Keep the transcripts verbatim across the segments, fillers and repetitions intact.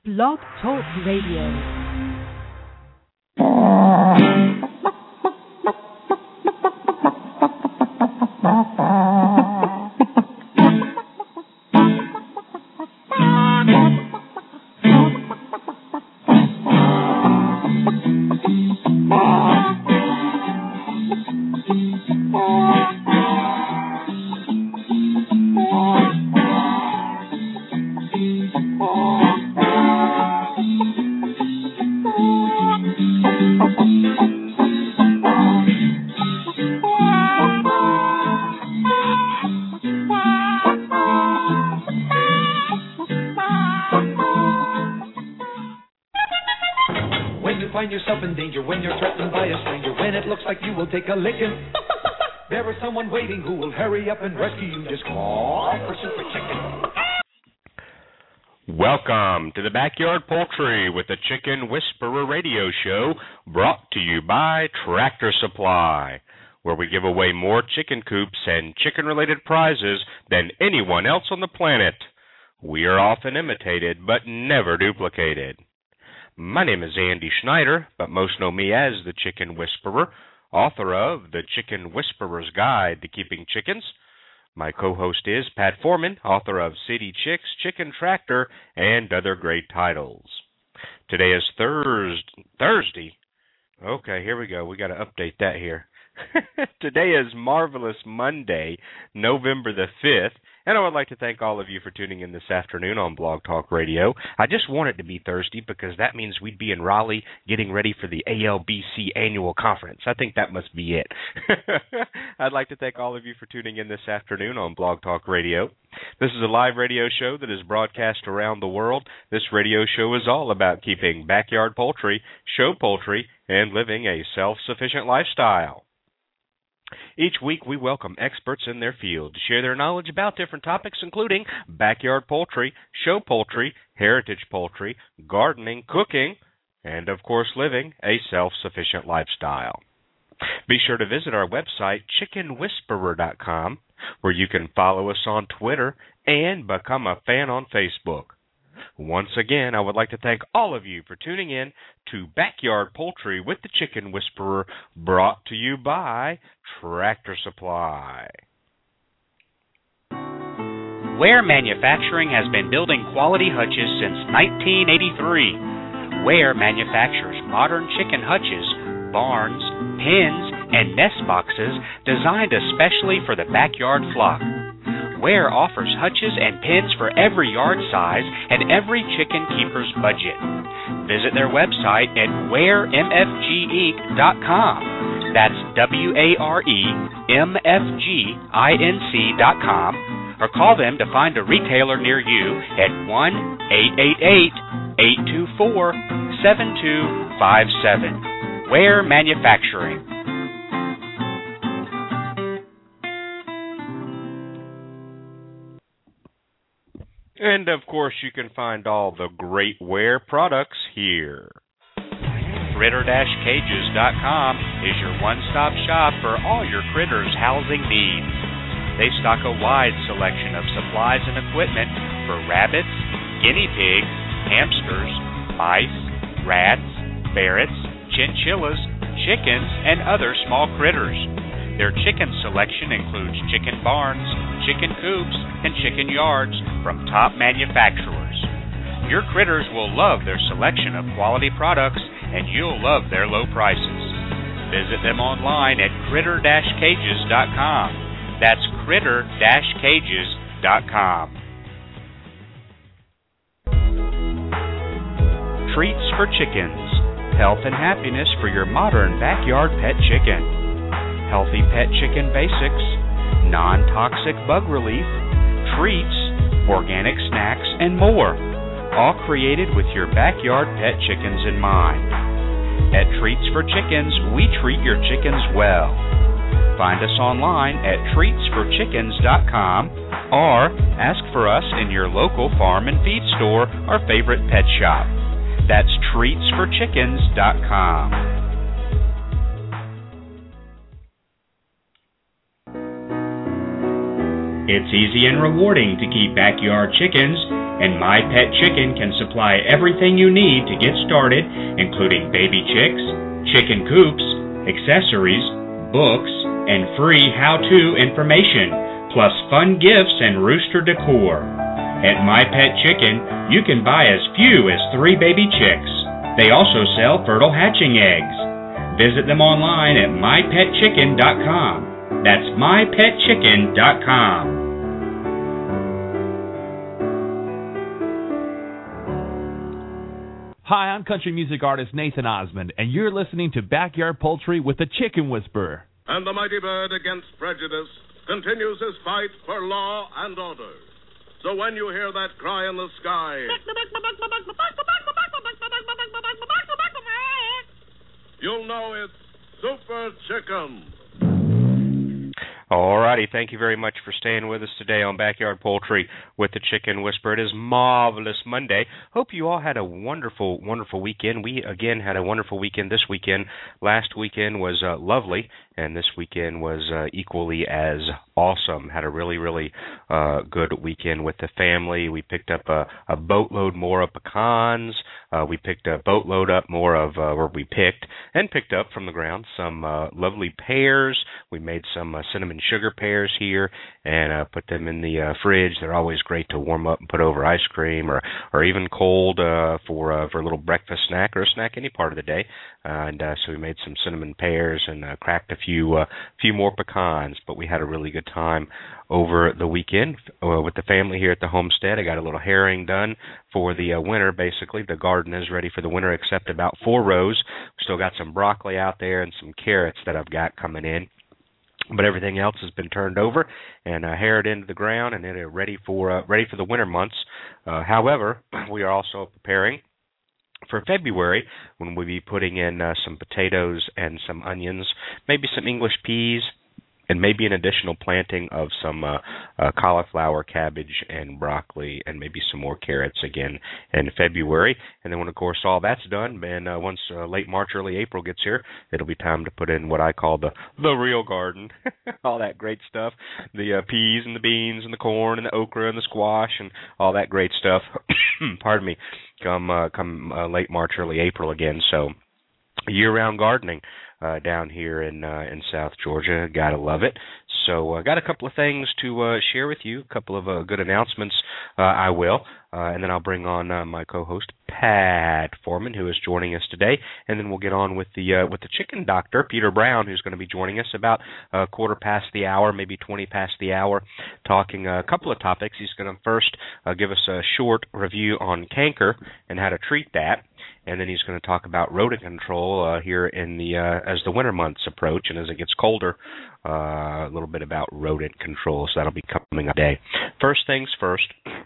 Blog Talk Radio. Take a licking. There is someone waiting who will hurry up and rescue you. Just call for Super Chicken. Welcome to the Backyard Poultry with the Chicken Whisperer radio show, brought to you by Tractor Supply, where we give away more chicken coops and chicken-related prizes than anyone else on the planet. We are often imitated, but never duplicated. My name is Andy Schneider, but most know me as the Chicken Whisperer, author of The Chicken Whisperer's Guide to Keeping Chickens. My co-host is Pat Foreman, author of City Chicks, Chicken Tractor, and other great titles. Today is Thurs- Thursday. Okay, here we go. We got to update that here. Today is Marvelous Monday, November the fifth, and I would like to thank all of you for tuning in this afternoon on Blog Talk Radio. I just want it to be Thursday because that means we'd be in Raleigh getting ready for the A L B C annual conference. I think that must be it. I'd like to thank all of you for tuning in this afternoon on Blog Talk Radio. This is a live radio show that is broadcast around the world. This radio show is all about keeping backyard poultry, show poultry, and living a self-sufficient lifestyle. Each week, we welcome experts in their field to share their knowledge about different topics, including backyard poultry, show poultry, heritage poultry, gardening, cooking, and, of course, living a self-sufficient lifestyle. Be sure to visit our website, chicken whisperer dot com, where you can follow us on Twitter and become a fan on Facebook. Once again, I would like to thank all of you for tuning in to Backyard Poultry with the Chicken Whisperer, brought to you by Tractor Supply. Ware Manufacturing has been building quality hutches since nineteen eighty-three. Ware manufactures modern chicken hutches, barns, pens, and nest boxes designed especially for the backyard flock. Ware offers hutches and pens for every yard size and every chicken keeper's budget. Visit their website at ware m f g inc dot com. That's W A R E M F G I N C dot com. Or call them to find a retailer near you at one eight eight eight, eight two four, seven two five seven. Ware Manufacturing. And, of course, you can find all the great Ware products here. critter dash cages dot com is your one-stop shop for all your critters' housing needs. They stock a wide selection of supplies and equipment for rabbits, guinea pigs, hamsters, mice, rats, ferrets, chinchillas, chickens, and other small critters. Their chicken selection includes chicken barns, chicken coops, and chicken yards from top manufacturers. Your critters will love their selection of quality products, and you'll love their low prices. Visit them online at critter dash cages dot com. That's critter dash cages dot com. Treats for Chickens. Health and happiness for your modern backyard pet chicken. Healthy pet chicken basics, non-toxic bug relief, treats, organic snacks, and more, all created with your backyard pet chickens in mind. At Treats for Chickens, we treat your chickens well. Find us online at treats for chickens dot com or ask for us in your local farm and feed store or favorite pet shop. That's treats for chickens dot com. It's easy and rewarding to keep backyard chickens, and My Pet Chicken can supply everything you need to get started, including baby chicks, chicken coops, accessories, books, and free how-to information, plus fun gifts and rooster decor. At My Pet Chicken, you can buy as few as three baby chicks. They also sell fertile hatching eggs. Visit them online at my pet chicken dot com. That's my pet chicken dot com. Hi, I'm country music artist Nathan Osmond, and you're listening to Backyard Poultry with the Chicken Whisperer. And the mighty bird against prejudice continues his fight for law and order. So when you hear that cry in the sky, you'll know it's Super Chicken. All righty, thank you very much for staying with us today on Backyard Poultry with the Chicken Whisperer. It is Marvelous Monday. Hope you all had a wonderful, wonderful weekend. We, again, had a wonderful weekend this weekend. Last weekend was uh, lovely, and this weekend was uh, equally as awesome. Had a really, really uh, good weekend with the family. We picked up a, a boatload more of pecans. Uh, we picked a boatload up more of, uh, where we picked and picked up from the ground some uh, lovely pears. We made some uh, cinnamon sugar pears here and uh, put them in the uh, fridge. They're always great to warm up and put over ice cream or, or even cold uh, for uh, for a little breakfast snack or a snack any part of the day. Uh, and uh, so we made some cinnamon pears and uh, cracked a few uh, few more pecans. But we had a really good time over the weekend uh, with the family here at the homestead. I got a little herring done for the uh, winter. Basically, the garden is ready for the winter except about four rows. Still got some broccoli out there and some carrots that I've got coming in. But everything else has been turned over and uh, harrowed into the ground, and they're ready for uh, ready for the winter months. Uh, however, we are also preparing for February when we'll be putting in uh, some potatoes and some onions, maybe some English peas, and maybe an additional planting of some uh, uh, cauliflower, cabbage, and broccoli, and maybe some more carrots again in February. And then when, of course, all that's done, and uh, once uh, late March, early April gets here, it'll be time to put in what I call the, the real garden. All that great stuff, the uh, peas and the beans and the corn and the okra and the squash and all that great stuff. Pardon me. Come, uh, come uh, late March, early April again. So year-round gardening. Uh, down here in uh, in South Georgia. Gotta love it. So I uh, got a couple of things to uh, share with you, a couple of uh, good announcements uh, I will, uh, and then I'll bring on uh, my co-host, Pat Foreman, who is joining us today, and then we'll get on with the uh, with the chicken doctor, Peter Brown, who's going to be joining us about a uh, quarter past the hour, maybe twenty past the hour, talking uh, a couple of topics. He's going to first uh, give us a short review on canker and how to treat that. And then he's going to talk about rodent control uh, here in the uh, as the winter months approach and as it gets colder, uh, a little bit about rodent control. So that'll be coming up today. First things first.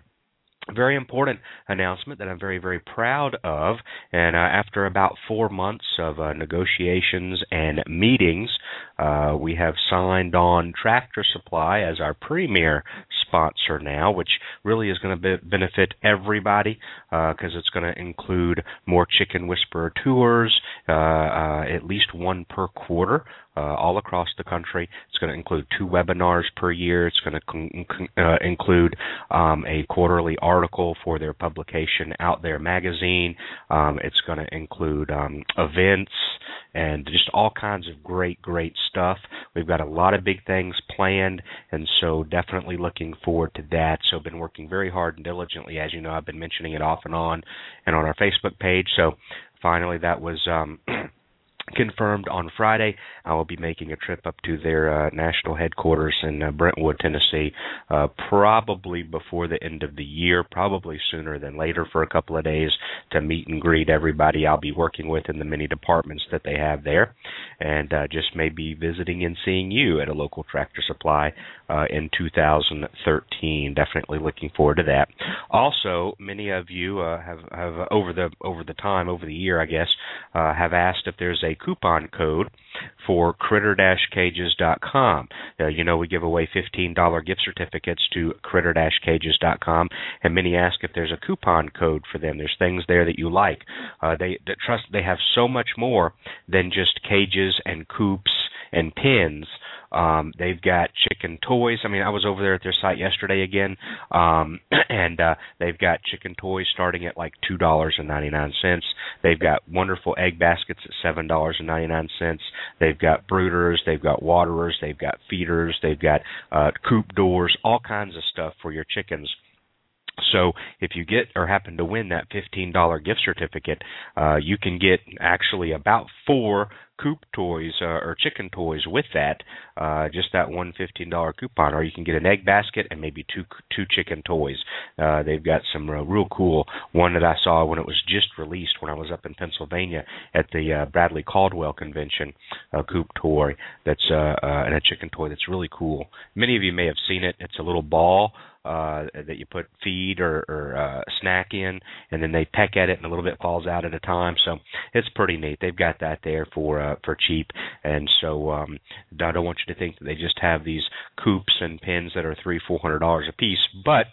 Very important announcement that I'm very, very proud of. And uh, after about four months of uh, negotiations and meetings, uh, we have signed on Tractor Supply as our premier sponsor now, which really is going to be benefit everybody because uh, it's going to include more Chicken Whisperer tours, uh, uh, at least one per quarter. Uh, all across the country. It's going to include two webinars per year. It's going to con- uh, include um, a quarterly article for their publication Out There magazine. Um, it's going to include um, events and just all kinds of great, great stuff. We've got a lot of big things planned, and so definitely looking forward to that. So I've been working very hard and diligently. As you know, I've been mentioning it off and on and on our Facebook page. So finally that was Um, confirmed on Friday. I will be making a trip up to their uh, national headquarters in uh, Brentwood, Tennessee, uh, probably before the end of the year, probably sooner than later for a couple of days to meet and greet everybody I'll be working with in the many departments that they have there, and uh, just maybe visiting and seeing you at a local Tractor Supply uh, in two thousand thirteen. Definitely looking forward to that. Also, many of you uh, have, have uh, over the over the time, over the year, I guess, uh, have asked if there's a coupon code for critter dash cages dot com. Uh, you know, we give away fifteen dollars gift certificates to critter dash cages dot com, and many ask if there's a coupon code for them. There's things there that you like. Uh, they, they trust they have so much more than just cages and coops and pins. Um, they've got chicken toys. I mean, I was over there at their site yesterday again, um, and uh, they've got chicken toys starting at like two dollars and ninety-nine cents. They've got wonderful egg baskets at seven dollars and ninety-nine cents. They've got brooders. They've got waterers. They've got feeders. They've got uh, coop doors, all kinds of stuff for your chickens. So if you get or happen to win that fifteen dollars gift certificate, uh, you can get actually about four coop toys uh, or chicken toys with that, uh, just that one fifteen dollars coupon, or you can get an egg basket and maybe two two chicken toys. Uh, they've got some uh, real cool, one that I saw when it was just released when I was up in Pennsylvania at the uh, Bradley Caldwell Convention, a coop toy that's uh, uh, and a chicken toy that's really cool. Many of you may have seen it. It's a little ball Uh, that you put feed or, or uh, snack in, and then they peck at it, and a little bit falls out at a time. So it's pretty neat. They've got that there for uh, for cheap, and so um, I don't want you to think that they just have these coops and pins that are three, four hundred dollars a piece, but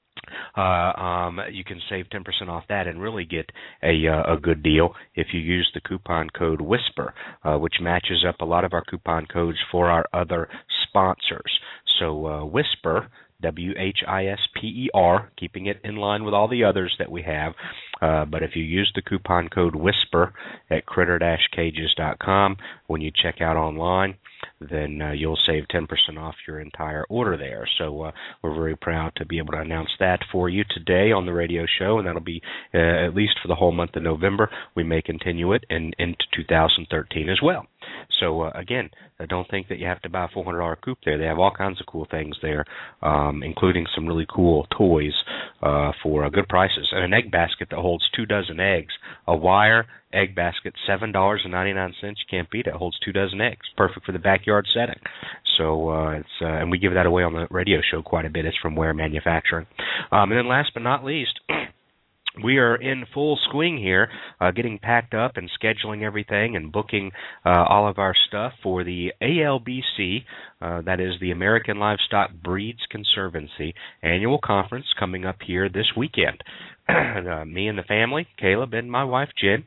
Uh, um, you can save ten percent off that and really get a uh, a good deal if you use the coupon code WHISPER, uh, which matches up a lot of our coupon codes for our other sponsors. So uh, WHISPER, W H I S P E R, keeping it in line with all the others that we have. Uh, but if you use the coupon code WHISPER at critter dash cages dot com when you check out online, then uh, you'll save ten percent off your entire order there. So uh, we're very proud to be able to announce that for you today on the radio show, and that'll be uh, at least for the whole month of November. We may continue it in, into two thousand thirteen as well. So, uh, again, I don't think that you have to buy a four hundred dollars coop there. They have all kinds of cool things there, um, including some really cool toys uh, for uh, good prices. And an egg basket that holds two dozen eggs. A wire egg basket, seven dollars and ninety-nine cents. You can't beat it. It holds two dozen eggs. Perfect for the backyard setting. So, uh, it's uh, and we give that away on the radio show quite a bit. It's from Ware Manufacturing. Um, and then last but not least, we are in full swing here, uh, getting packed up and scheduling everything and booking uh, all of our stuff for the A L B C, uh, that is the American Livestock Breeds Conservancy annual conference coming up here this weekend. uh, me and the family, Caleb and my wife Jen,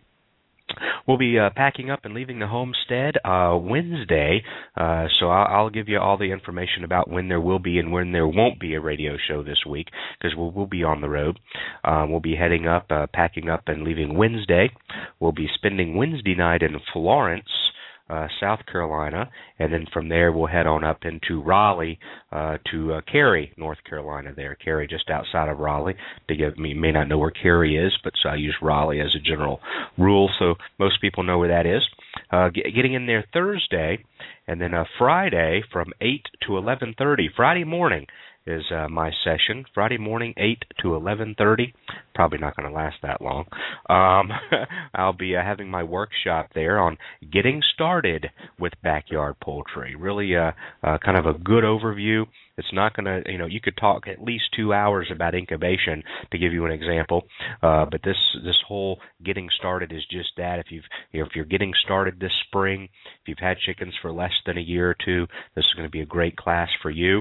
we'll be uh, packing up and leaving the homestead uh, Wednesday, uh, so I'll, I'll give you all the information about when there will be and when there won't be a radio show this week, because we'll, we'll be on the road. Um, we'll be heading up, uh, packing up and leaving Wednesday. We'll be spending Wednesday night in Florence, Uh, South Carolina, and then from there we'll head on up into Raleigh uh, to uh, Cary, North Carolina there. Cary just outside of Raleigh. To give me, may not know where Cary is, but so I use Raleigh as a general rule, so most people know where that is. Uh, get, getting in there Thursday, and then uh, Friday from eight to eleven thirty, Friday morning, is uh, my session. Friday morning, eight to eleven thirty. Probably not going to last that long. Um, I'll be uh, having my workshop there on getting started with backyard poultry. Really uh, uh, kind of a good overview. It's not going to, you know, you could talk at least two hours about incubation to give you an example. Uh, but this this whole getting started is just that. If you've, you know, if you're getting started this spring, if you've had chickens for less than a year or two, this is going to be a great class for you.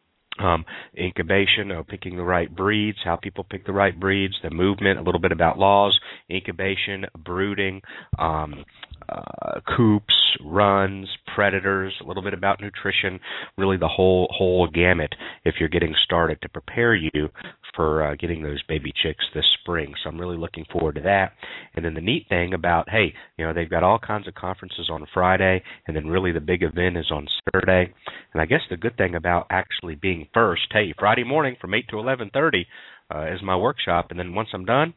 Um, incubation, uh, picking the right breeds, how people pick the right breeds, the movement, a little bit about laws, incubation, brooding, um, uh, coops, runs, predators, a little bit about nutrition, really the whole whole gamut if you're getting started to prepare you for uh, getting those baby chicks this spring. So I'm really looking forward to that. And then the neat thing about, hey, you know, they've got all kinds of conferences on Friday, and then really the big event is on Saturday. And I guess the good thing about actually being first, hey, Friday morning from eight to eleven thirty uh, is my workshop, and then once I'm done,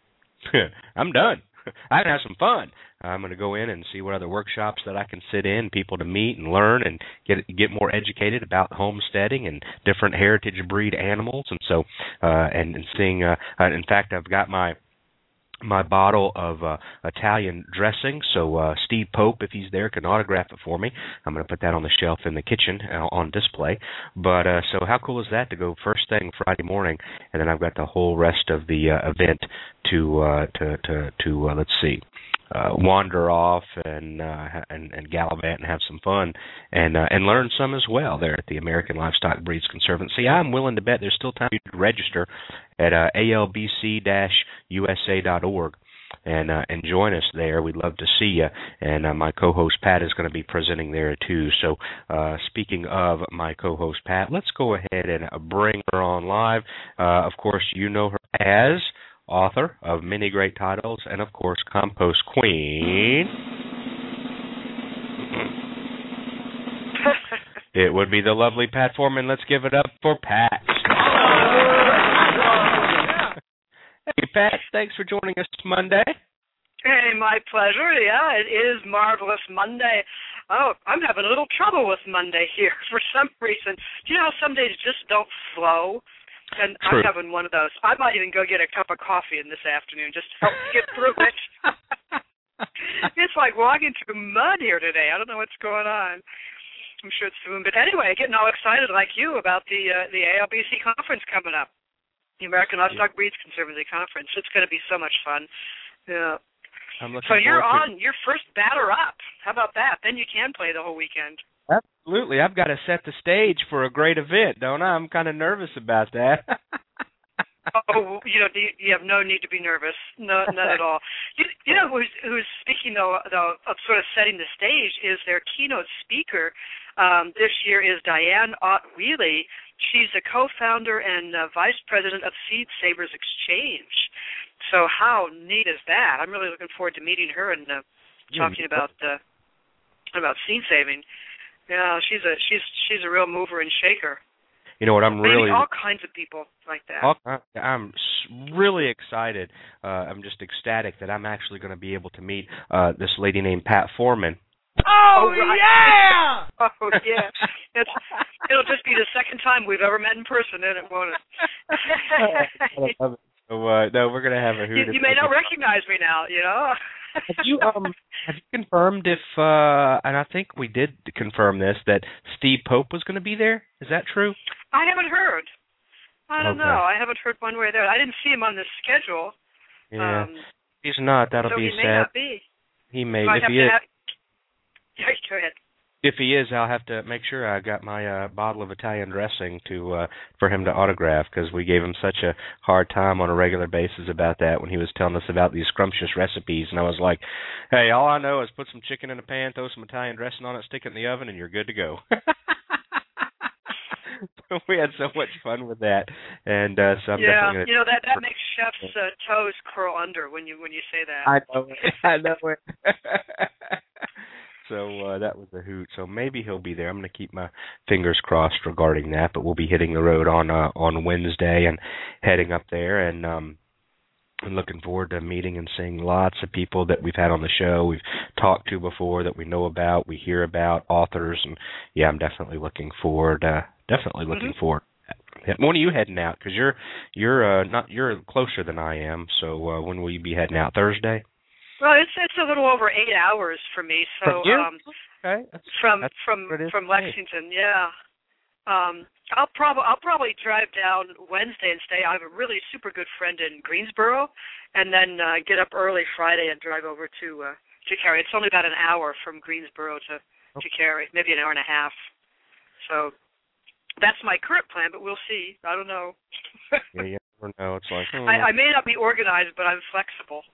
I'm done. I can have some fun. I'm going to go in and see what other workshops that I can sit in, people to meet and learn and get get more educated about homesteading and different heritage breed animals. And so, uh, and, and seeing, uh, in fact, I've got my my bottle of uh, Italian dressing, so uh, Steve Pope, if he's there, can autograph it for me. I'm going to put that on the shelf in the kitchen uh, on display. But uh, so how cool is that to go first thing Friday morning, and then I've got the whole rest of the uh, event to uh, to to, to uh, let's see, uh, wander off and, uh, and and gallivant and have some fun and uh, and learn some as well there at the American Livestock Breeds Conservancy. I'm willing to bet there's still time to register at uh, A L B C U S A dot org. and uh, and join us there. We'd love to see you. And uh, my co-host Pat is going to be presenting there too. So uh, speaking of my co-host Pat, let's go ahead and bring her on live. Uh, of course, you know her as author of many great titles, and of course, Compost Queen. It would be the lovely Pat Foreman. Let's give it up for Pat. Hey, Pat, thanks for joining us Monday. Hey, my pleasure. Yeah, it is Marvelous Monday. Oh, I'm having a little trouble with Monday here for some reason. Do you know how some days just don't flow? And True. I'm having one of those. I might even go get a cup of coffee in this afternoon just to help me get through it. It's like walking through mud here today. I don't know what's going on. I'm sure it's soon. But anyway, getting all excited like you about the uh, the A L B C conference coming up, the American Livestock Breeds Conservancy Conference. It's going to be so much fun. Yeah. I'm looking so you're on to... your first batter up. How about that? Then you can play the whole weekend. Absolutely. I've got to set the stage for a great event, don't I? I'm kind of nervous about that. Oh, you know, you have no need to be nervous. No, not at all. You, you know who's, who's speaking, though, though, of sort of setting the stage is their keynote speaker um, this year is Diane Ott-Wheely. She's a co-founder and uh, vice president of Seed Savers Exchange. So how neat is that? I'm really looking forward to meeting her and uh, talking about uh, about seed saving. Yeah, she's a she's she's a real mover and shaker. You know what, I'm Maybe really... all kinds of people like that. All, I'm really excited. Uh, I'm just ecstatic that I'm actually going to be able to meet uh, this lady named Pat Foreman. Oh, oh right. yeah! Oh, yeah. It's, it'll just be the second time we've ever met in person, then it won't it? I love it. So, uh, no, we're going to have a hoot. You, you may not recognize me now, you know? Have you um have you confirmed if uh and I think we did confirm this that Steve Pope was going to be there? Is that true? I haven't heard. I don't okay. know. I haven't heard one way or the other. I didn't see him on the schedule. Yeah, um, he's not. That'll so be he may sad. Not be. He may. Might if he is, have... Go ahead. If he is, I'll have to make sure I got my uh, bottle of Italian dressing to uh, for him to autograph, because we gave him such a hard time on a regular basis about that when he was telling us about these scrumptious recipes. And I was like, hey, all I know is put some chicken in a pan, throw some Italian dressing on it, stick it in the oven, and you're good to go. We had so much fun with that, and uh, so I'm yeah, definitely gonna... you know that that makes chefs' uh, toes curl under when you when you say that. I know it. I know it. So uh, that was a hoot. So maybe he'll be there. I'm going to keep my fingers crossed regarding that. But we'll be hitting the road on uh, on Wednesday and heading up there, and um, I'm looking forward to meeting and seeing lots of people that we've had on the show, we've talked to before, that we know about, we hear about, authors, and yeah, I'm definitely looking forward. Uh, definitely looking mm-hmm. forward. When are you heading out? Because you're you're uh, not you're closer than I am. So uh, when will you be heading out? Thursday? Well, it's it's a little over eight hours for me. So from you? Um, okay. That's, from that's from from today. Lexington, yeah. Um, I'll probably I'll probably drive down Wednesday and stay. I have a really super good friend in Greensboro, and then uh, get up early Friday and drive over to uh, to Cary. It's only about an hour from Greensboro to to Cary, maybe an hour and a half. So that's my current plan, but we'll see. I don't know. Yeah, you never know. It's like oh. I, I may not be organized, but I'm flexible.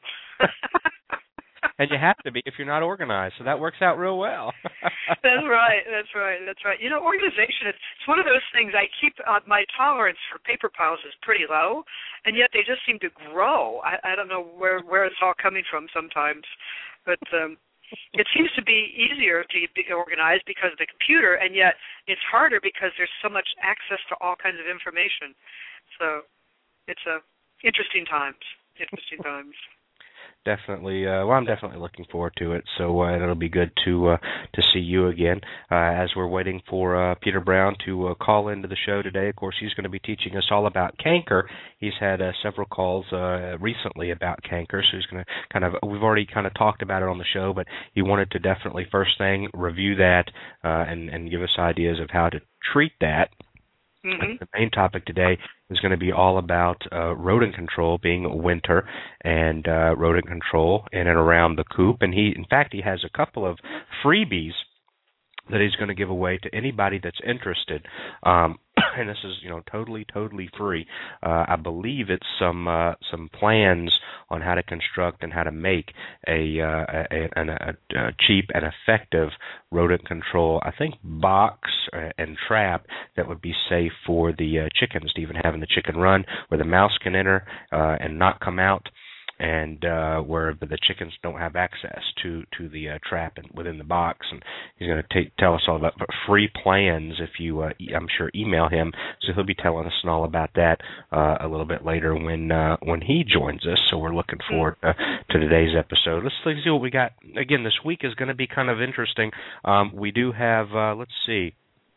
And you have to be if you're not organized, so that works out real well. That's right, that's right, that's right. You know, organization, it's, it's one of those things. I keep, uh, my tolerance for paper piles is pretty low, and yet they just seem to grow. I, I don't know where, where it's all coming from sometimes, but um, it seems to be easier to be organized because of the computer, and yet it's harder because there's so much access to all kinds of information. So it's uh, interesting times, interesting times. Definitely. Uh, well, I'm definitely looking forward to it. So uh, it'll be good to uh, to see you again uh, as we're waiting for uh, Peter Brown to uh, call into the show today. Of course, he's going to be teaching us all about canker. He's had uh, several calls uh, recently about canker, so he's going to kind of, we've already kind of talked about it on the show, but he wanted to definitely first thing review that uh, and, and give us ideas of how to treat that. Mm-hmm. The main topic today is going to be all about uh, rodent control, being winter, and uh, rodent control in and around the coop. And he, in fact, he has a couple of freebies that he's going to give away to anybody that's interested. Um, and this is, you know, totally, totally free. Uh, I believe it's some uh, some plans on how to construct and how to make a, uh, a, a, a, a cheap and effective rodent control, I think, box and trap that would be safe for the uh, chickens to even have in the chicken run, where the mouse can enter uh, and not come out, and uh, where the chickens don't have access to to the uh, trap and within the box. And he's going to tell us all about free plans if you, uh, e- I'm sure, email him. So he'll be telling us all about that uh, a little bit later when uh, when he joins us. So we're looking forward uh, to today's episode. Let's, let's see what we got. Again, this week is going to be kind of interesting. Um, we do have, uh, let's see,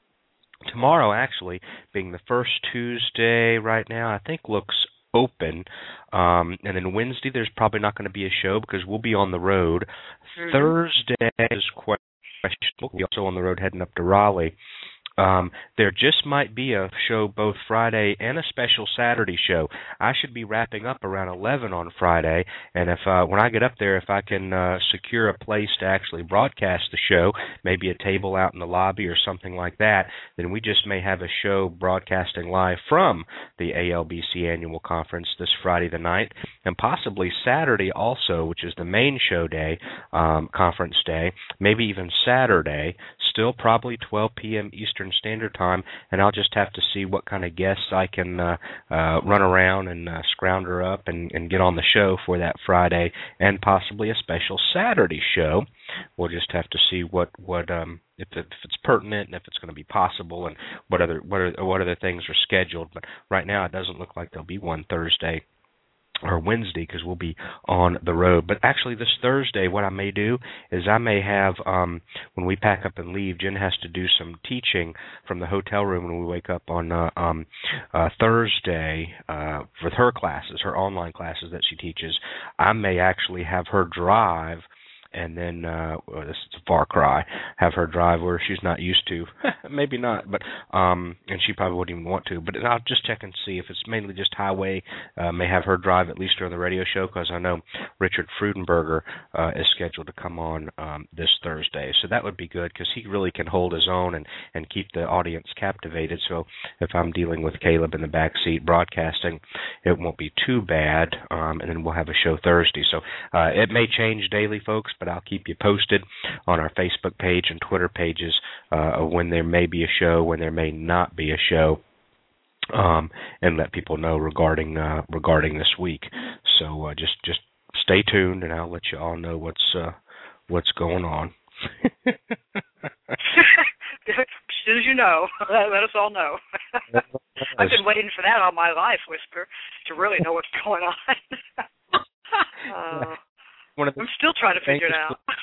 tomorrow actually being the first Tuesday right now, I think looks open, um, and then Wednesday there's probably not going to be a show because we'll be on the road. Mm-hmm. Thursday is questionable. We'll be also on the road heading up to Raleigh. Um, there just might be a show both Friday and a special Saturday show. I should be wrapping up around eleven on Friday, and if uh, when I get up there, if I can uh, secure a place to actually broadcast the show, maybe a table out in the lobby or something like that, then we just may have a show broadcasting live from the A L B C annual conference this Friday the ninth, and possibly Saturday also, which is the main show day, um, conference day, maybe even Saturday, still probably twelve p.m. Eastern Standard Time, and I'll just have to see what kind of guests I can uh, uh, run around and uh, scrounger up and, and get on the show for that Friday and possibly a special Saturday show. We'll just have to see what what um, if, it, if it's pertinent and if it's going to be possible and what other what are, what other things are scheduled. But right now it doesn't look like there'll be one Thursday or Wednesday because we'll be on the road. But actually this Thursday what I may do is I may have, um, when we pack up and leave, Jen has to do some teaching from the hotel room when we wake up on uh, um, uh, Thursday uh, with her classes, her online classes that she teaches. I may actually have her drive and then, uh, well, this is a far cry, have her drive where she's not used to. Maybe not, but, um, and she probably wouldn't even want to. But I'll just check and see if it's mainly just highway. Uh, may have her drive at least during the radio show because I know Richard Freudenberger uh, is scheduled to come on um, this Thursday. So that would be good because he really can hold his own and, and keep the audience captivated. So if I'm dealing with Caleb in the back seat broadcasting, it won't be too bad. Um, and then we'll have a show Thursday. So uh, it may change daily, folks, but I'll keep you posted on our Facebook page and Twitter pages uh, of when there may be a show, when there may not be a show, um, and let people know regarding uh, regarding this week. So uh, just just stay tuned, and I'll let you all know what's uh, what's going on. As soon as you know, let us all know. I've been waiting for that all my life, Whisper, to really know what's going on. uh, One of the I'm still trying to figure it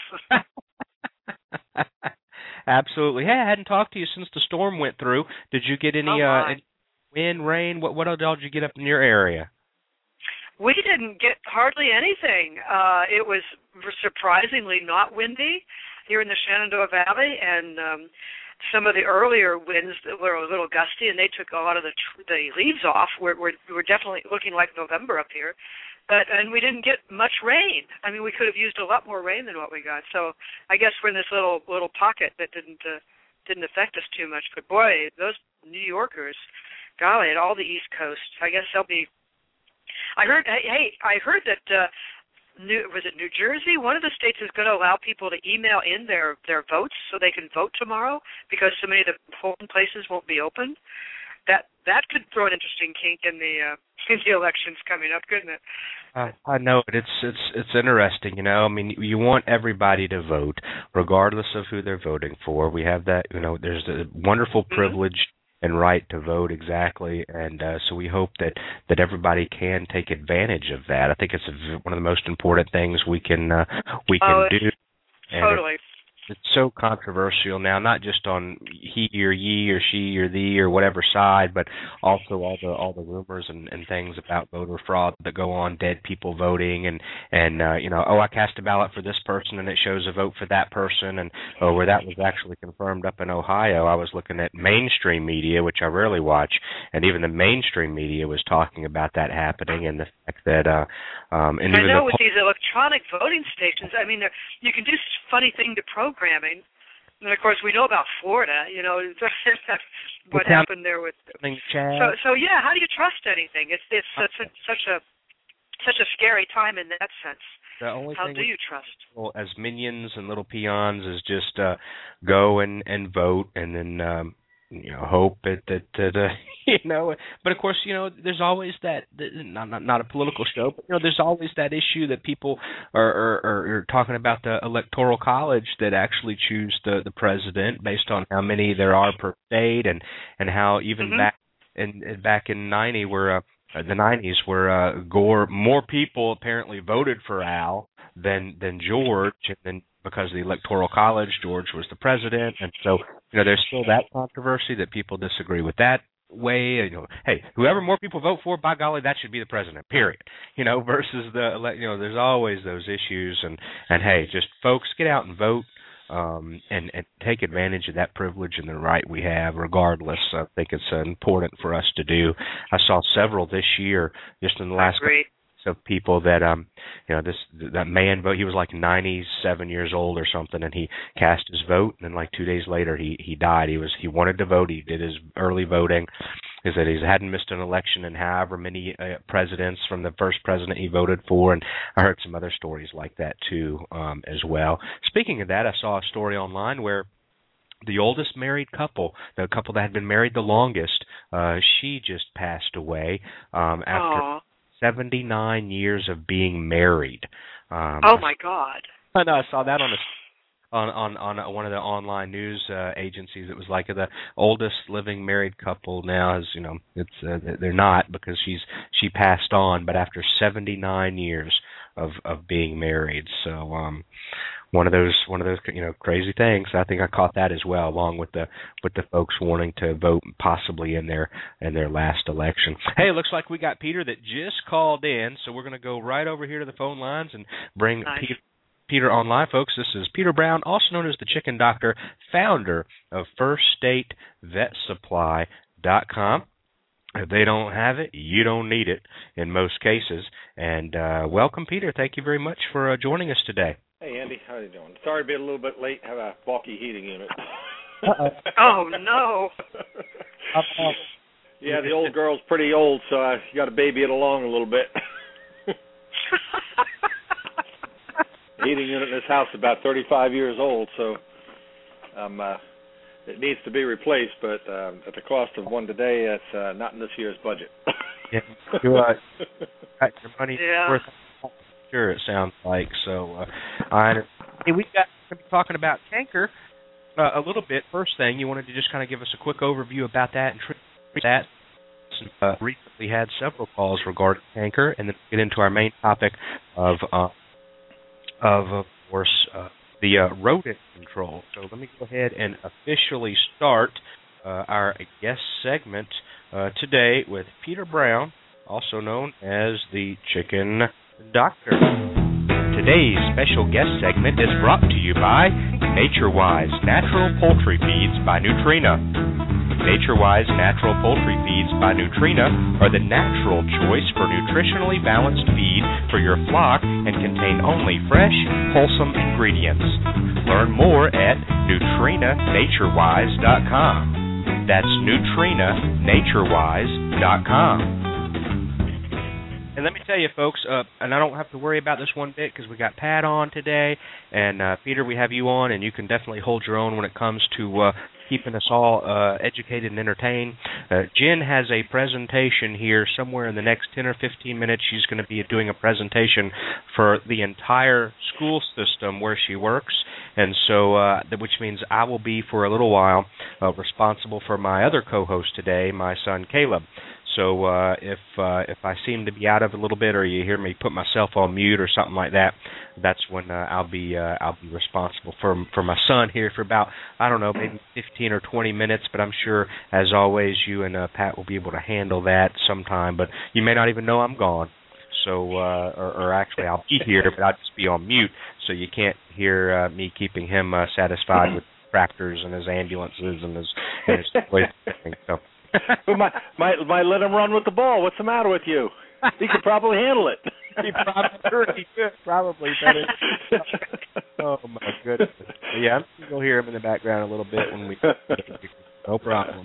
out. Absolutely. Hey, I hadn't talked to you since the storm went through. Did you get any, oh uh, any wind, rain? What what all did you get up in your area? We didn't get hardly anything. Uh, it was surprisingly not windy here in the Shenandoah Valley, and um, some of the earlier winds that were a little gusty, and they took a lot of the tr- the leaves off. We're, we're we're definitely looking like November up here. But and we didn't get much rain. I mean, we could have used a lot more rain than what we got. So I guess we're in this little little pocket that didn't uh, didn't affect us too much. But boy, those New Yorkers, golly, at all the East Coast, I guess they'll be. I heard. Hey, I heard that. Uh, New, was it New Jersey? One of the states is going to allow people to email in their their votes so they can vote tomorrow because so many of the polling places won't be open. That that could throw an interesting kink in the uh, in the elections coming up, couldn't it? Uh, I know it. It's it's it's interesting, you know. I mean, you want everybody to vote, regardless of who they're voting for. We have that, you know. There's a wonderful privilege mm-hmm. and right to vote, exactly, and uh, so we hope that, that everybody can take advantage of that. I think it's a, one of the most important things we can uh, we can oh, do. Totally. It, It's so controversial now, not just on he or ye or she or thee or whatever side, but also all the all the rumors and, and things about voter fraud that go on, dead people voting, and and uh, you know, oh, I cast a ballot for this person and it shows a vote for that person, and oh, where that was actually confirmed up in Ohio. I was looking at mainstream media, which I rarely watch, and even the mainstream media was talking about that happening, and the fact that uh, um, and I even know the, with these electronic voting stations, I mean, you can do funny thing to program. Programming. And, of course, we know about Florida. You know, what Well, happened there with. Chad. So so yeah, how do you trust anything? It's it's such a such a such a scary time in that sense. The only how thing do you trust? Well, as minions and little peons is just uh, go and, and vote and then um, you know hope that that, that uh, you know. But of course, you know, there's always that not not not a political show, but you know, there's always that issue that people are are, are, are talking about the electoral college that actually choose the the president based on how many there are per state and and how even mm-hmm. back in back in ninety where. Uh, Uh, the nineties, where uh, Gore, more people apparently voted for Al than than George, and then because of the Electoral College, George was the president, and so you know there's still that controversy that people disagree with that way. You know, hey, whoever more people vote for, by golly, that should be the president. Period. You know, versus the you know, there's always those issues, and and hey, just folks, get out and vote. Um, and, and take advantage of that privilege and the right we have, regardless. I think it's uh, important for us to do. I saw several this year, just in the last couple of people that, um, you know, this that man vote. He was like ninety-seven years old or something, and he cast his vote, and then like two days later, he he died. He was he wanted to vote. He did his early voting. He said he hadn't missed an election in however many uh, presidents from the first president he voted for, and I heard some other stories like that too um, as well. Speaking of that, I saw a story online where the oldest married couple, the couple that had been married the longest, uh, she just passed away um, after Aww. seventy-nine years of being married. Um, oh my God! I know. I saw that on a. On, on on one of the online news uh, agencies. It was like the oldest living married couple now is, you know, it's uh, they're not because she's she passed on, but after seventy-nine years of of being married. So um one of those one of those you know crazy things. I think I caught that as well, along with the with the folks wanting to vote possibly in their in their last election. Hey, it looks like we got Peter that just called in, so we're going to go right over here to the phone lines and bring nice. Peter Peter online, folks. This is Peter Brown, also known as the Chicken Doctor, founder of First State Vet Supply dot com. If they don't have it, you don't need it in most cases. And uh, welcome, Peter. Thank you very much for uh, joining us today. Hey, Andy. How are you doing? Sorry to be a little bit late. Have a bulky heating unit. Uh-oh. Oh, no. Yeah, the old girl's pretty old, so I got to baby it along a little bit. Heating unit in this house is about thirty-five years old, so um, uh, it needs to be replaced, but uh, at the cost of one today, that's uh, not in this year's budget. Yeah, you uh, got your money yeah. worth. Sure, it sounds like. So, uh, I hey, we got to be talking about canker uh, a little bit. First thing, you wanted to just kind of give us a quick overview about that and treat that. Uh, recently had several calls regarding canker, and then get into our main topic of. Uh, Of, of course, uh, the uh, rodent control. So let me go ahead and officially start uh, our guest segment uh, today with Peter Brown, also known as the Chicken Doctor. Today's special guest segment is brought to you by NatureWise Natural Poultry Feeds by Nutrena. NatureWise Natural Poultry Feeds by Nutrena are the natural choice for nutritionally balanced feed for your flock and contain only fresh, wholesome ingredients. Learn more at Nutrena Naturewise dot com. That's Nutrena Naturewise dot com. And let me tell you, folks, uh, and I don't have to worry about this one bit because we got Pat on today, and uh, Peter, we have you on, and you can definitely hold your own when it comes to uh, keeping us all uh, educated and entertained. Uh, Jen has a presentation here somewhere in the next ten or fifteen minutes. She's going to be doing a presentation for the entire school system where she works, and so uh, which means I will be for a little while uh, responsible for my other co-host today, my son Caleb. So uh, if uh, if I seem to be out of it a little bit, or you hear me put myself on mute or something like that, that's when uh, I'll be uh, I'll be responsible for for my son here for about I don't know maybe fifteen or twenty minutes. But I'm sure, as always, you and uh, Pat will be able to handle that sometime. But you may not even know I'm gone. So uh, or, or actually I'll be here, but I'll just be on mute, so you can't hear uh, me keeping him uh, satisfied with tractors and his ambulances and his and his thing. So. Well, my, my, my let him run with the ball. What's the matter with you? He could probably handle it. He probably he could, probably. But oh, my goodness. But yeah, I'm sure you'll hear him in the background a little bit when we... No problem.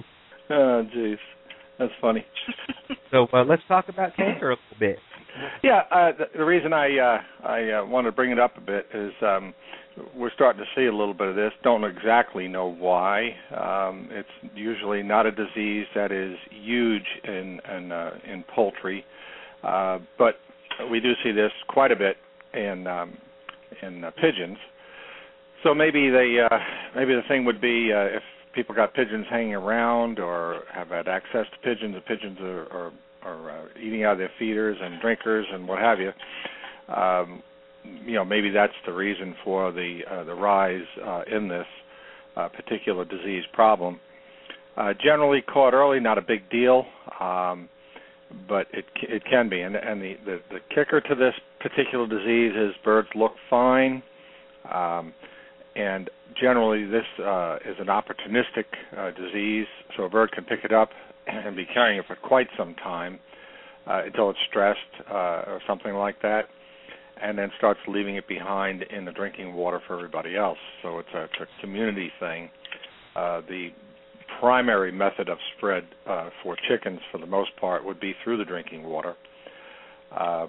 Oh, jeez. That's funny. So uh, let's talk about canker a little bit. Yeah, uh, the, the reason I uh, I uh, want to bring it up a bit is um, we're starting to see a little bit of this. Don't exactly know why. Um, it's usually not a disease that is huge in in, uh, in poultry, uh, but we do see this quite a bit in um, in uh, pigeons. So maybe they uh, maybe the thing would be uh, if people got pigeons hanging around or have had access to pigeons, the pigeons are, are, are uh, eating out of their feeders and drinkers and what have you. Um, you know, maybe that's the reason for the uh, the rise uh, in this uh, particular disease problem. Uh, generally caught early, not a big deal, um, but it it can be. And, and the, the, the kicker to this particular disease is birds look fine. Um, And generally, this uh, is an opportunistic uh, disease, so a bird can pick it up and be carrying it for quite some time uh, until it's stressed uh, or something like that, and then starts leaving it behind in the drinking water for everybody else. So it's a, it's a community thing. Uh, the primary method of spread uh, for chickens, for the most part, would be through the drinking water. Uh,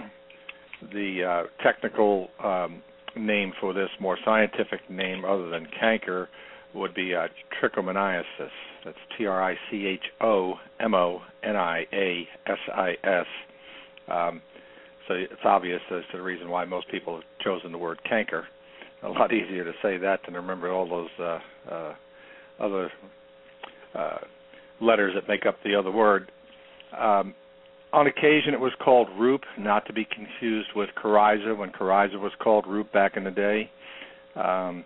the uh, technical um, name for this, more scientific name other than canker, would be uh, trichomoniasis. That's T R I C H O M O N I A S I S. Um, so it's obvious as to the reason why most people have chosen the word canker. A lot easier to say that than to remember all those uh, uh, other uh, letters that make up the other word. Um, On occasion, it was called roup, not to be confused with coryza, when coryza was called roup back in the day. Um,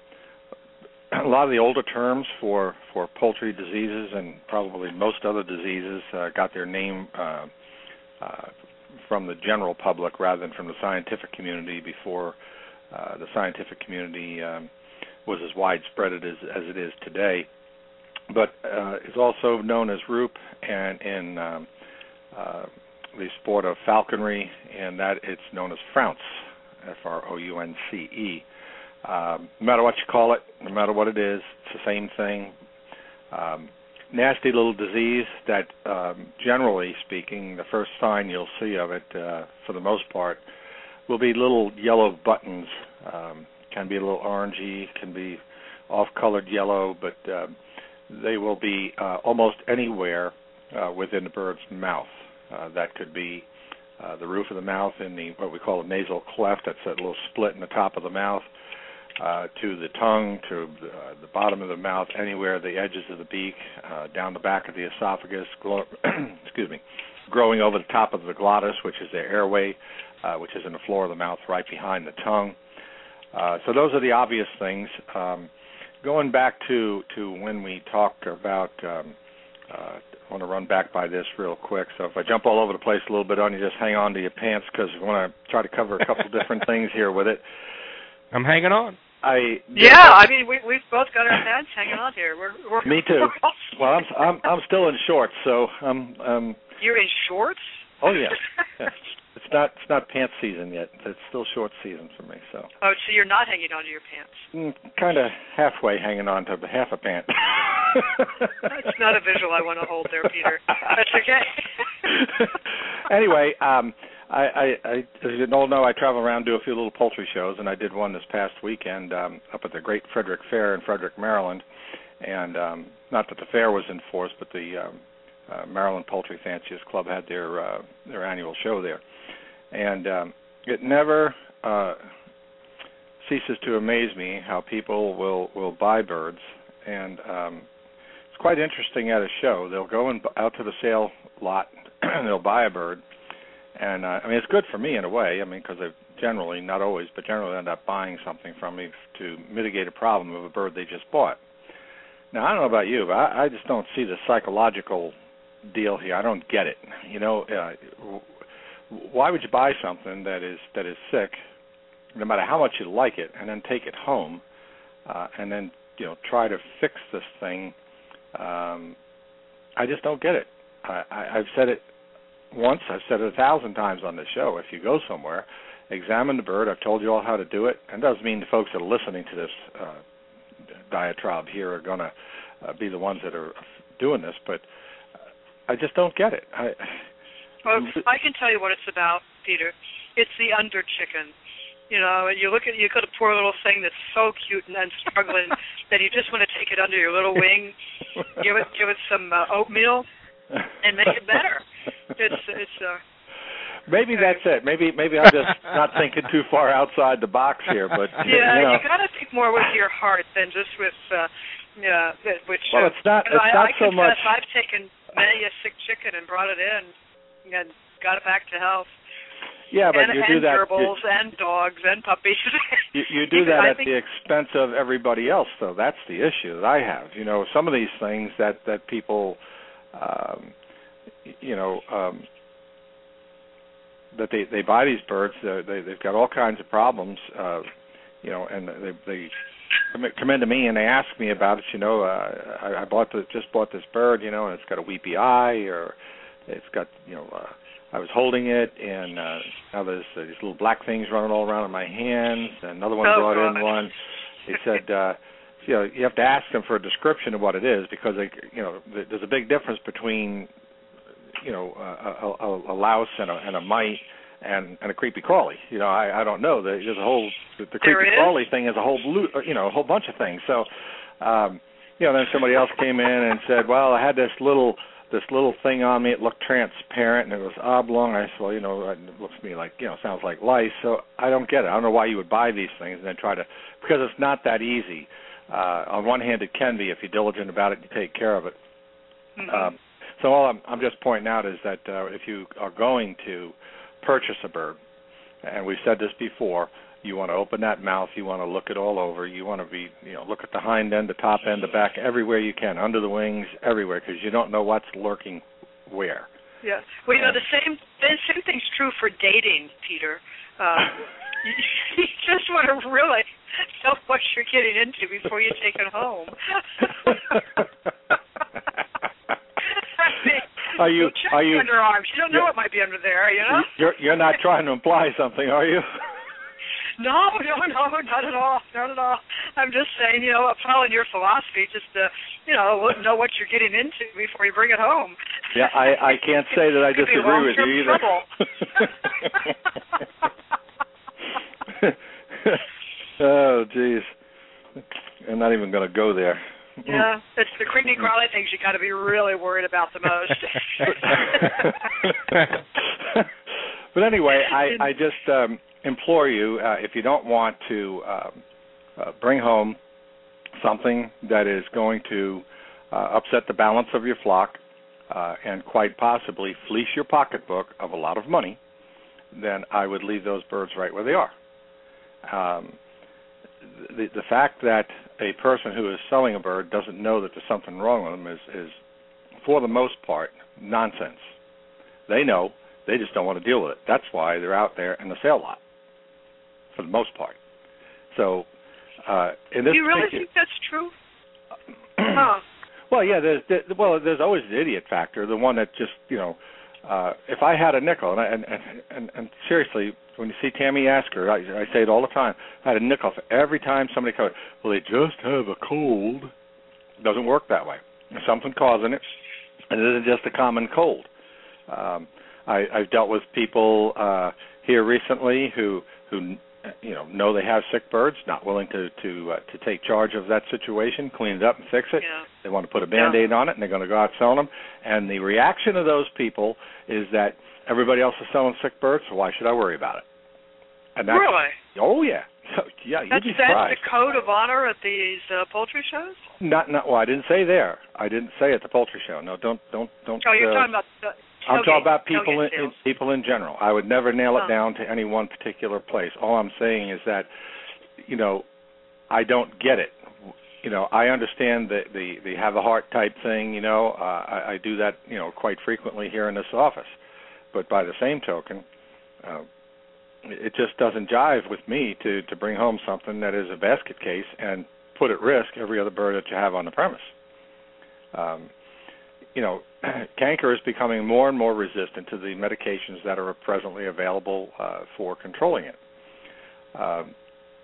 a lot of the older terms for, for poultry diseases and probably most other diseases uh, got their name uh, uh, from the general public rather than from the scientific community before uh, the scientific community um, was as widespread as, as it is today. But uh, it's also known as roup, and in um, uh, the sport of falconry, and that it's known as frounce, F R O U N C E. Um, no matter what you call it, no matter what it is, it's the same thing. Um, nasty little disease that, um, generally speaking, the first sign you'll see of it, uh, for the most part, will be little yellow buttons. Um, can be a little orangey, can be off-colored yellow, but uh, they will be uh, almost anywhere uh, within the bird's mouth. Uh, that could be uh, the roof of the mouth in the what we call a nasal cleft. That's that little split in the top of the mouth, uh, to the tongue, to the, uh, the bottom of the mouth, anywhere, the edges of the beak, uh, down the back of the esophagus, glo- excuse me, growing over the top of the glottis, which is the airway, uh, which is in the floor of the mouth right behind the tongue. Uh, so those are the obvious things. Um, going back to, to when we talked about um, uh, I want to run back by this real quick. So if I jump all over the place a little bit on you, just hang on to your pants because we want to try to cover a couple different things here with it. I'm hanging on. I yeah, I mean we we've both got our pants hanging on here. We're, we're me too. We're well, I'm I'm I'm still in shorts, so I'm um. You're in shorts? Oh yeah. yeah. It's not it's not pants season yet. It's still short season for me. So. Oh, so you're not hanging onto your pants? Mm, kind of halfway hanging on to half a pant. That's not a visual I want to hold there, Peter. That's okay. Anyway, um, I, I, I, as you all know, I travel around, do a few little poultry shows, and I did one this past weekend um, up at the Great Frederick Fair in Frederick, Maryland. And um, not that the fair was in force, but the um, uh, Maryland Poultry Fanciers Club had their uh, their annual show there. And um, it never uh, ceases to amaze me how people will, will buy birds. And um, it's quite interesting at a show. They'll go and out to the sale lot and they'll buy a bird. And, uh, I mean, it's good for me in a way, I mean, because I generally, not always, but generally end up buying something from me to mitigate a problem of a bird they just bought. Now, I don't know about you, but I, I just don't see the psychological deal here. I don't get it. You know, uh, why would you buy something that is that is sick, no matter how much you like it, and then take it home uh, and then, you know, try to fix this thing? Um, I just don't get it. I, I, I've said it once. I've said it a thousand times on the show. If you go somewhere, examine the bird. I've told you all how to do it. And it doesn't mean the folks that are listening to this uh, diatribe here are going to uh, be the ones that are doing this, but I just don't get it. I, well, I can tell you what it's about, Peter. It's the under chicken. You know, and you look at you got a poor little thing that's so cute and then struggling that you just want to take it under your little wing, give it give it some uh, oatmeal, and make it better. It's it's. Uh, maybe okay. that's it. Maybe maybe I'm just not thinking too far outside the box here, but yeah, you know. you got to think more with your heart than just with. Uh, yeah, which. Well, it's not. It's I, not I so much. I've taken many a sick chicken and brought it in and got it back to health. Yeah, but and, you do and that. gerbils you, and dogs and puppies. you, you do that at the expense of everybody else, though. That's the issue that I have. You know, some of these things that that people, um, you know, um, that they they buy these birds, they they've got all kinds of problems. Uh, you know, and they they come into me and they ask me about it. You know, uh, I, I bought the, just bought this bird. You know, and it's got a weepy eye, or it's got you know. Uh, I was holding it, and uh, now there's uh, these little black things running all around in my hands. Another one oh, brought God. in one. He said, uh, you know, you have to ask them for a description of what it is because, they, you know, there's a big difference between, you know, a, a, a louse and a, and a mite and, and a creepy crawly. You know, I, I don't know. There's a whole the, the creepy crawly thing is a whole blue, you know, a whole bunch of things. So, um, you know, then somebody else came in and said, well, I had this little. this little thing on me. It looked transparent, and it was oblong. I said, well, you know, it looks to me like, you know, sounds like lice. So I don't get it. I don't know why you would buy these things and then try to, because it's not that easy. Uh, on one hand, it can be if you're diligent about it and you take care of it. Mm-hmm. Um, so all I'm, I'm just pointing out is that uh, if you are going to purchase a bird, and we've said this before, you want to open that mouth. You want to look it all over. You want to be, you know, look at the hind end, the top end, the back, everywhere you can, under the wings, everywhere, because you don't know what's lurking where. Yeah. Well, you know, the same the same thing's true for dating, Peter. Um, you, you just want to really know what you're getting into before you take it home. I mean, are you? check Are you? Underarms. You don't know what might be under there. You know. You're you're not trying to imply something, are you? No, no, no, not at all, not at all. I'm just saying, you know, following your philosophy, just to, you know, know what you're getting into before you bring it home. Yeah, I, I can't say that I disagree with you either. Oh, geez. I'm not even going to go there. Yeah, it's the creepy crawly things you got to be really worried about the most. But anyway, I, I just um, implore you, uh, if you don't want to um, uh, bring home something that is going to uh, upset the balance of your flock uh, and quite possibly fleece your pocketbook of a lot of money, then I would leave those birds right where they are. Um, the, the fact that a person who is selling a bird doesn't know that there's something wrong with them is, is, for the most part, nonsense. They know. They just don't want to deal with it. That's why they're out there in the sale lot, for the most part. So, uh, in this do you really think that's true? Huh. Well, yeah. There's there, well, there's always the idiot factor, the one that just, you know, uh, if I had a nickel, and, I, and and and seriously, when you see Tammy ask her, I, I say it all the time. I had a nickel for every time somebody comes. Well, they just have a cold. It doesn't work that way. There's something causing it, and it isn't just a common cold. Um, I, I've dealt with people uh, here recently who, who you know, know they have sick birds, not willing to to uh, to take charge of that situation, clean it up and fix it. Yeah. They want to put a Band-Aid yeah. on it, and they're going to go out selling them. And the reaction of those people is that everybody else is selling sick birds, so why should I worry about it? And that's, really? Oh, yeah. Yeah, you'd that's, be surprised. That's the code of honor at these uh, poultry shows? Not, not. Well, I didn't say there. I didn't say at the poultry show. No, don't, don't, don't. Oh, you're uh, talking about. The, I'm okay. talking about people okay, in, in people in general. I would never nail it oh. down to any one particular place. All I'm saying is that, you know, I don't get it. You know, I understand the the, the have a heart type thing. You know, uh, I, I do that, you know, quite frequently here in this office. But by the same token, uh, it just doesn't jive with me to to bring home something that is a basket case and put at risk every other bird that you have on the premise. Um, you know, canker is becoming more and more resistant to the medications that are presently available uh, for controlling it. Um,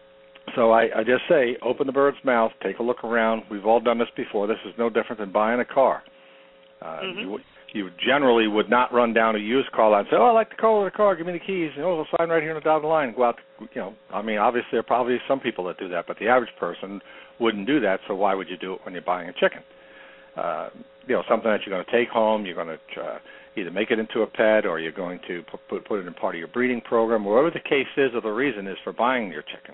so I, I just say, open the bird's mouth, take a look around. We've all done this before. This is no different than buying a car. Uh, mm-hmm. you, you generally would not run down a used car lot and say, "Oh, I like the color of the car. Give me the keys. And, oh, we'll sign right here on the dotted line." Go out. To, you know, I mean, obviously there are probably some people that do that, but the average person wouldn't do that. So why would you do it when you're buying a chicken? Uh, you know, something that you're going to take home. You're going to uh, either make it into a pet, or you're going to put, put put it in part of your breeding program. Whatever the case is, or the reason is for buying your chicken,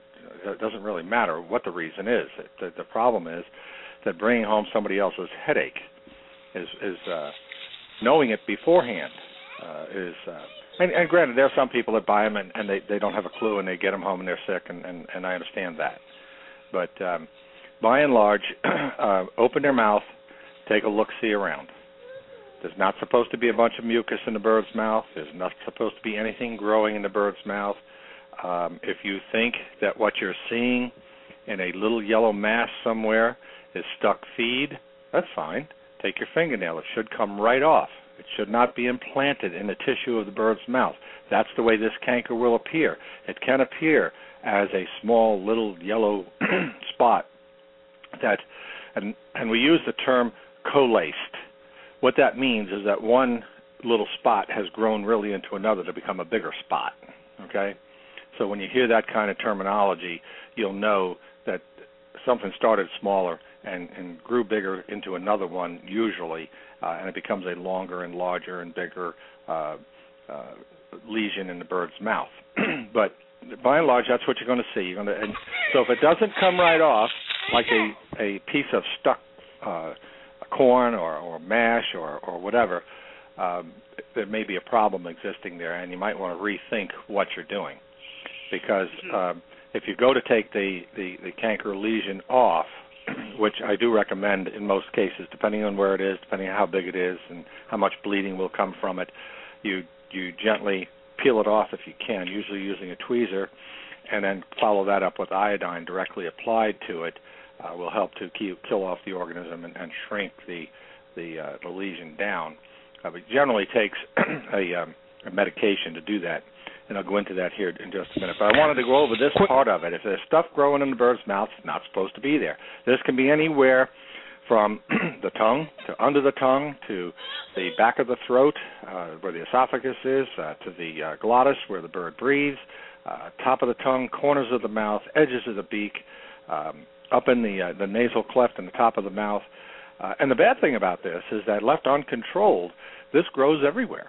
it doesn't really matter what the reason is. The, the problem is that bringing home somebody else's headache is is uh, knowing it beforehand uh, is. Uh, and, and granted, there are some people that buy them and, and they, they don't have a clue, and they get them home and they're sick, and, and, and I understand that. But um, by and large, uh, open their mouth, take a look-see around. There's not supposed to be a bunch of mucus in the bird's mouth. There's not supposed to be anything growing in the bird's mouth. Um, if you think that what you're seeing in a little yellow mass somewhere is stuck feed, that's fine. Take your fingernail. It should come right off. It should not be implanted in the tissue of the bird's mouth. That's the way this canker will appear. It can appear as a small little yellow spot that, and, and we use the term colaced. What that means is that one little spot has grown really into another to become a bigger spot, okay? So when you hear that kind of terminology, you'll know that something started smaller and, and grew bigger into another one usually, uh, and it becomes a longer and larger and bigger uh, uh, lesion in the bird's mouth. But by and large, that's what you're going to see. You're going to, and so if it doesn't come right off, like a, a piece of stuck uh, corn or, or mash or, or whatever, um, there may be a problem existing there, and you might want to rethink what you're doing. Because um, if you go to take the, the, the canker lesion off, which I do recommend in most cases, depending on where it is, depending on how big it is and how much bleeding will come from it, you you gently peel it off if you can, usually using a tweezer, and then follow that up with iodine directly applied to it. Uh, will help to keep, kill off the organism and, and shrink the the, uh, the lesion down. Uh, it generally takes a, um, a medication to do that, and I'll go into that here in just a minute. But I wanted to go over this part of it. If there's stuff growing in the bird's mouth, it's not supposed to be there. This can be anywhere from the tongue to under the tongue to the back of the throat, uh, where the esophagus is, uh, to the uh, glottis, where the bird breathes, uh, top of the tongue, corners of the mouth, edges of the beak, um, up in the uh, the nasal cleft in the top of the mouth. Uh, and the bad thing about this is that left uncontrolled, this grows everywhere.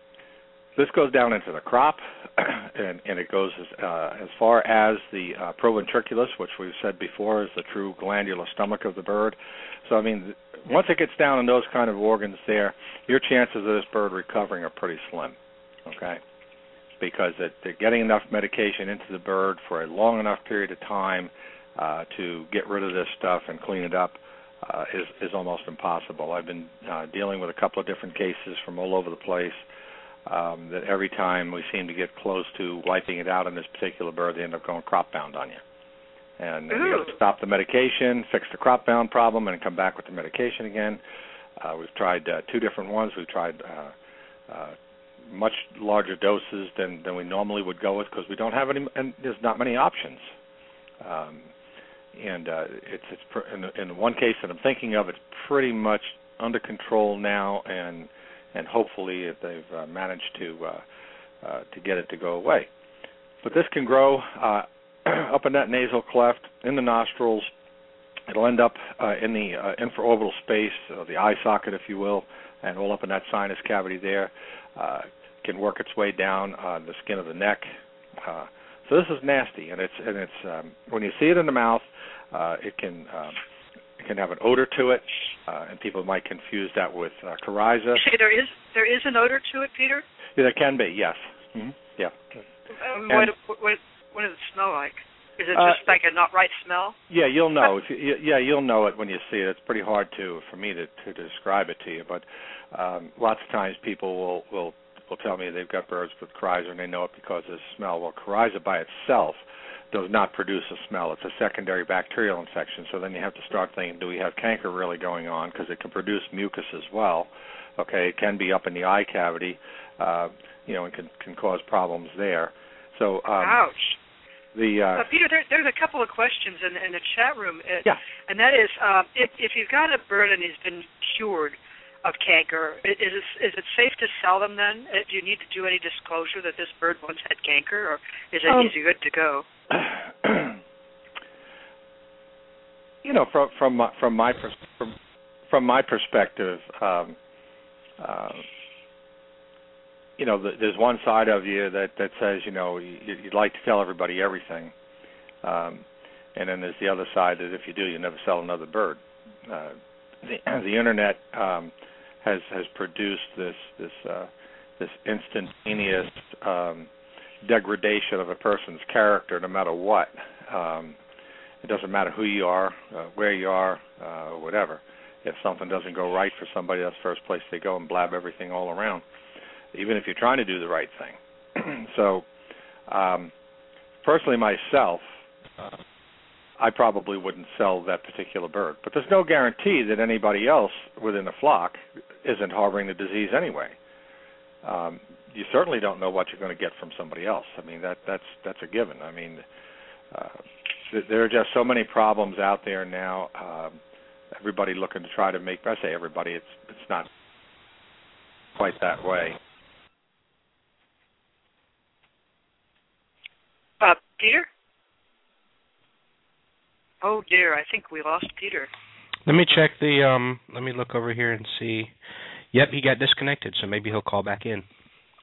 This goes down into the crop, and, and it goes as, uh, as far as the uh, proventriculus, which we've said before is the true glandular stomach of the bird. So, I mean, once it gets down in those kind of organs there, your chances of this bird recovering are pretty slim, okay? Because it, they're getting enough medication into the bird for a long enough period of time uh, to get rid of this stuff and clean it up uh, is, is almost impossible. I've been uh, dealing with a couple of different cases from all over the place. Um, that every time we seem to get close to wiping it out on this particular bird, they end up going crop bound on you. And then you got to stop the medication, fix the crop bound problem, and come back with the medication again. Uh, we've tried uh, two different ones. We've tried uh, uh, much larger doses than, than we normally would go with because we don't have any, and there's not many options. Um, and uh, it's, it's pr- in, in one case that I'm thinking of, it's pretty much under control now, and and hopefully they've uh, managed to uh, uh, to get it to go away. But this can grow uh, up in that nasal cleft, in the nostrils. It'll end up uh, in the uh, infraorbital space, uh, the eye socket, if you will, and all up in that sinus cavity there. Uh, can work its way down on the skin of the neck. Uh, so this is nasty, and it's and it's um, when you see it in the mouth, uh, it can. Um, It can have an odor to it, uh, and people might confuse that with uh, coryza. You say there is there is an odor to it, Peter? Yeah, there can be, yes. Mm-hmm. Yeah. Um, what, what what does it smell like? Is it just uh, like a not right smell? Yeah, you'll know. If you, yeah, you'll know it when you see it. It's pretty hard to for me to, to describe it to you, but um, lots of times people will, will will tell me they've got birds with coryza and they know it because of the smell. Well, coryza by itself does not produce a smell. It's a secondary bacterial infection, so then you have to start thinking, do we have canker really going on? Because it can produce mucus as well. Okay, it can be up in the eye cavity, uh, you know, and can, can cause problems there. So, um, ouch. The uh, uh, Peter, there, there's a couple of questions in, in the chat room, it, yeah. and that is, uh, if, if you've got a bird and he's been cured, of canker. Is it, is it safe to sell them then? Do you need to do any disclosure that this bird once had canker, or is it, um, is it good to go? You know, from from my, from my from, from my perspective, um, uh, you know, the, there's one side of you that, that says, you know, you, you'd like to tell everybody everything, um, and then there's the other side that if you do, you never sell another bird. Uh, the, the internet um, has has produced this this uh, this instantaneous um, degradation of a person's character, no matter what. Um, it doesn't matter who you are, uh, where you are, uh, whatever. If something doesn't go right for somebody, that's the first place they go and blab everything all around, even if you're trying to do the right thing. So, um, personally myself, uh, I probably wouldn't sell that particular bird. But there's no guarantee that anybody else within the flock isn't harboring the disease anyway. Um, you certainly don't know what you're going to get from somebody else. I mean, that that's that's a given. I mean, uh, th- there are just so many problems out there now. Um, everybody looking to try to make, I say everybody, it's it's not quite that way. Uh, Peter? Oh dear, I think we lost Peter. Let me check the, um, let me look over here and see. Yep, he got disconnected, so maybe he'll call back in.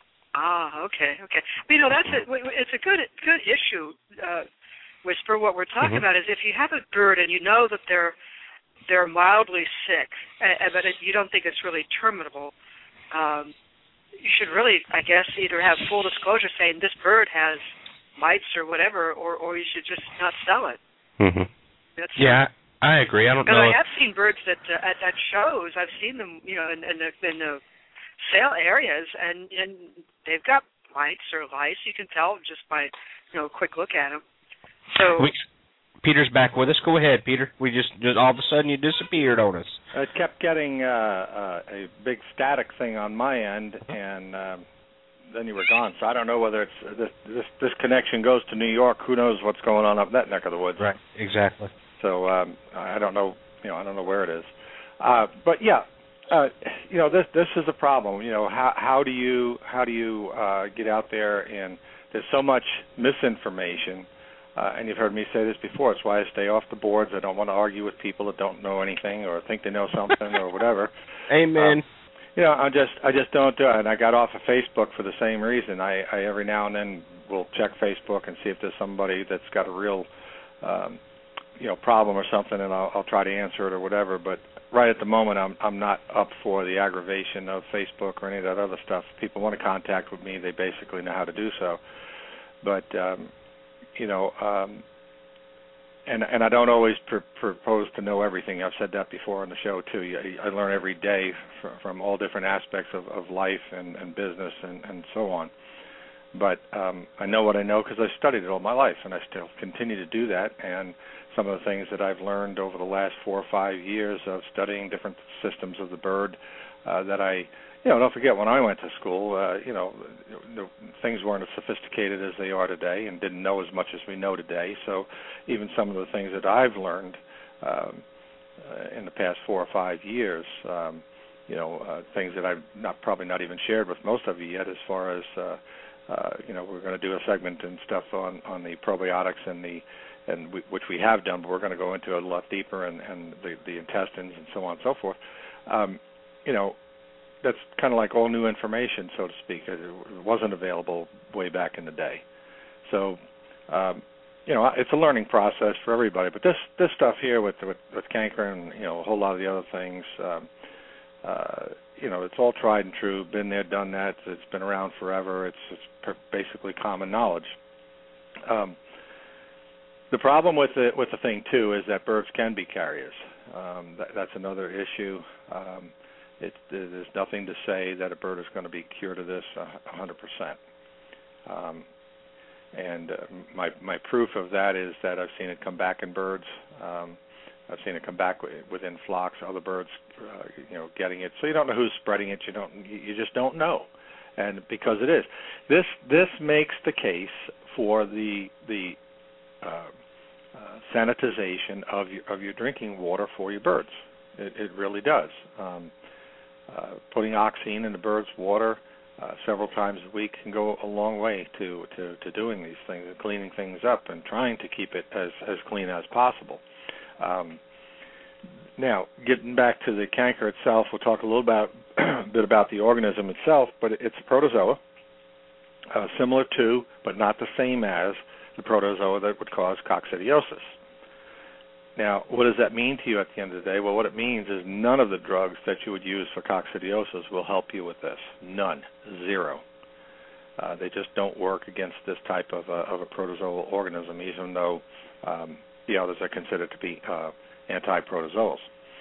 Ah, okay, okay. But, you know, that's a, it's a good good issue, uh, Whisper. What we're talking mm-hmm. about is if you have a bird and you know that they're they're mildly sick, uh, but it, you don't think it's really terminable, um, you should really, I guess, either have full disclosure saying this bird has mites or whatever, or, or you should just not sell it. Mm-hmm. That's yeah, I agree. I don't know. Because I have seen birds that uh, at, at shows. I've seen them, you know, in, in, the, in the sale areas, and, and they've got mites or lice. You can tell just by, you know, a quick look at them. So we, Peter's back with us. Go ahead, Peter. We just, just all of a sudden you disappeared on us. I kept getting uh, uh, a big static thing on my end, and um, then you were gone. So I don't know whether it's uh, this, this this connection goes to New York. Who knows what's going on up that neck of the woods? Right. Exactly. So um, I don't know. You know, I don't know where it is. Uh, but yeah, uh, you know, this this is a problem. You know, how how do you how do you uh, get out there, and there's so much misinformation. Uh, and you've heard me say this before. It's why I stay off the boards. I don't want to argue with people that don't know anything or think they know something or whatever. Amen. Um, you know, I just I just don't do it. And I got off of Facebook for the same reason. I, I every now and then will check Facebook and see if there's somebody that's got a real, um, you know, problem or something, and I'll, I'll try to answer it or whatever. But right at the moment, I'm I'm not up for the aggravation of Facebook or any of that other stuff. If people want to contact with me, they basically know how to do so. But um, you know, um, and and I don't always pr- propose to know everything. I've said that before on the show too. I, I learn every day from, from all different aspects of, of life and, and business and, and so on. But um, I know what I know because I studied it all my life, and I still continue to do that. And some of the things that I've learned over the last four or five years of studying different systems of the bird uh, that I You know, don't forget, when I went to school, uh, you know, the, things weren't as sophisticated as they are today and didn't know as much as we know today. So even some of the things that I've learned um, uh, in the past four or five years, um, you know, uh, things that I've not probably not even shared with most of you yet as far as, uh, uh, you know, we're going to do a segment and stuff on, on the probiotics and the and we, which we have done, but we're going to go into it a lot deeper and, and the, the intestines and so on and so forth. Um, you know, that's kind of like all new information, so to speak. It wasn't available way back in the day. So, um, you know, it's a learning process for everybody. But this this stuff here with with, with canker and, you know, a whole lot of the other things, um, uh, you know, it's all tried and true. Been there, done that. It's been around forever. It's, it's basically common knowledge. Um, the problem with the with the thing too is that birds can be carriers. Um, that, that's another issue. Um, It, there's nothing to say that a bird is going to be cured of this one hundred percent. Um, and uh, my my proof of that is that I've seen it come back in birds. Um, I've seen it come back within flocks, other birds, uh, you know, getting it. So you don't know who's spreading it. You don't. You just don't know. And because it is, this this makes the case for the the uh, uh, sanitization of your of your drinking water for your birds. It, it really does. Um, uh, putting oxine in the bird's water uh, several times a week can go a long way to, to, to doing these things and cleaning things up and trying to keep it as, as clean as possible. Um, now, getting back to the canker itself, we'll talk a little about, bit about the organism itself, but it's a protozoa, uh, similar to, but not the same as, the protozoa that would cause coccidiosis. Now, what does that mean to you at the end of the day? Well, what it means is none of the drugs that you would use for coccidiosis will help you with this. None. Zero. Uh, they just don't work against this type of a, of a protozoal organism, even though um, the others are considered to be uh, anti-protozoals.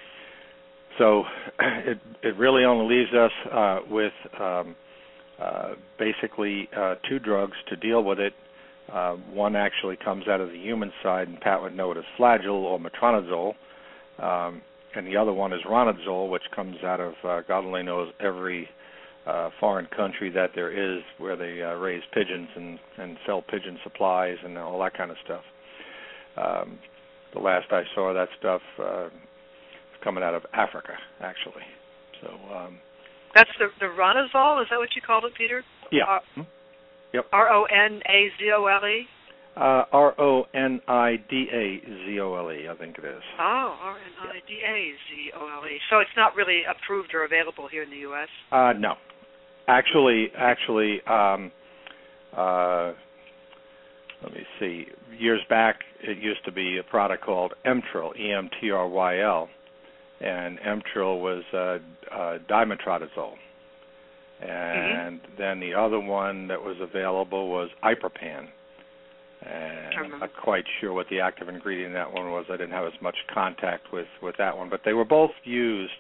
So it, it really only leaves us uh, with um, uh, basically uh, two drugs to deal with it. Uh, one actually comes out of the human side, and Pat would know it as Flagyl or metronidazole, um, and the other one is ronidazole, which comes out of, uh, God only knows, every uh, foreign country that there is where they uh, raise pigeons and, and sell pigeon supplies and all that kind of stuff. Um, the last I saw that stuff uh, is coming out of Africa, actually. So um, that's the, the ronidazole? Is that what you called it, Peter? Yeah. Uh, hmm? Yep. R O N A Z O L E? Uh, R O N I D A Z O L E, I think it is. Oh, R N I D A Z O L E. So it's not really approved or available here in the U S? Uh, no. Actually, actually, um, uh, let me see. Years back, it used to be a product called Emtryl, E M T R Y L, and Emtryl was uh, uh, dimetronidazole. And mm-hmm. then the other one that was available was Ipropan. And I'm not quite sure what the active ingredient in that one was. I didn't have as much contact with, with that one. But they were both used.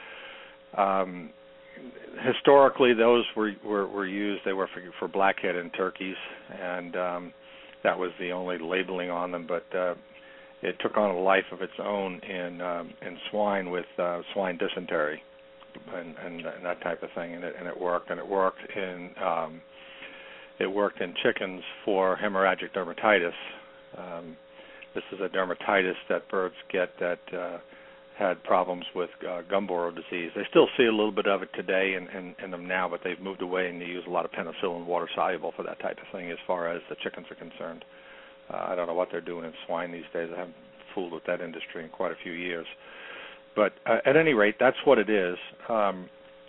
Um, historically, those were, were, were used. They were for, for blackhead in turkeys, and um, that was the only labeling on them. But uh, it took on a life of its own in, um, in swine with uh, swine dysentery. And, and, and that type of thing, and it, and it worked. And it worked in um, it worked in chickens for hemorrhagic dermatitis. Um, this is a dermatitis that birds get that uh, had problems with uh, Gumboro disease. They still see a little bit of it today in, in, in them now, but they've moved away and they use a lot of penicillin, water soluble for that type of thing as far as the chickens are concerned. Uh, I don't know what they're doing in swine these days. I haven't fooled with that industry in quite a few years. But uh, at any rate, that's what it is. Um,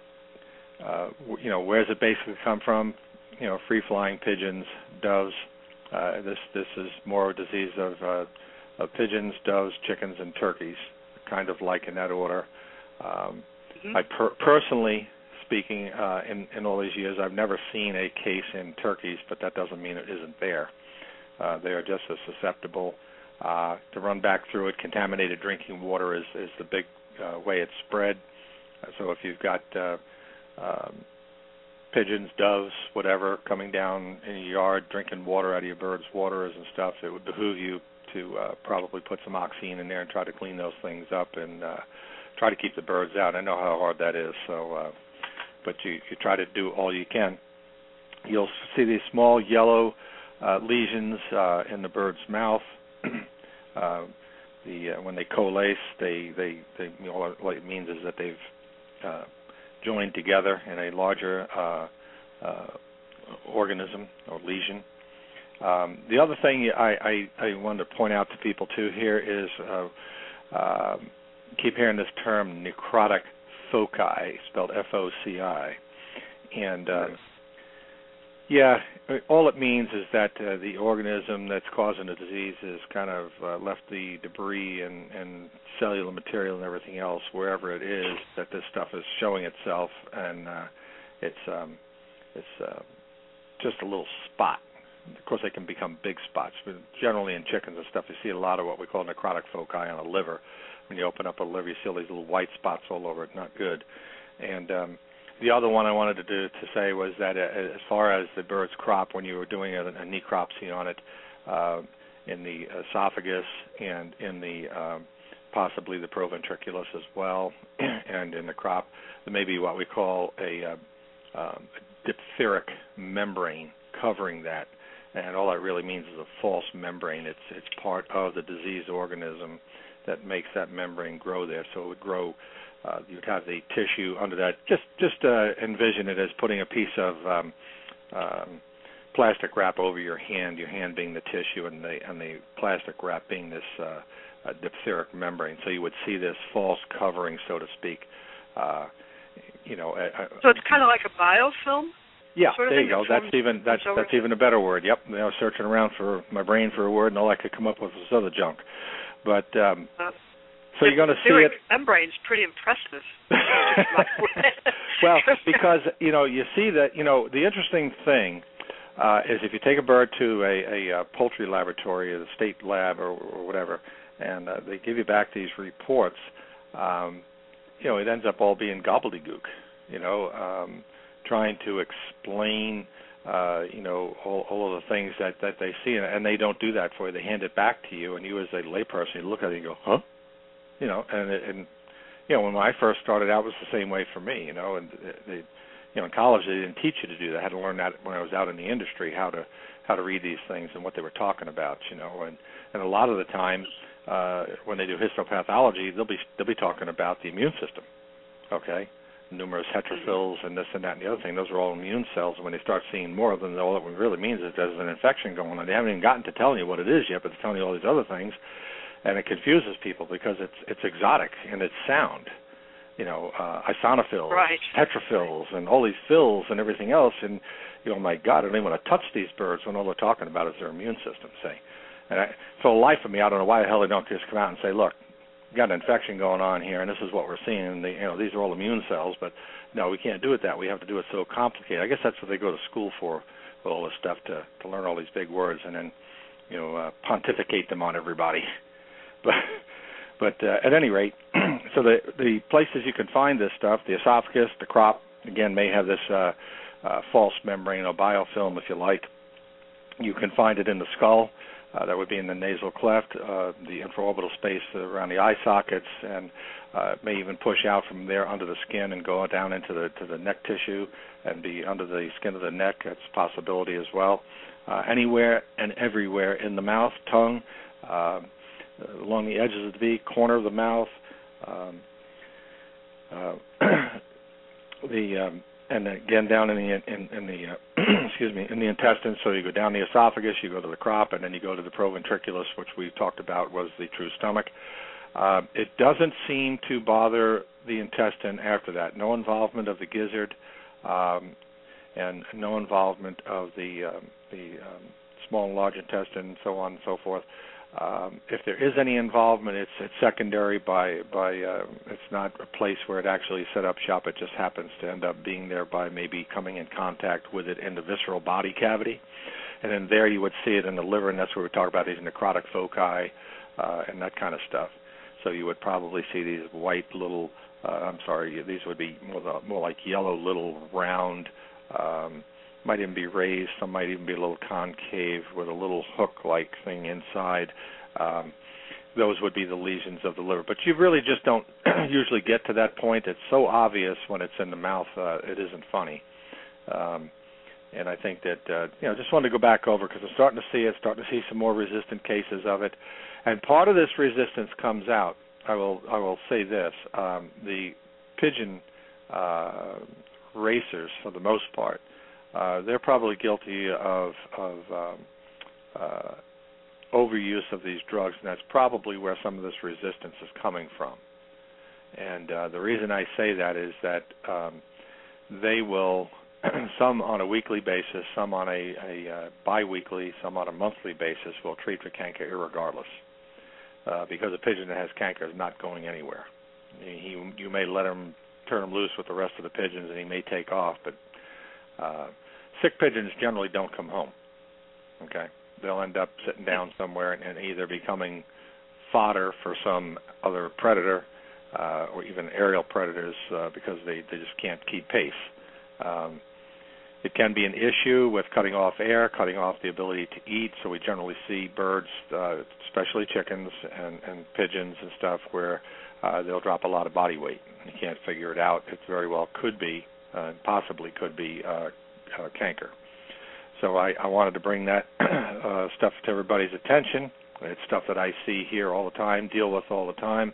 uh, you know, where does it basically come from? You know, free-flying pigeons, doves. Uh, this this is more a disease of, uh, of pigeons, doves, chickens, and turkeys, kind of like in that order. Um, mm-hmm. I per- personally speaking, uh, in, in all these years, I've never seen a case in turkeys, but that doesn't mean it isn't there. Uh, they are just as susceptible. Uh, to run back through it, contaminated drinking water is, is the big uh, way it's spread. Uh, so if you've got uh, um, pigeons, doves, whatever, coming down in your yard, drinking water out of your birds' waters and stuff, it would behoove you to uh, probably put some oxine in there and try to clean those things up and uh, try to keep the birds out. I know how hard that is, so uh, but you, you try to do all you can. You'll see these small yellow uh, lesions uh, in the bird's mouth. Uh, the uh, when they coalesce, they they, they you know, what it means is that they've uh, joined together in a larger uh, uh, organism or lesion. Um, the other thing I, I, I wanted to point out to people too here is uh, uh, keep hearing this term necrotic foci, spelled F O C I, and uh, yeah, all it means is that uh, the organism that's causing the disease has kind of uh, left the debris and, and cellular material and everything else wherever it is that this stuff is showing itself, and uh, it's um, it's uh, just a little spot. Of course, they can become big spots, but generally in chickens and stuff, you see a lot of what we call necrotic foci on a liver. When you open up a liver, you see all these little white spots all over it. Not good. And um, the other one I wanted to do to say was that uh, as far as the bird's crop, when you were doing a, a necropsy on it uh, in the esophagus and in the um, possibly the proventriculus as well, and in the crop, there may be what we call a, uh, um, a diphtheric membrane covering that, and all that really means is a false membrane. It's it's part of the diseased organism that makes that membrane grow there, so it would grow uh, you'd have the tissue under that. Just just uh, envision it as putting a piece of um, um, plastic wrap over your hand, your hand being the tissue and the and the plastic wrap being this uh, uh, diphtheric membrane. So you would see this false covering, so to speak. Uh, you know. Uh, so it's kind of like a biofilm. Yeah, sort of there you go. That's even that's over. that's even a better word. Yep. I was searching around for my brain for a word, and all I could come up with was other junk. But um, uh, so you're going to see it. Membrane's pretty impressive. Well, because you know you see that you know the interesting thing uh, is if you take a bird to a, a, a poultry laboratory, or the state lab, or, or whatever, and uh, they give you back these reports, um, you know it ends up all being gobbledygook. You know. Um, trying to explain, uh, you know, all, all of the things that, that they see, and they don't do that for you. They hand it back to you, and you as a layperson, you look at it and you go, huh? You know, and, and you know, when I first started out, it was the same way for me, you know, and they, you know, in college they didn't teach you to do that. I had to learn that when I was out in the industry, how to how to read these things and what they were talking about, you know, and, and a lot of the time uh, when they do histopathology, they'll be they'll be talking about the immune system, okay? Numerous heterophils and this and that and the other thing. Those are all immune cells. And when they start seeing more of them, all it really means is there's an infection going on. They haven't even gotten to telling you what it is yet, but they're telling you all these other things, and it confuses people because it's it's exotic and it's sound. You know, uh, eosinophils, right. heterophils, and all these phils and everything else. And you know, my God, I don't even want to touch these birds when all they're talking about is their immune system. Say, and I, for the life of me, I don't know why the hell they don't just come out and say, look, got an infection going on here, and this is what we're seeing. And they, you know, these are all immune cells, but no, we can't do it that way. We have to do it so complicated. I guess that's what they go to school for, with all this stuff, to to learn all these big words and then, you know, uh, pontificate them on everybody. But but uh, at any rate, so the the places you can find this stuff, the esophagus, the crop, again, may have this uh, uh, false membrane or biofilm, if you like. You can find it in the skull. Uh, that would be in the nasal cleft, uh, the infraorbital space around the eye sockets, and uh, it may even push out from there under the skin and go down into the to the neck tissue and be under the skin of the neck. That's a possibility as well. Uh, anywhere and everywhere in the mouth, tongue, uh, along the edges of the V, corner of the mouth, um, uh, the um, and again down in the in, in the uh, excuse me in the intestines. So you go down the esophagus, you go to the crop, and then you go to the proventriculus, which we talked about was the true stomach. Uh, it doesn't seem to bother the intestine after that. No involvement of the gizzard, um, and no involvement of the um, the um, small and large intestine, and so on and so forth. Um, if there is any involvement, it's it's secondary by by uh, it's not a place where it actually set up shop. It just happens to end up being there by maybe coming in contact with it in the visceral body cavity, and then there you would see it in the liver, and that's where we talk about these necrotic foci uh, and that kind of stuff. So you would probably see these white little, uh, I'm sorry, these would be more the, more like yellow little round. Um, might even be raised, some might even be a little concave with a little hook-like thing inside. Um, those would be the lesions of the liver. But you really just don't usually get to that point. It's so obvious when it's in the mouth, uh, it isn't funny. Um, and I think that, uh, you know, just wanted to go back over because I'm starting to see it, starting to see some more resistant cases of it. And part of this resistance comes out, I will I will say this, um, the pigeon uh, racers, for the most part, Uh, they're probably guilty of, of um, uh, overuse of these drugs, and that's probably where some of this resistance is coming from. And uh, the reason I say that is that um, they will, some on a weekly basis, some on a, a uh, biweekly, some on a monthly basis, will treat for canker irregardless, uh, because a pigeon that has canker is not going anywhere. He, you may let him turn him loose with the rest of the pigeons, and he may take off, but uh, sick pigeons generally don't come home, okay? They'll end up sitting down somewhere and, and either becoming fodder for some other predator uh, or even aerial predators uh, because they, they just can't keep pace. Um, it can be an issue with cutting off air, cutting off the ability to eat, so we generally see birds, uh, especially chickens and, and pigeons and stuff, where uh, they'll drop a lot of body weight. You can't figure it out. It very well could be, uh, possibly could be, uh, Uh, canker. So I, I wanted to bring that uh, stuff to everybody's attention. It's stuff that I see here all the time, deal with all the time.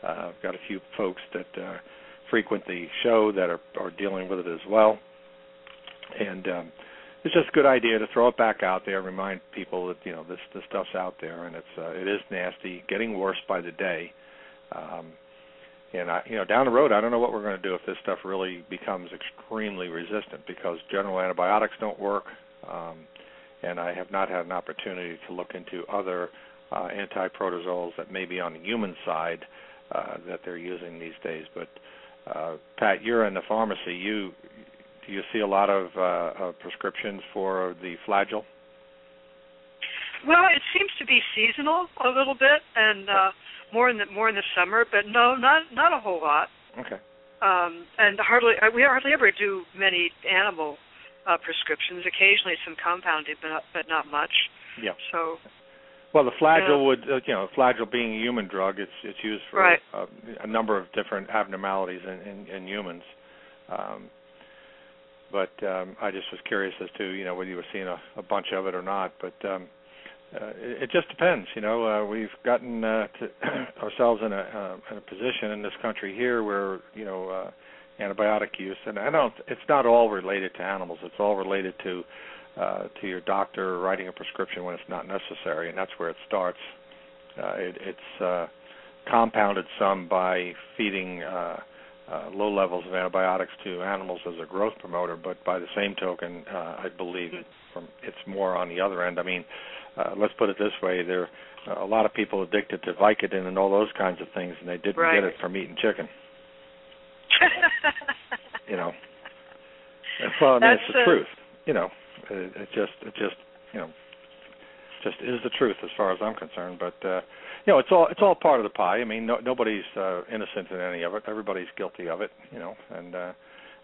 Uh, I've got a few folks that uh, frequent the show that are, are dealing with it as well. And um, it's just a good idea to throw it back out there, remind people that, you know, this, this stuff's out there, and it's uh, it is nasty, getting worse by the day. Um, and, I, you know, down the road, I don't know what we're going to do if this stuff really becomes extremely resistant, because general antibiotics don't work, um, and I have not had an opportunity to look into other uh, anti-protozoals that may be on the human side uh, that they're using these days. But, uh, Pat, you're in the pharmacy. You do you see a lot of uh, uh, prescriptions for the Flagyl? Well, it seems to be seasonal a little bit, and uh, more in the more in the summer. But no, not not a whole lot. Okay. Um, and hardly we hardly ever do many animal uh, prescriptions. Occasionally, some compounded, but not, but not much. Yeah. So. Well, the Flagyl yeah. would, uh, you know, Flagyl being a human drug, it's it's used for right. uh, a number of different abnormalities in, in, in humans. Um, but um, I just was curious as to, you know, whether you were seeing a, a bunch of it or not. But um, uh, it, it just depends. You know, uh, we've gotten uh, to ourselves in a uh, in a position in this country here where, you know, uh, antibiotic use, and I don't. It's not all related to animals. It's all related to Uh, to your doctor writing a prescription when it's not necessary, and that's where it starts. Uh, it, it's uh, compounded some by feeding uh, uh, low levels of antibiotics to animals as a growth promoter, but by the same token, uh, I believe from, it's more on the other end. I mean, uh, let's put it this way, there are a lot of people addicted to Vicodin and all those kinds of things, and they didn't right. get it from eating chicken. You know. Well, I mean, That's, it's the uh, truth, you know. It, it just, it just, you know, just is the truth as far as I'm concerned. But uh, you know, it's all, it's all part of the pie. I mean, no, nobody's uh, innocent in any of it. Everybody's guilty of it, you know. And uh,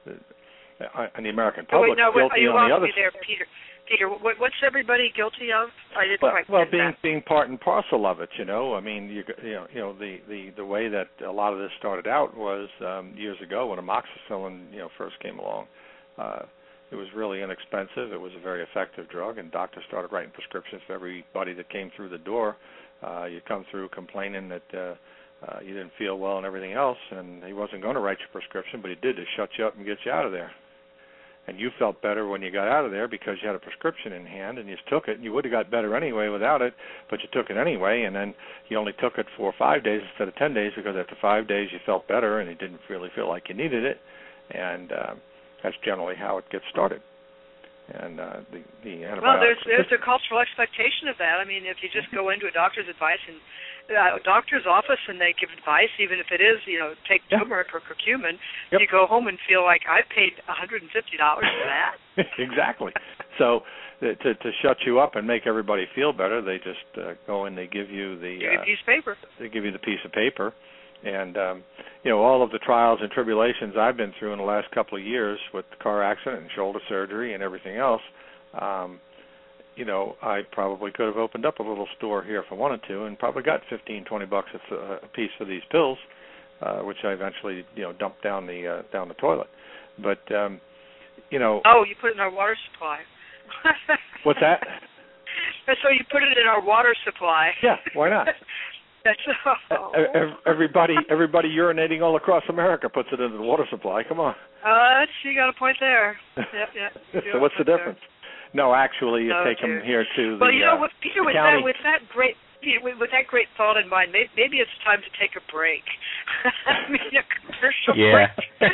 and the American public oh, wait, no, guilty you on the other. Me there, Peter. Peter, what, what's everybody guilty of? I didn't well, quite well get being that. being part and parcel of it, you know. I mean, you you know, you know, the, the, the way that a lot of this started out was um, years ago when amoxicillin, you know, first came along. Uh, It was really inexpensive. It was a very effective drug, and doctors started writing prescriptions for everybody that came through the door. Uh, you come through complaining that uh, uh, you didn't feel well and everything else, and he wasn't going to write your prescription, but he did to shut you up and get you out of there. And you felt better when you got out of there because you had a prescription in hand, and you took it, and you would have got better anyway without it, but you took it anyway, and then you only took it for five days instead of ten days because after five days you felt better and you didn't really feel like you needed it, and uh, that's generally how it gets started. And uh, the, the antibiotics. Well, there's there's a cultural expectation of that. I mean, if you just go into a doctor's advice and uh, a doctor's office and they give advice, even if it is, you know, take yeah. turmeric or curcumin, yep. you go home and feel like I paid one hundred fifty dollars for that. Exactly. So to to shut you up and make everybody feel better, they just uh, go and they give you the give you a piece of paper. Uh, they give you the piece of paper. And, um, you know, all of the trials and tribulations I've been through in the last couple of years with the car accident and shoulder surgery and everything else, um, you know, I probably could have opened up a little store here if I wanted to and probably got fifteen, twenty bucks a, a piece for these pills, uh, which I eventually, you know, dumped down the uh, down the toilet. But, um, you know. Oh, you put it in our water supply. What's that? So you put it in our water supply. Yeah, why not? That's, oh. Everybody, everybody urinating all across America puts it into the water supply. Come on. Uh, you got a point there. Yeah, yeah. So what's the difference? There. No, actually, you no, take dear. them here to the. Well, you know, uh, with, Peter, with county. that, with that great, with, with that great thought in mind, maybe, maybe it's time to take a break. I mean, a commercial yeah. break.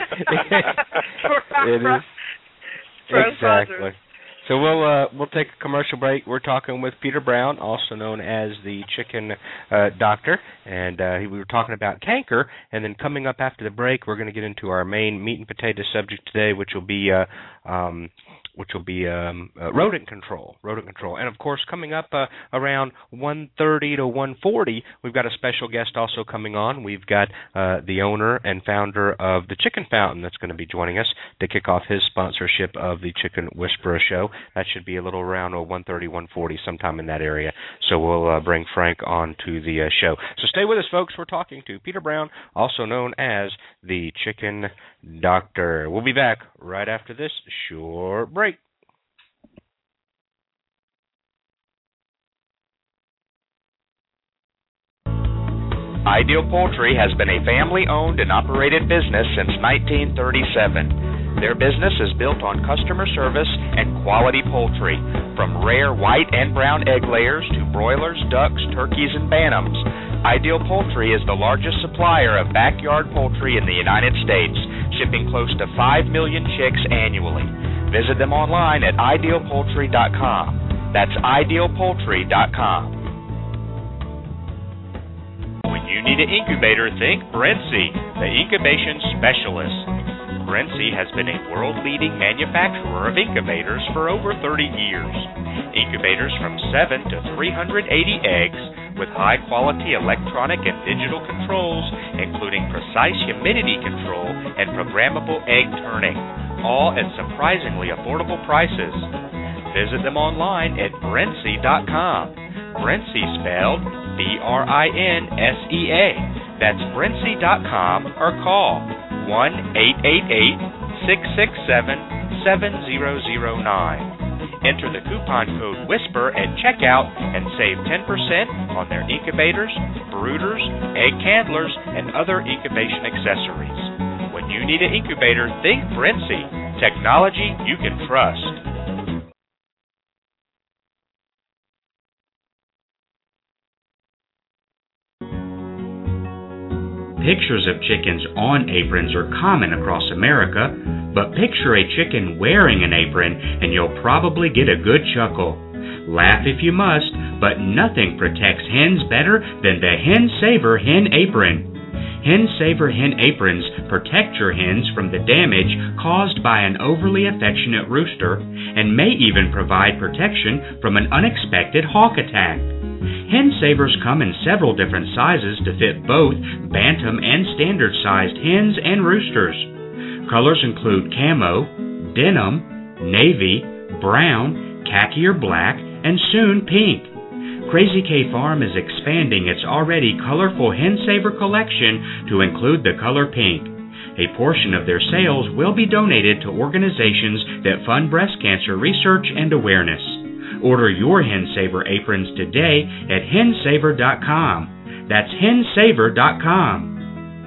for, it for, is. For exactly. So we'll uh, we'll take a commercial break. We're talking with Peter Brown, also known as the Chicken uh, Doctor, and uh, we were talking about canker. And then coming up after the break, we're going to get into our main meat and potato subject today, which will be uh, um, which will be um, uh, rodent control, rodent control. And of course, coming up uh, around one thirty to one forty, we've got a special guest also coming on. We've got uh, the owner and founder of the Chicken Fountain that's going to be joining us to kick off his sponsorship of the Chicken Whisperer Show. That should be a little around one thirty, one forty, sometime in that area. So we'll uh, bring Frank on to the uh, show. So stay with us, folks. We're talking to Peter Brown, also known as the Chicken Doctor. We'll be back right after this short break. Ideal Poultry has been a family-owned and operated business since nineteen thirty-seven. Their business is built on customer service and quality poultry, from rare white and brown egg layers to broilers, ducks, turkeys, and bantams. Ideal Poultry is the largest supplier of backyard poultry in the United States, shipping close to five million chicks annually. Visit them online at ideal poultry dot com. That's ideal poultry dot com. When you need an incubator, think Brency, the incubation specialist. Brency has been a world-leading manufacturer of incubators for over thirty years. Incubators from seven to three hundred eighty eggs with high-quality electronic and digital controls, including precise humidity control and programmable egg turning, all at surprisingly affordable prices. Visit them online at Brency dot com. Brency spelled B R I N S E A. That's Brency dot com or call one eight eight eight, six six seven, seven zero zero nine. Enter the coupon code WHISPER at checkout and save ten percent on their incubators, brooders, egg handlers, and other incubation accessories. When you need an incubator, think Brency. Technology you can trust. Pictures of chickens on aprons are common across America, but picture a chicken wearing an apron and you'll probably get a good chuckle. Laugh if you must, but nothing protects hens better than the Hen Saver Hen Apron. Hen Saver Hen Aprons protect your hens from the damage caused by an overly affectionate rooster and may even provide protection from an unexpected hawk attack. Hen Savers come in several different sizes to fit both bantam and standard-sized hens and roosters. Colors include camo, denim, navy, brown, khaki or black, and soon pink. Crazy K Farm is expanding its already colorful Hen Saver collection to include the color pink. A portion of their sales will be donated to organizations that fund breast cancer research and awareness. Order your Hen Saver aprons today at hen saver dot com. That's hen saver dot com.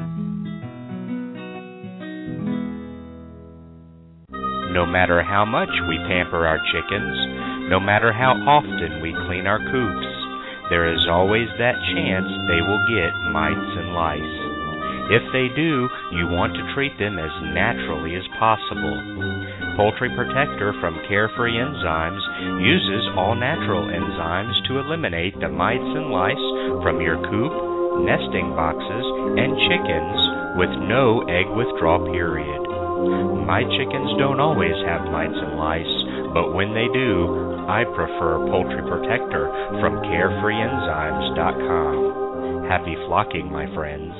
No matter how much we pamper our chickens, no matter how often we clean our coops, there is always that chance they will get mites and lice. If they do, you want to treat them as naturally as possible. Poultry Protector from Carefree Enzymes uses all-natural enzymes to eliminate the mites and lice from your coop, nesting boxes, and chickens with no egg withdrawal period. My chickens don't always have mites and lice, but when they do, I prefer Poultry Protector from carefree enzymes dot com. Happy flocking, my friends.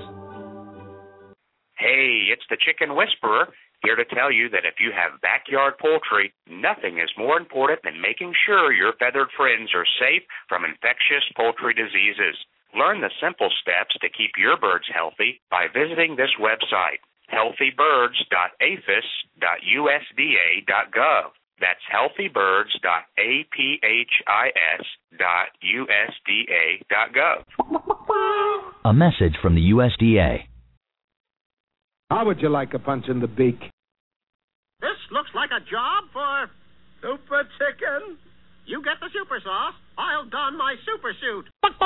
Hey, it's the Chicken Whisperer, here to tell you that if you have backyard poultry, nothing is more important than making sure your feathered friends are safe from infectious poultry diseases. Learn the simple steps to keep your birds healthy by visiting this website, healthy birds dot a f i s dot u s d a dot gov. That's healthy birds dot a p h i s dot u s d a dot gov. A message from the U S D A. How would you like a punch in the beak? This looks like a job for Super Chicken. You get the super sauce, I'll don my super suit.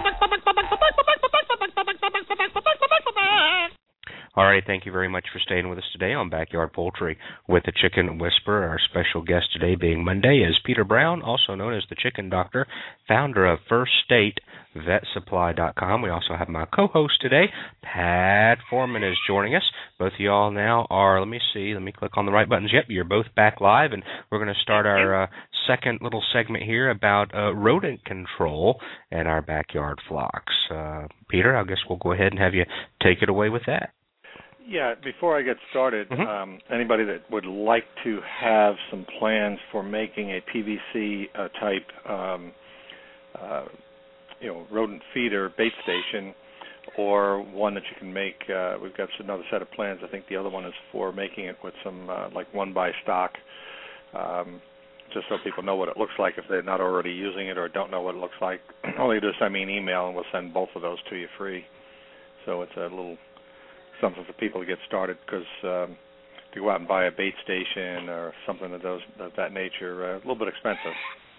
All right, thank you very much for staying with us today on Backyard Poultry with the Chicken Whisperer. Our special guest today being Monday is Peter Brown, also known as the Chicken Doctor, founder of First State Vet Supply dot com. We also have my co-host today, Pat Foreman, is joining us. Both of y'all now are, let me see, let me click on the right buttons. Yep, you're both back live, and we're going to start our uh, second little segment here about uh, rodent control in our backyard flocks. Uh, Peter, I guess we'll go ahead and have you take it away with that. Yeah, before I get started, mm-hmm. um, anybody that would like to have some plans for making a P V C uh, type, um, uh, you know, rodent feeder bait station, or one that you can make, uh, we've got another set of plans. I think the other one is for making it with some uh, like one by stock, um, just so people know what it looks like if they're not already using it or don't know what it looks like. All you do is send me an email and we'll send both of those to you free. So it's a little something for people to get started, because um, to go out and buy a bait station or something of those of that nature, uh, a little bit expensive.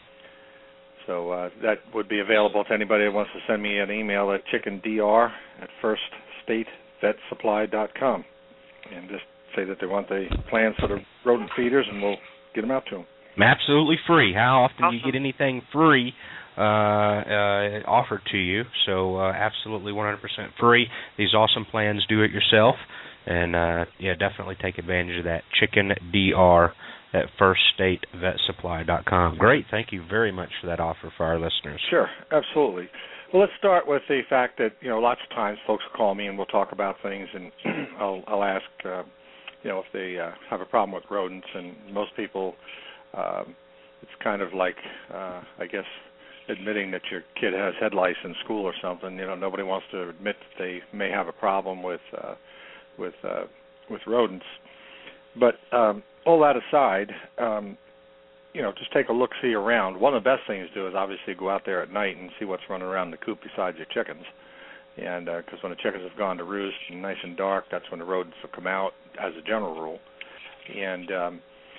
So uh, that would be available to anybody that wants to send me an email at chickendr at first state vet supply dot com, and just say that they want the plans for the rodent feeders, and we'll get them out to them. Absolutely free. How often Awesome. do you get anything free uh, uh, offered to you? So uh, absolutely one hundred percent free. These awesome plans, do it yourself, and uh, yeah, definitely take advantage of that. Chicken D R at first state vet supply dot com. Great. Thank you very much for that offer for our listeners. Sure, absolutely. Well, let's start with the fact that, you know, lots of times folks call me and we'll talk about things, and I'll, I'll ask, uh, you know, if they uh, have a problem with rodents, and most people, um, it's kind of like, uh, I guess, admitting that your kid has head lice in school or something. You know, nobody wants to admit that they may have a problem with uh, with uh, with rodents. But um, all that aside, um, you know, just take a look-see around. One of the best things to do is obviously go out there at night and see what's running around the coop besides your chickens. And because uh, when the chickens have gone to roost and nice and dark, that's when the rodents will come out, as a general rule. And um,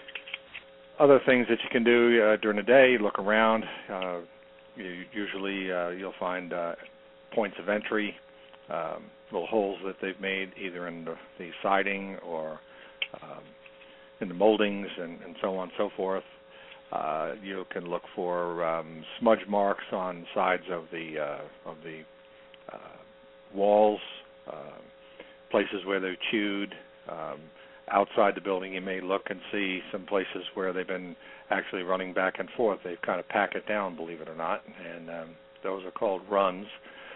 other things that you can do uh, during the day, look around. Uh, you, usually uh, you'll find uh, points of entry, um, little holes that they've made either in the, the siding or um, in the moldings, and, and so on and so forth. Uh, you can look for um, smudge marks on sides of the uh, of the uh, walls, uh, places where they're chewed. Um, outside the building, you may look and see some places where they've been actually running back and forth. They've kind of packed it down, believe it or not, and um, those are called runs.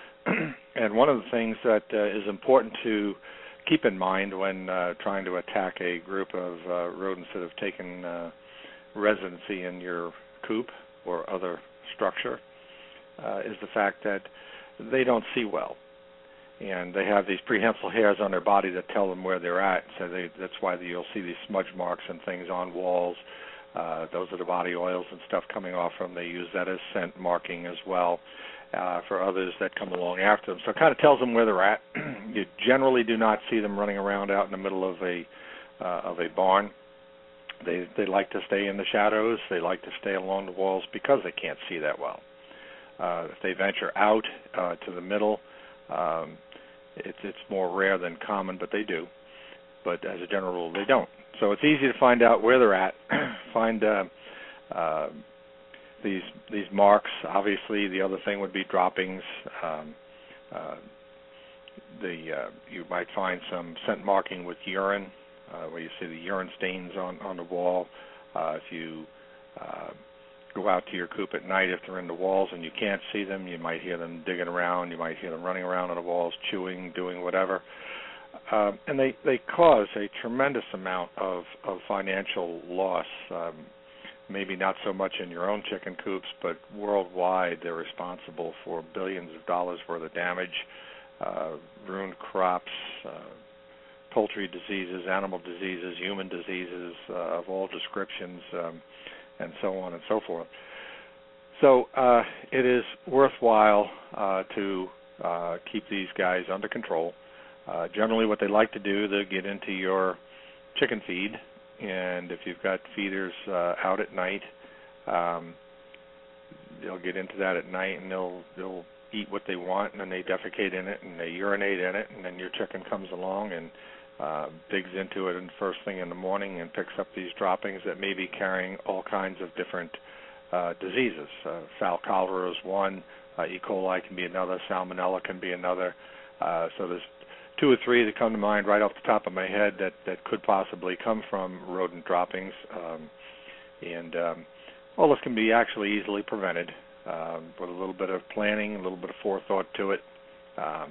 And one of the things that uh, is important to keep in mind when uh, trying to attack a group of uh, rodents that have taken uh, residency in your coop or other structure uh, is the fact that they don't see well. And they have these prehensile hairs on their body that tell them where they're at. So they, that's why you'll see these smudge marks and things on walls. Uh, those are the body oils and stuff coming off them. They use that as scent marking as well uh, for others that come along after them. So it kind of tells them where they're at. You generally do not see them running around out in the middle of a uh, of a barn. They they like to stay in the shadows. They like to stay along the walls because they can't see that well. Uh, if they venture out uh, to the middle, um, it's it's more rare than common, but they do. But as a general rule, they don't. So it's easy to find out where they're at. Find uh, uh, these these marks. Obviously, the other thing would be droppings. Um, uh, the uh, you might find some scent marking with urine, uh, where you see the urine stains on on the wall. Uh, if you uh, go out to your coop at night, if they're in the walls and you can't see them, you might hear them digging around. You might hear them running around on the walls, chewing, doing whatever. Uh, and they, they cause a tremendous amount of, of financial loss, um, maybe not so much in your own chicken coops, but worldwide they're responsible for billions of dollars worth of damage, uh, ruined crops, uh, poultry diseases, animal diseases, human diseases uh, of all descriptions, um, and so on and so forth. So uh, it is worthwhile uh, to uh, keep these guys under control. Uh, generally what they like to do, they'll get into your chicken feed, and if you've got feeders uh, out at night, um, they'll get into that at night, and they'll they'll eat what they want, and then they defecate in it, and they urinate in it, and then your chicken comes along and uh, digs into it and first thing in the morning and picks up these droppings that may be carrying all kinds of different uh, diseases. Uh, fowl cholera is one, uh, E. coli can be another, salmonella can be another. Uh, so there's two or three that come to mind right off the top of my head that, that could possibly come from rodent droppings. Um, and um, all this can be actually easily prevented um, with a little bit of planning, a little bit of forethought to it. Um,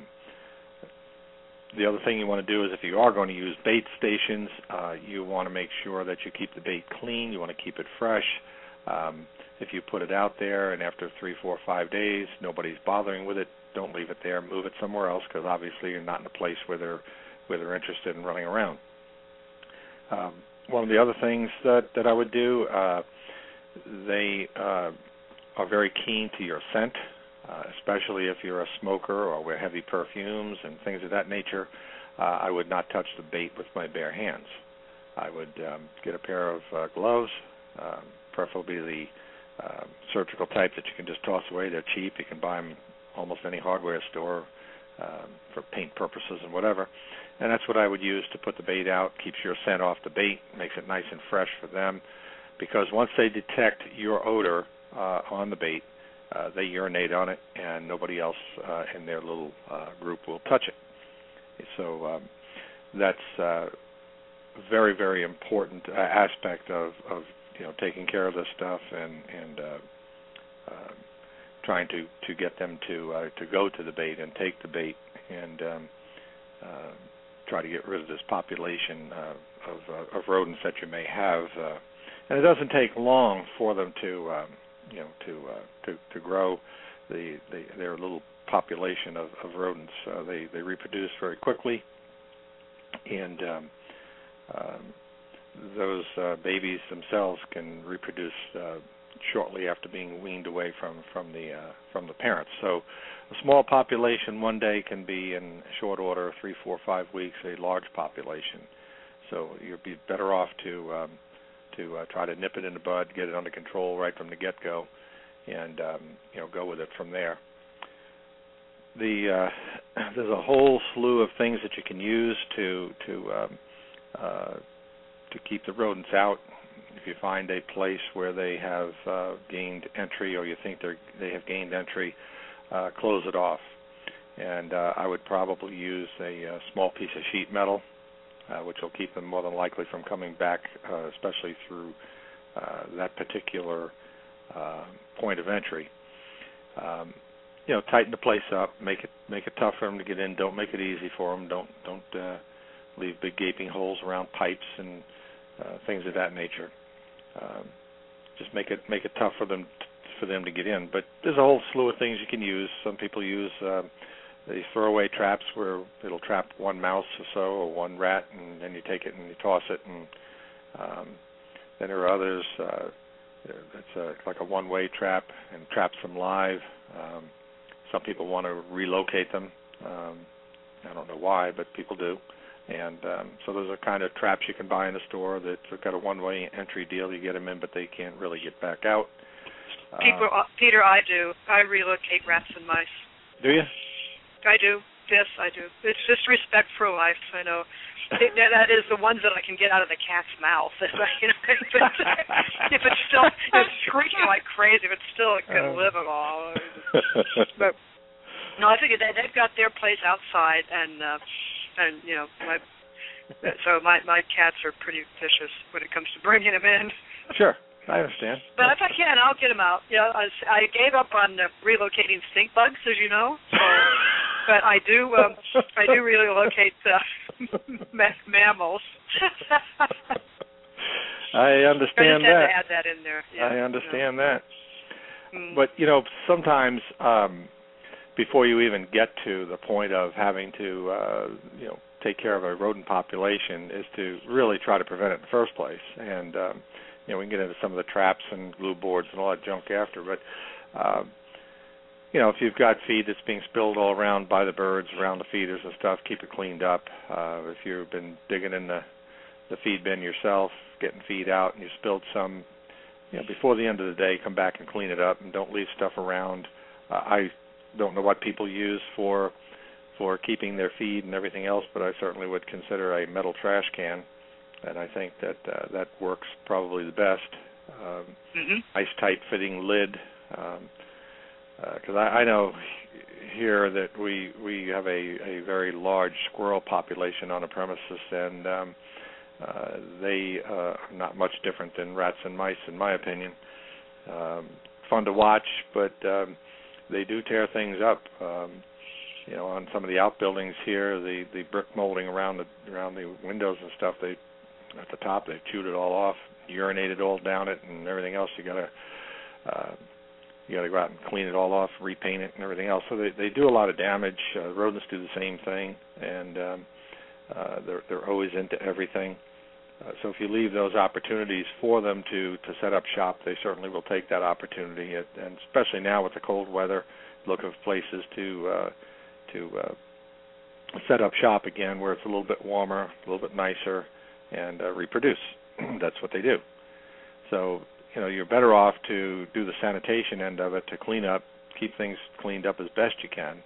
the other thing you want to do is if you are going to use bait stations, uh, you want to make sure that you keep the bait clean. You want to keep it fresh. Um, if you put it out there and after three, four, five days, nobody's bothering with it, don't leave it there. Move it somewhere else because obviously you're not in a place where they're where they're interested in running around. Um, one of the other things that, that I would do, uh, they uh, are very keen to your scent. uh, especially if you're a smoker or wear heavy perfumes and things of that nature. Uh, I would not touch the bait with my bare hands. I would um, get a pair of uh, gloves, uh, preferably the uh, surgical type that you can just toss away. They're cheap. You can buy them almost any hardware store um, for paint purposes and whatever. And that's what I would use to put the bait out. Keeps your scent off the bait, makes it nice and fresh for them. Because once they detect your odor uh, on the bait, uh, they urinate on it, and nobody else uh, in their little uh, group will touch it. So um, that's uh, a very, very important uh, aspect of, of you know taking care of this stuff and and uh, uh, trying to, to get them to uh, to go to the bait and take the bait and um, uh, try to get rid of this population uh, of, uh, of rodents that you may have. Uh, and it doesn't take long for them to um, you know to uh, to to grow the, the their little population of, of rodents. Uh, they they reproduce very quickly, and um, um, those uh, babies themselves can reproduce uh, shortly after being weaned away from from the uh, from the parents. So a small population one day can be in short order, three, four, five weeks, a large population. So you'd be better off to um, to uh, try to nip it in the bud, get it under control right from the get-go, and um, you know go with it from there. The uh, there's a whole slew of things that you can use to to um, uh, to keep the rodents out. If you find a place where they have uh, gained entry, or you think they they have gained entry, uh, close it off. And uh, I would probably use a, a small piece of sheet metal, uh, which will keep them more than likely from coming back, uh, especially through uh, that particular uh, point of entry. Um, you know, tighten the place up, make it make it tough for them to get in. Don't make it easy for them. Don't don't uh, leave big gaping holes around pipes and uh, things of that nature. Um, just make it make it tough for them t- for them to get in. But there's a whole slew of things you can use. Some people use uh, these throwaway traps where it'll trap one mouse or so or one rat, and then you take it and you toss it. And um, then there are others. Uh, it's a, like a one-way trap and traps them live. Um, some people want to relocate them. Um, I don't know why, but people do. And um, so those are kind of traps you can buy in the store that have got a one-way entry deal. You get them in, but they can't really get back out. People, uh, Peter, I do. I relocate rats and mice. Do you? I do. Yes, I do. It's just respect for life. I know. It, that is the ones that I can get out of the cat's mouth. You know, if, it's, if it's still if it's squeaking like crazy, if it's still it can live at all. But no, I think they, they've got their place outside, and uh, and you know, my, so my my cats are pretty vicious when it comes to bringing them in. Sure. I understand. But if I can, I'll get them out. Yeah, I, I gave up on uh, relocating stink bugs, as you know. So, but I do, um, I do relocate uh, ma- mammals. I understand I just that. had to add that in there. Yeah, I understand you know. that. Mm. But you know, sometimes um, before you even get to the point of having to, uh, you know, take care of a rodent population, is to really try to prevent it in the first place. And um, you know, we can get into some of the traps and glue boards and all that junk after, but, um, you know, if you've got feed that's being spilled all around by the birds, around the feeders and stuff, keep it cleaned up. Uh, if you've been digging in the, the feed bin yourself, getting feed out, and you spilled some, you know, before the end of the day, come back and clean it up, and don't leave stuff around. Uh, I don't know what people use for for keeping their feed and everything else, but I certainly would consider a metal trash can. And I think that uh, that works probably the best. Um, mm-hmm. Ice-tight fitting lid, because um, uh, I, I know here that we we have a, a very large squirrel population on the premises, and um, uh, they uh, are not much different than rats and mice, in my opinion. Um, fun to watch, but um, they do tear things up. Um, you know, on some of the outbuildings here, the, the brick molding around the around the windows and stuff, they at the top, they've chewed it all off, urinated all down it, and everything else. You gotta, uh, you gotta go out and clean it all off, repaint it, and everything else. So they they do a lot of damage. Uh, rodents do the same thing, and um, uh, they're they're always into everything. Uh, so if you leave those opportunities for them to to set up shop, they certainly will take that opportunity. And especially now with the cold weather, look of places to uh, to uh, set up shop again, where it's a little bit warmer, a little bit nicer, and uh, reproduce. That's what they do. So you know, you're better off to do the sanitation end of it, to clean up, keep things cleaned up as best you can.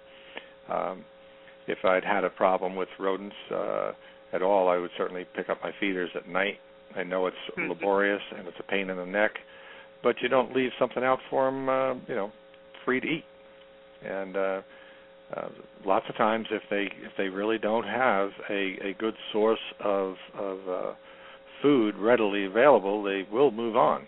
Um, if I'd had a problem with rodents uh, at all, I would certainly pick up my feeders at night. I know it's mm-hmm. laborious and it's a pain in the neck, but you don't leave something out for them, uh, you know, free to eat. And uh, uh, lots of times, if they if they really don't have a, a good source of of uh, food readily available, they will move on.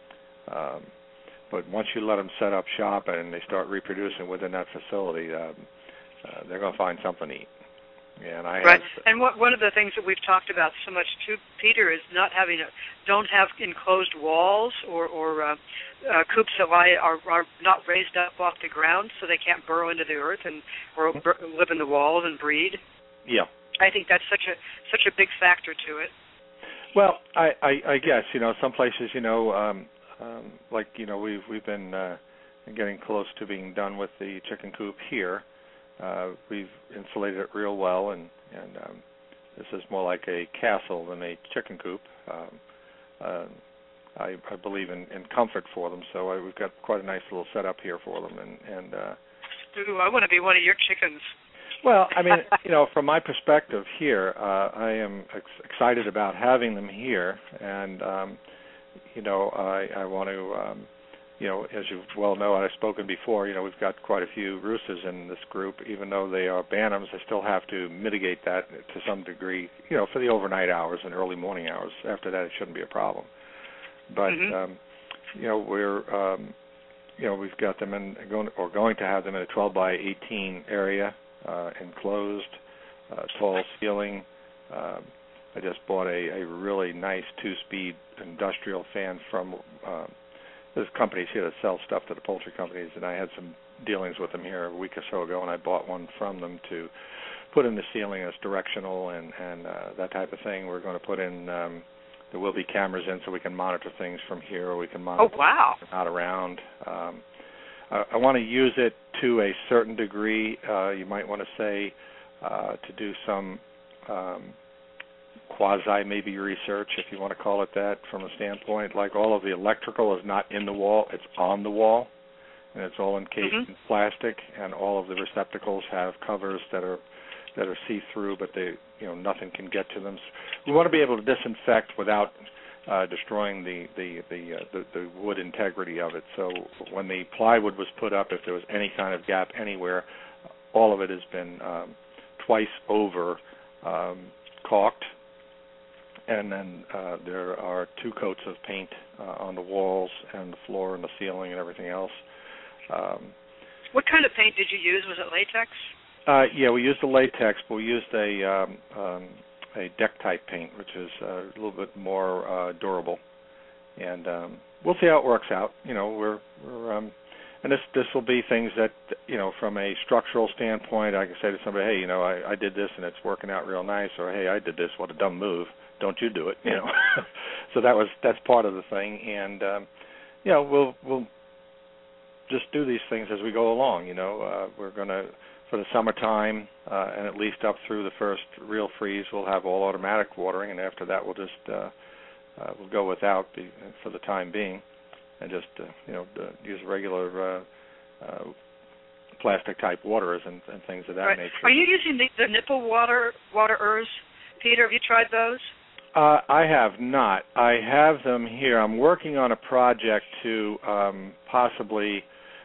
Um, but once you let them set up shop and they start reproducing within that facility, um, uh, they're going to find something to eat. And I right. have, and what, one of the things that we've talked about so much too, Peter, is not having a, don't have enclosed walls or, or uh, uh, coops that lie are, are not raised up off the ground, so they can't burrow into the earth and or bur- live in the walls and breed. Yeah, I think that's such a such a big factor to it. Well, I, I, I guess you know some places, you know, um, um, like you know we've we've been uh, getting close to being done with the chicken coop here. Uh, we've insulated it real well, and, and um, this is more like a castle than a chicken coop. Um, uh, I, I believe in, in comfort for them, so I, we've got quite a nice little setup here for them. And, and uh, Ooh, I want to be one of your chickens. Well, I mean, you know, from my perspective here, uh, I am ex- excited about having them here, and um, you know, I, I want to. Um, You know, as you well know, and I've spoken before, you know, we've got quite a few roosters in this group. Even though they are bantams, I still have to mitigate that to some degree, you know, for the overnight hours and early morning hours. After that, it shouldn't be a problem. But, mm-hmm. um, you know, we're, um, you know, we've got them in, going, or going to have them in a twelve by eighteen area, uh, enclosed, uh, tall ceiling. Uh, I just bought a, a really nice two-speed industrial fan from uh, There's companies here that sell stuff to the poultry companies, and I had some dealings with them here a week or so ago, and I bought one from them to put in the ceiling as directional and, and uh, that type of thing. We're going to put in, um, there will be cameras in so we can monitor things from here, or we can monitor oh, wow. things out around. Um, I, I want to use it to a certain degree. Uh, you might want to say uh, to do some um, quasi maybe research, if you want to call it that, from a standpoint like all of the electrical is not in the wall, it's on the wall, and it's all encased mm-hmm. in plastic, and all of the receptacles have covers that are that are see-through, but they, you know, nothing can get to them. So we want to be able to disinfect without uh, destroying the the the, uh, the the wood integrity of it. So when the plywood was put up, if there was any kind of gap anywhere, all of it has been um, twice over um, caulked. And then uh, there are two coats of paint uh, on the walls and the floor and the ceiling and everything else. Um, what kind of paint did you use? Was it latex? Uh, yeah, we used the latex, but we used a um, um, a deck type paint, which is uh, a little bit more uh, durable. And um, we'll see how it works out. You know, we're we're um, and this this will be things that, you know, from a structural standpoint, I can say to somebody, hey, you know, I, I did this and it's working out real nice, or hey, I did this, what a dumb move. Don't you do it, you know? So that was that's part of the thing, and um, you know, we'll we'll just do these things as we go along. You know, uh, we're going to for the summertime uh, and at least up through the first real freeze, we'll have all automatic watering, and after that, we'll just uh, uh, we'll go without the, for the time being, and just uh, you know uh, use regular uh, uh, plastic type waterers and, and things of that right. nature. Are you using the, the nipple water waterers, Peter? Have you tried those? Uh, I have not. I have them here. I'm working on a project to um, possibly.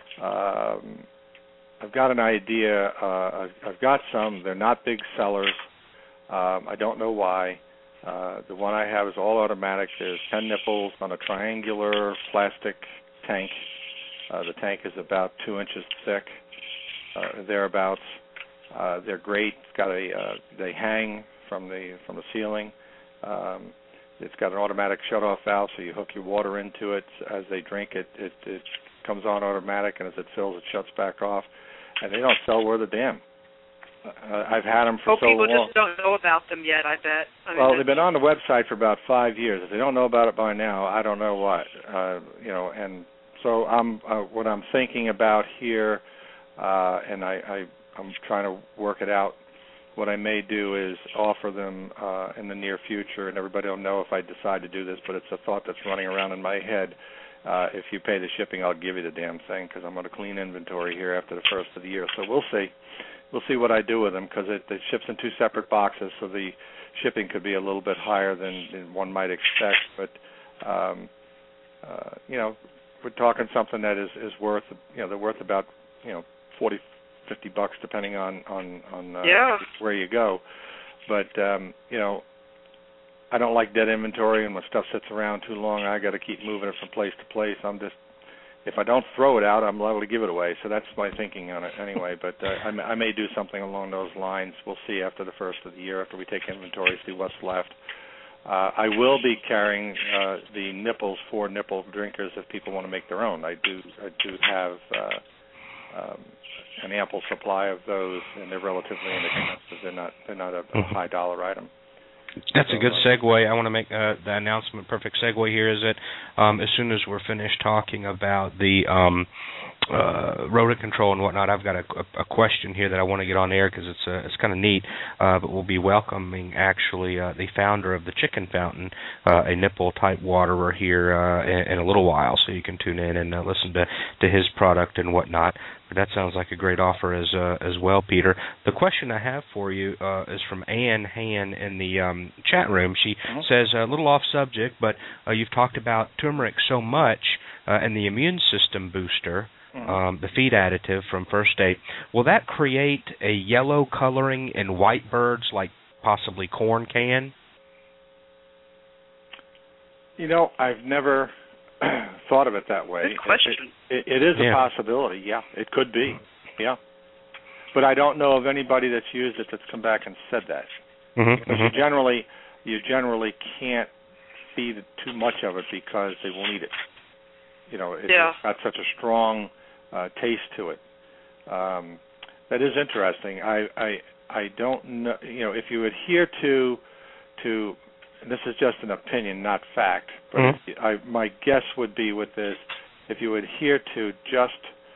Um, I've got an idea. Uh, I've, I've got some. They're not big sellers. Um, I don't know why. Uh, the one I have is all automatic. There's ten nipples on a triangular plastic tank. Uh, the tank is about two inches thick, uh, thereabouts. Uh, they're great. It's got a. Uh, they hang from the from the ceiling. Um, it's got an automatic shut-off valve, so you hook your water into it. As they drink it, it, it comes on automatic, and as it fills, it shuts back off. And they don't sell worth a damn. Uh, I've had them for oh, so long. Oh, people just don't know about them yet, I bet. I mean, well, they've been on the website for about five years. If they don't know about it by now, I don't know what. Uh, you know, and so I'm uh, what I'm thinking about here. uh, and I, I I'm trying to work it out. What I may do is offer them uh, in the near future, and everybody will know if I decide to do this, but it's a thought that's running around in my head. Uh, if you pay the shipping, I'll give you the damn thing because I'm going to clean inventory here after the first of the year. So we'll see. We'll see what I do with them because it, it ships in two separate boxes, so the shipping could be a little bit higher than, than one might expect. But, um, uh, you know, we're talking something that is, is worth, you know, they're worth about, you know, forty, fifty bucks depending on, on, on uh, yeah. where you go. But, um, you know, I don't like dead inventory, and when stuff sits around too long, I got to keep moving it from place to place. I'm just, if I don't throw it out, I'm liable to give it away. So that's my thinking on it anyway. But uh, I, may, I may do something along those lines. We'll see after the first of the year, after we take inventory, see what's left. Uh, I will be carrying uh, the nipples for nipple drinkers if people want to make their own. I do, I do have uh, um, an ample supply of those, and they're relatively inexpensive. They're not, they're not a, a high dollar item. That's a good segue. I want to make uh, the announcement. Perfect segue here is that um, as soon as we're finished talking about the um, uh, rodent control and whatnot, I've got a, a question here that I want to get on air because it's uh, it's kind of neat. Uh, but we'll be welcoming actually uh, the founder of the Chicken Fountain, uh, a nipple type waterer here uh, in, in a little while, so you can tune in and uh, listen to, to his product and whatnot. But that sounds like a great offer as uh, as well, Peter. The question I have for you uh, is from Ann Han in the um, chat room. She mm-hmm. says, a little off subject, but uh, you've talked about turmeric so much uh, and the immune system booster, mm-hmm. um, the feed additive from First Aid. Will that create a yellow coloring in white birds like possibly corn can? You know, I've never thought of it that way. Good question. It, it, it is yeah. a possibility, yeah. It could be, yeah. But I don't know of anybody that's used it that's come back and said that. Mm-hmm, because mm-hmm. you generally, you generally can't feed too much of it because they won't eat it. You know, it, yeah. it's got such a strong uh, taste to it. Um, that is interesting. I, I, I don't know. You know, if you adhere to, to, and this is just an opinion, not fact. But mm-hmm. if, I, my guess would be with this, if you adhere to just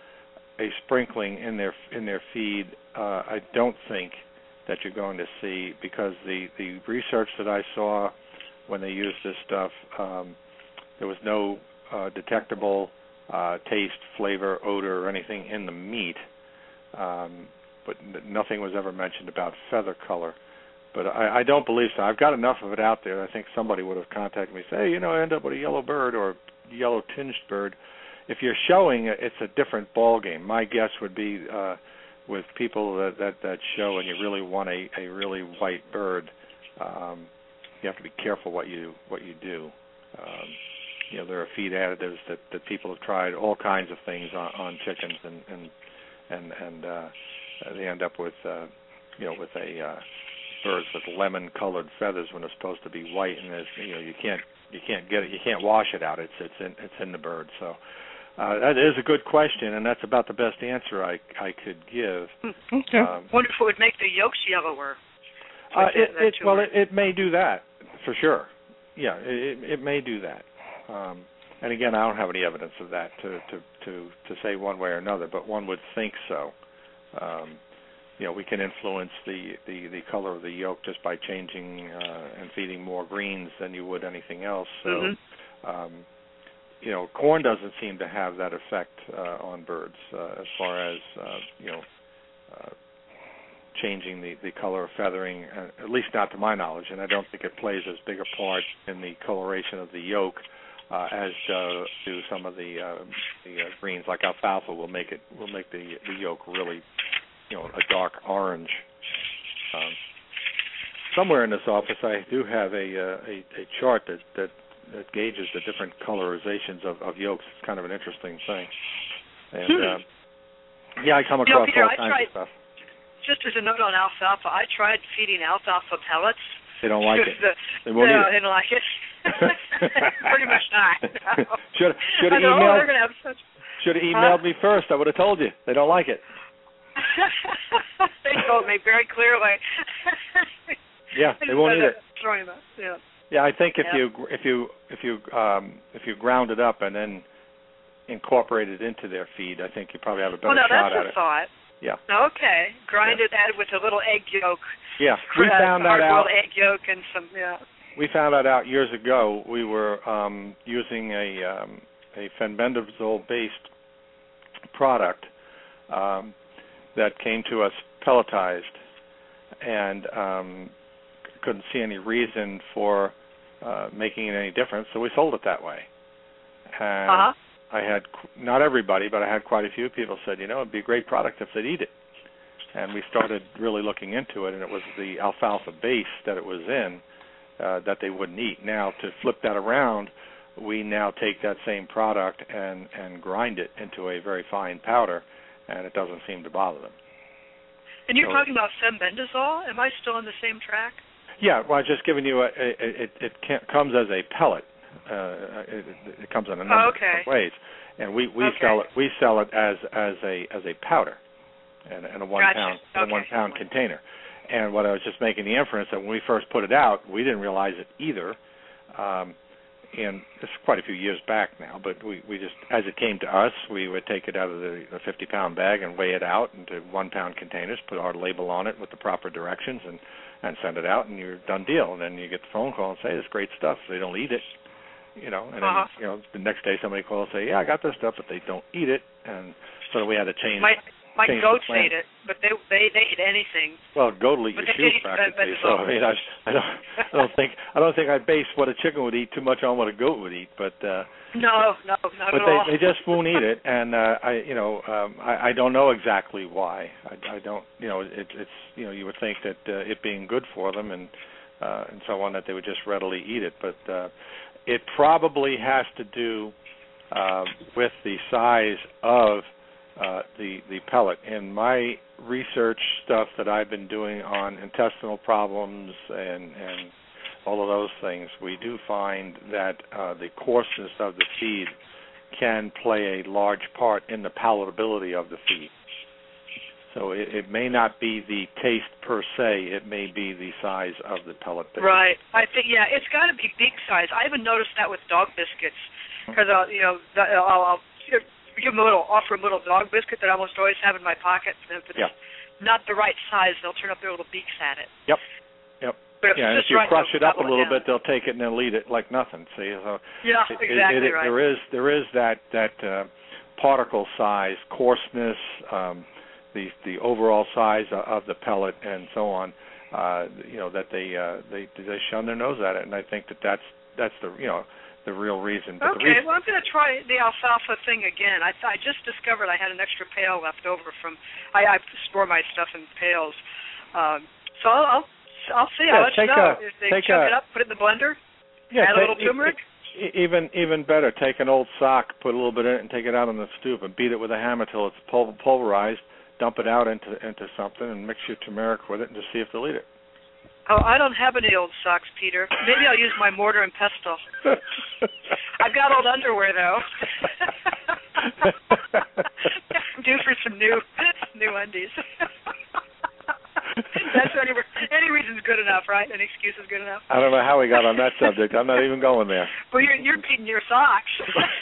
a sprinkling in their in their feed, uh, I don't think that you're going to see, because the, the research that I saw when they used this stuff, um, there was no uh, detectable uh, taste, flavor, odor, or anything in the meat, um, but n- nothing was ever mentioned about feather color. But I, I don't believe so. I've got enough of it out there. I think somebody would have contacted me and say, hey, you know, I end up with a yellow bird or yellow tinged bird. If you're showing, it's a different ball game. My guess would be uh, with people that, that, that show and you really want a, a really white bird, um, you have to be careful what you what you do. Um, you know, there are feed additives that, that people have tried all kinds of things on, on chickens, and and and, and uh, they end up with uh, you know with a uh, birds with lemon-colored feathers when it's supposed to be white, and there's, you know you can't you can't get it, you can't wash it out. It's it's in it's in the bird. So. Uh, that is a good question, and that's about the best answer I I could give. Okay. Um, wonder if it would make the yolks yellower. Uh, it, it, well, it, it may do that for sure. Yeah, it, it may do that. Um, and again, I don't have any evidence of that to, to, to, to say one way or another, but one would think so. Um, you know, we can influence the, the, the color of the yolk just by changing uh, and feeding more greens than you would anything else. So. Mm-hmm. Um, You know, corn doesn't seem to have that effect uh, on birds uh, as far as, uh, you know, uh, changing the, the color of feathering, uh, at least not to my knowledge, and I don't think it plays as big a part in the coloration of the yolk uh, as uh, do some of the, uh, the uh, greens, like alfalfa will make it, will make the, the yolk really, you know, a dark orange. Um, somewhere in this office I do have a, uh, a, a chart that, that that gauges the different colorizations of, of yolks. It's kind of an interesting thing. And, hmm. uh, yeah, I come you know, across Peter, all I kinds tried, of stuff. Just as a note on alfalfa, I tried feeding alfalfa pellets. They don't like it. The, they won't no, eat it. they don't like it. Pretty much not. No. Should should have know, emailed, oh, have such... should have emailed huh? me first. I would have told you. They don't like it. They told me very clearly. Yeah, they won't eat it. Yeah. Yeah, I think if yeah. you if you if you um, if you ground it up and then incorporate it into their feed, I think you probably have a better oh, no, shot that's at a it. thought. Yeah. Okay. Grind yeah. it, add it with a little egg yolk. Yeah, we uh, found that out. egg yolk and some, yeah. We found that out years ago. We were um, using a um, a fenbendazole-based product um, that came to us pelletized, and um, couldn't see any reason for uh, making it any different, so we sold it that way. And uh-huh. I had, not everybody, but I had quite a few people said, you know, it'd be a great product if they'd eat it. And we started really looking into it, and it was the alfalfa base that it was in uh, that they wouldn't eat. Now, to flip that around, we now take that same product and, and grind it into a very fine powder, and it doesn't seem to bother them. And you're so, talking about fenbendazole? Am I still on the same track? Yeah, well, I was just giving you a, a it, it can't, comes as a pellet. Uh, it, it comes in a number oh, okay. of ways, and we, we okay. sell it we sell it as as a as a powder, in, in a one gotcha. pound okay. in a one pound container. And what I was just making the inference that when we first put it out, we didn't realize it either. Um, and it's quite a few years back now, but we, we just, as it came to us, we would take it out of the, the fifty pound bag and weigh it out into one pound containers, put our label on it with the proper directions, and, and send it out, and you're done deal. And then you get the phone call and say, "It's great stuff." So they don't eat it, you know. And uh-huh. then, you know, the next day somebody calls and say, "Yeah, I got this stuff," but they don't eat it, and so we had to change. My my change goats the plan. ate it, but they they they eat anything. Well, goat will eat but your they shoes eat practically. So I mean, I, I don't, I don't think, I don't think I base what a chicken would eat too much on what a goat would eat. But uh, no, no, not but at they, all. they just won't eat it, and uh, I, you know, um, I, I don't know exactly why. I, I don't, you know, it, it's, you know, you would think that uh, it being good for them and uh, and so on, that they would just readily eat it. But uh, it probably has to do uh, with the size of Uh, the the pellet. In my research stuff that I've been doing on intestinal problems and and all of those things, we do find that uh, the coarseness of the feed can play a large part in the palatability of the feed. So it, it may not be the taste per se; it may be the size of the pellet. Right. I think yeah, it's got to be beak size. I even noticed that with dog biscuits because uh, you know I'll. I'll give them a little, offer them a little dog biscuit that I almost always have in my pocket. If it's yeah. not the right size, they'll turn up their little beaks at it. Yep. Yep. But if yeah, and it's if you right, crush it up a little it bit, they'll take it and they'll eat it like nothing. See? So yeah, it, exactly it, it, right. There is there is that that uh, particle size, coarseness, um, the the overall size of the pellet, and so on. Uh, you know that they uh, they they shun their nose at it, and I think that that's that's the you know. the real reason. But okay, the reason well, I'm going to try the alfalfa thing again. I, I just discovered I had an extra pail left over from, I, I store my stuff in pails. Um, so I'll, I'll, I'll see. Yeah, I'll let you know. A, if they take chunk a, it up, put it in the blender, yeah, add take, a little turmeric. Even even better, take an old sock, put a little bit in it, and take it out on the stoop and beat it with a hammer till it's pul- pulverized, dump it out into into something, and mix your turmeric with it, and just see if they'll eat it. Oh, I don't have any old socks, Peter. Maybe I'll use my mortar and pestle. I've got old underwear, though. I'm due for some new new undies. That's any, any reason's good enough, right? An excuse is good enough. I don't know how we got on that subject. I'm not even going there. Well, you're, you're beating your socks.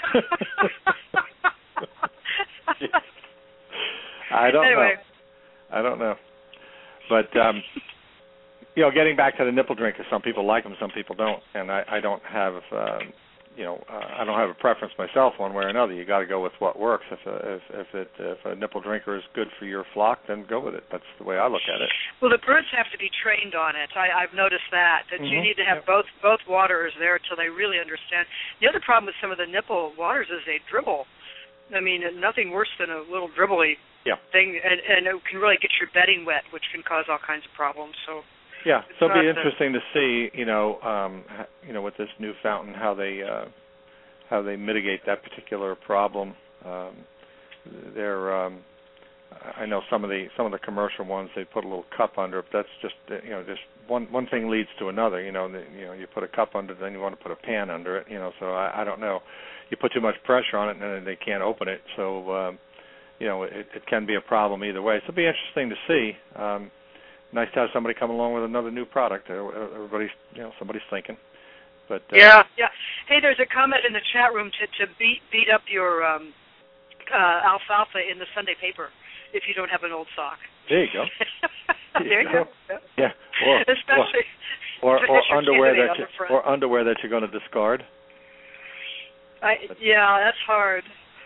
I don't anyway. know. I don't know. But... um You know, getting back to the nipple drinkers, some people like them, some people don't, and I, I don't have, uh, you know, uh, I don't have a preference myself one way or another. You got to go with what works. If a, if if, it, if a nipple drinker is good for your flock, then go with it. That's the way I look at it. Well, the birds have to be trained on it. I, I've noticed that that mm-hmm. you need to have both both waterers there until they really understand. The other problem with some of the nipple waters is they dribble. I mean, nothing worse than a little dribbly yeah. thing, and, and it can really get your bedding wet, which can cause all kinds of problems. So. Yeah, so it'll be the, interesting to see, you know, um, you know, with this new fountain, how they uh, how they mitigate that particular problem. Um, they're, um, I know some of the some of the commercial ones, they put a little cup under it. But that's just, you know, just one one thing leads to another. You know, the, you know, you put a cup under it, then you want to put a pan under it. You know, so I, I don't know. You put too much pressure on it, and then they can't open it. So, um, you know, it, it can be a problem either way. So it'll be interesting to see. Um, Nice to have somebody come along with another new product. Everybody's, you know, somebody's thinking. But uh, yeah, yeah. Hey, there's a comment in the chat room to to beat beat up your um, uh, alfalfa in the Sunday paper if you don't have an old sock. There you go. there, there you go. go. Yeah, or especially or, or, or underwear that you, on or underwear that you're going to discard. I, yeah, that's hard.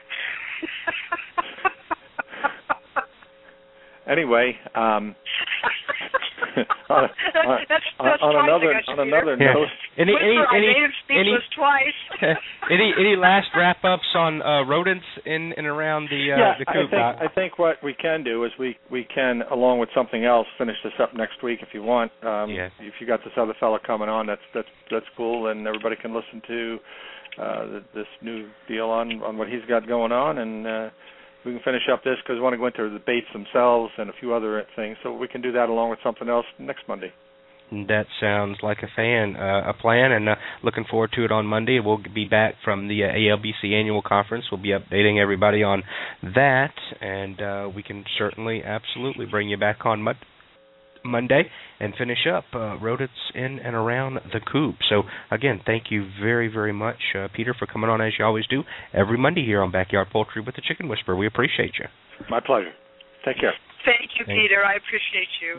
Anyway, um, on, on, that's, that's on another on another yeah. note, any any any any, twice. any any last wrap ups on uh, rodents in and around the uh, yeah, the coop? I think I think what we can do is we we can, along with something else, finish this up next week if you want. Um, yes. If you got this other fella coming on, that's that's that's cool, and everybody can listen to uh, this new deal on on what he's got going on, and uh, we can finish up this because we want to go into the baits themselves and a few other things. So we can do that along with something else next Monday. That sounds like a fan, uh, a plan, and uh, looking forward to it on Monday. We'll be back from the uh, A L B C annual conference. We'll be updating everybody on that, and uh, we can certainly, absolutely bring you back on Monday. Monday and finish up uh, rodents in and around the coop. So, again, thank you very, very much, uh, Peter, for coming on as you always do every Monday here on Backyard Poultry with the Chicken Whisperer. We appreciate you. My pleasure. Take care. Thank you, Thanks. Peter. I appreciate you.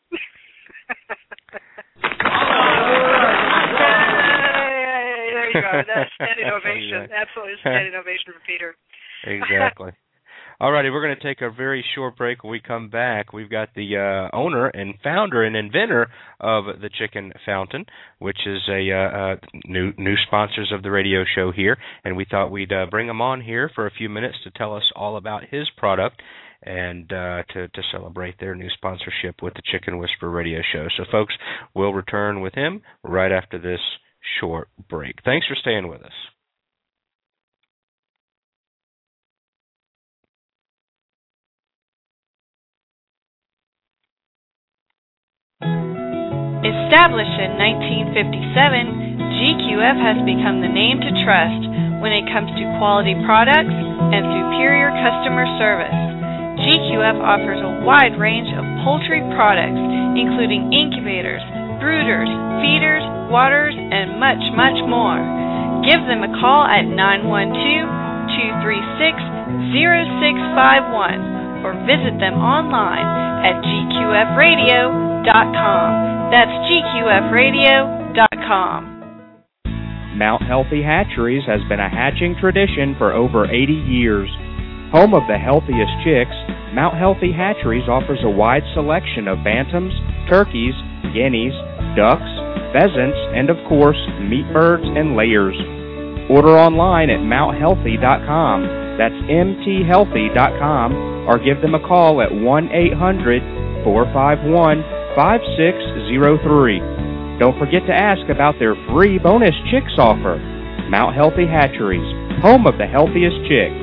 Hey, there you go. That's standing ovation. Exactly. Absolutely standing ovation for Peter. Exactly. All righty, we're going to take a very short break. When we come back, we've got the uh, owner and founder and inventor of the Chicken Fountain, which is a uh, uh, new new sponsors of the radio show here, and we thought we'd uh, bring him on here for a few minutes to tell us all about his product and uh, to, to celebrate their new sponsorship with the Chicken Whisperer radio show. So, folks, we'll return with him right after this short break. Thanks for staying with us. Established in nineteen fifty-seven, G Q F has become the name to trust when it comes to quality products and superior customer service. G Q F offers a wide range of poultry products, including incubators, brooders, feeders, waters, and much, much more. Give them a call at nine one two, two three six, zero six five one or visit them online at G Q F radio dot com. That's G Q F radio dot com. Mount Healthy Hatcheries has been a hatching tradition for over eighty years. Home of the healthiest chicks, Mount Healthy Hatcheries offers a wide selection of bantams, turkeys, guineas, ducks, pheasants, and of course, meat birds and layers. Order online at mount healthy dot com. That's M T healthy dot com, or give them a call at one eight hundred, four five one, five six zero three. Don't forget to ask about their free bonus chicks offer. Mount Healthy Hatcheries, home of the healthiest chicks.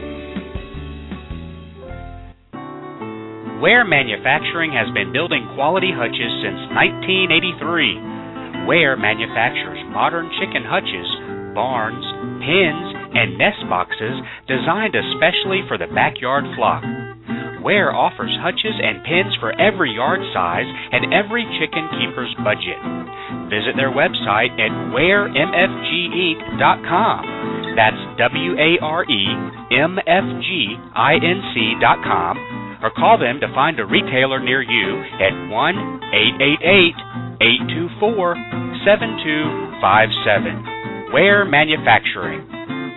Ware Manufacturing has been building quality hutches since nineteen eighty-three. Ware manufactures modern chicken hutches, barns, pens, and nest boxes designed especially for the backyard flock. Ware offers hutches and pens for every yard size and every chicken keeper's budget. Visit their website at ware m f g inc dot com. That's W A R E M F G I N C dot com, or call them to find a retailer near you at one eight eight eight, eight two four, seven two five seven. Ware Manufacturing.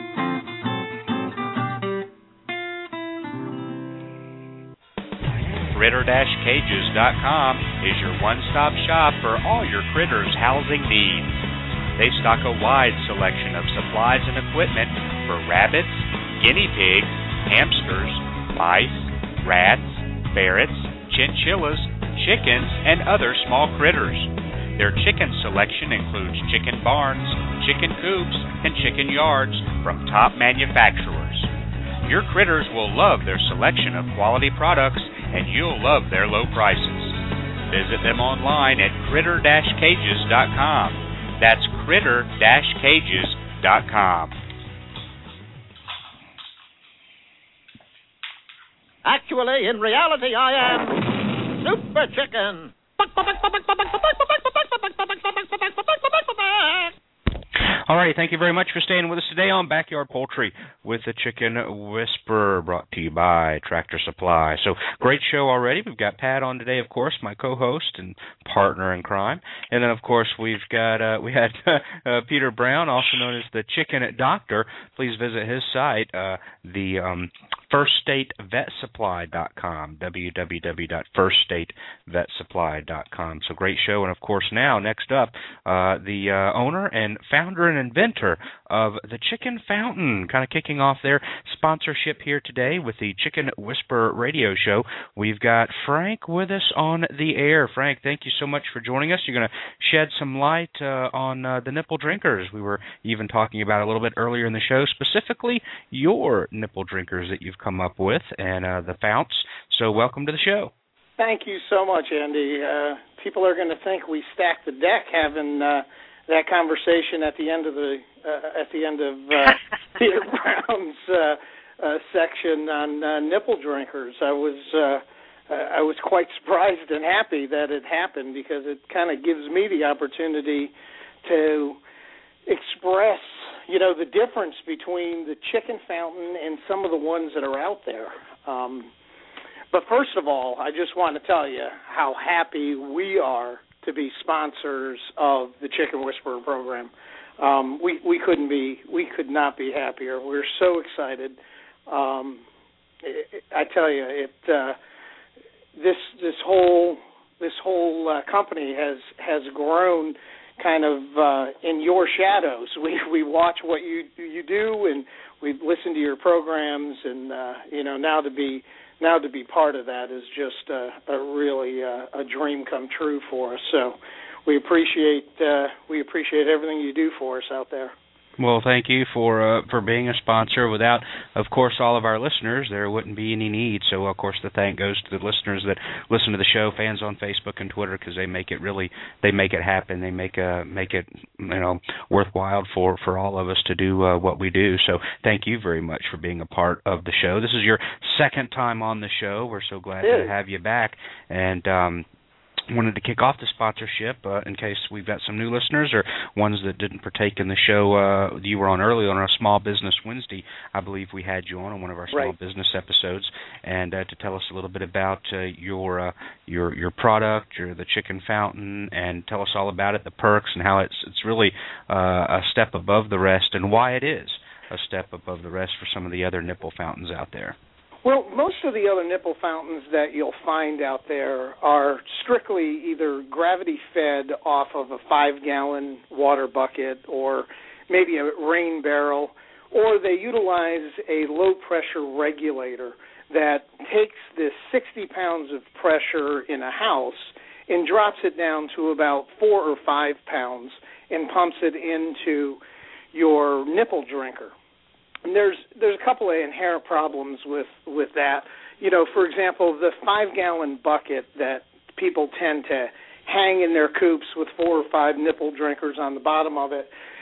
critter dash cages dot com is your one-stop shop for all your critters' housing needs. They stock a wide selection of supplies and equipment for rabbits, guinea pigs, hamsters, mice, rats, ferrets, chinchillas, chickens, and other small critters. Their chicken selection includes chicken barns, chicken coops, and chicken yards from top manufacturers. Your critters will love their selection of quality products, and you'll love their low prices. Visit them online at critter dash cages dot com. That's critter dash cages dot com. Actually, in reality, I am Super Chicken. righty. Thank you very much for staying with us today on Backyard Poultry with the Chicken Whisperer, brought to you by Tractor Supply. So, great show already. We've got Pat on today, of course, my co-host and partner in crime. And then, of course, we've got uh, we had uh, Peter Brown, also known as the Chicken Doctor. Please visit his site, uh, the um, first state vet supply dot com, w w w dot first state vet supply dot com. So, great show. And, of course, now, next up, uh, the uh, owner and founder and inventor of the Chicken Fountain, kind of kicking off their sponsorship here today with the Chicken Whisperer radio show. We've got Frank with us on the air. Frank, thank you so much for joining us. You're going to shed some light uh, on uh, the nipple drinkers. We were even talking about a little bit earlier in the show, specifically your nipple drinkers that you've come up with and uh, the founts. So welcome to the show. Thank you so much, Andy. Uh, people are going to think we stacked the deck having uh, that conversation at the end of the uh, at the end of uh, Peter Brown's uh, uh, section on uh, nipple drinkers. I was uh, I was quite surprised and happy that it happened, because it kind of gives me the opportunity to express, you know, the difference between the Chicken Fountain and some of the ones that are out there. Um, but first of all, I just want to tell you how happy we are to be sponsors of the Chicken Whisperer program. Um, we we couldn't be we could not be happier. We're so excited. Um, it, I tell you, it uh, this this whole this whole uh, company has has grown kind of uh, in your shadows. We we watch what you you do, and we listen to your programs, and uh, you know now to be now to be part of that is just a, a really uh, a dream come true for us. So we appreciate uh, we appreciate everything you do for us out there. Well, thank you for uh, for being a sponsor. Without, of course, all of our listeners, there wouldn't be any need. So, of course, the thank goes to the listeners that listen to the show, fans on Facebook and Twitter, because they make it really, they make it happen. They make uh, make it, you know, worthwhile for, for all of us to do uh, what we do. So, thank you very much for being a part of the show. This is your second time on the show. We're so glad yeah. to have you back. And um, wanted to kick off the sponsorship uh, in case we've got some new listeners or ones that didn't partake in the show uh, you were on earlier on our Small Business Wednesday. I believe we had you on on one of our small right. business episodes, and uh, to tell us a little bit about uh, your uh, your your product, your the Chicken Fountain, and tell us all about it, the perks, and how it's it's really uh, a step above the rest, and why it is a step above the rest for some of the other nipple fountains out there. Well, most of the other nipple fountains that you'll find out there are strictly either gravity-fed off of a five-gallon water bucket or maybe a rain barrel, or they utilize a low-pressure regulator that takes the sixty pounds of pressure in a house and drops it down to about four or five pounds and pumps it into your nipple drinker. And there's there's a couple of inherent problems with, with that. You know, for example, the five-gallon bucket that people tend to hang in their coops with four or five nipple drinkers on the bottom of it,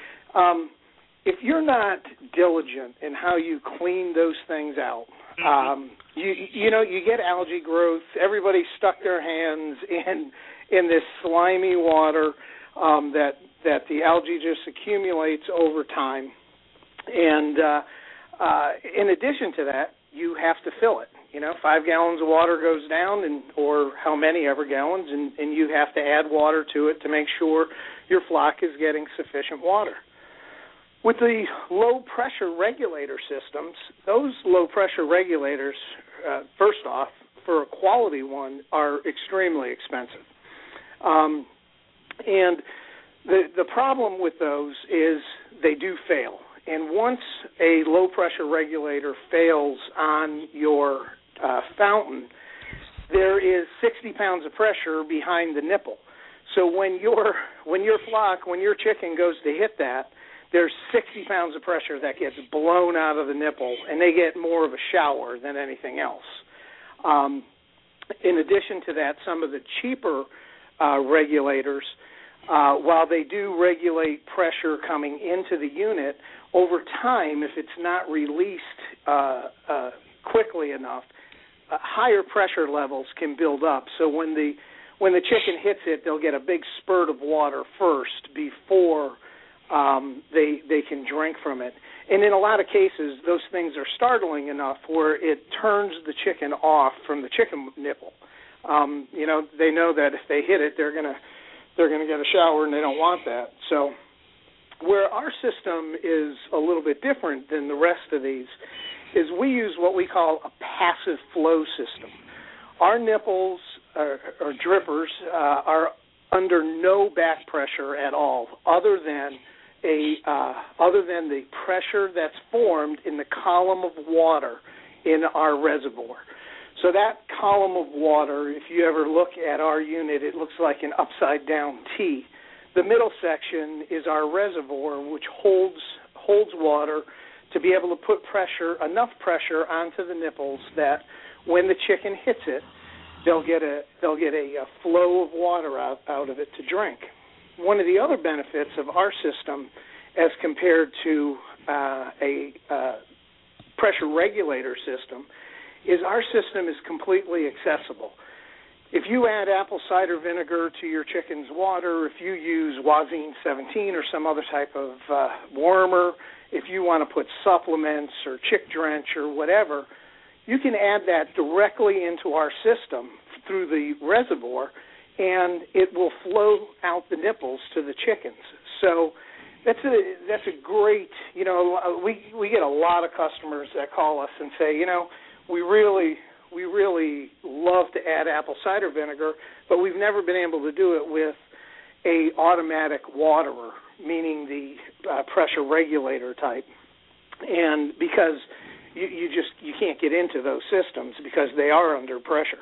um, if you're not diligent in how you clean those things out, um, you you know, you get algae growth. Everybody stuck their hands in in this slimy water um, that that the algae just accumulates over time. And uh, uh, in addition to that, you have to fill it. You know, five gallons of water goes down, and or how many ever gallons, and, and you have to add water to it to make sure your flock is getting sufficient water. With the low-pressure regulator systems, those low-pressure regulators, uh, first off, for a quality one, are extremely expensive. Um, and the the problem with those is they do fail. And once a low-pressure regulator fails on your uh, fountain, there is sixty pounds of pressure behind the nipple. So when your when your flock, when your chicken goes to hit that, there's sixty pounds of pressure that gets blown out of the nipple, and they get more of a shower than anything else. Um, in addition to that, some of the cheaper uh, regulators, uh, while they do regulate pressure coming into the unit, over time, if it's not released uh, uh, quickly enough, uh, higher pressure levels can build up. So when the when the chicken hits it, they'll get a big spurt of water first before um, they they can drink from it. And in a lot of cases, those things are startling enough where it turns the chicken off from the chicken nipple. Um, you know, they know that if they hit it, they're gonna they're gonna get a shower, and they don't want that. So, where our system is a little bit different than the rest of these is we use what we call a passive flow system. Our nipples or, or drippers uh, are under no back pressure at all, other than a uh, other than the pressure that's formed in the column of water in our reservoir. So that column of water, if you ever look at our unit, it looks like an upside down T. The middle section is our reservoir, which holds holds water to be able to put pressure, enough pressure onto the nipples that when the chicken hits it, they'll get a they'll get a, a flow of water out, out of it to drink. One of the other benefits of our system, as compared to uh, a uh, pressure regulator system, is our system is completely accessible. If you add apple cider vinegar to your chicken's water, if you use Wazine seventeen or some other type of uh, wormer, if you want to put supplements or chick drench or whatever, you can add that directly into our system through the reservoir, and it will flow out the nipples to the chickens. So that's a that's a great, you know, we we get a lot of customers that call us and say, you know, we really we really love to add apple cider vinegar, but we've never been able to do it with a automatic waterer, meaning the uh, pressure regulator type, and because you, you just you can't get into those systems because they are under pressure.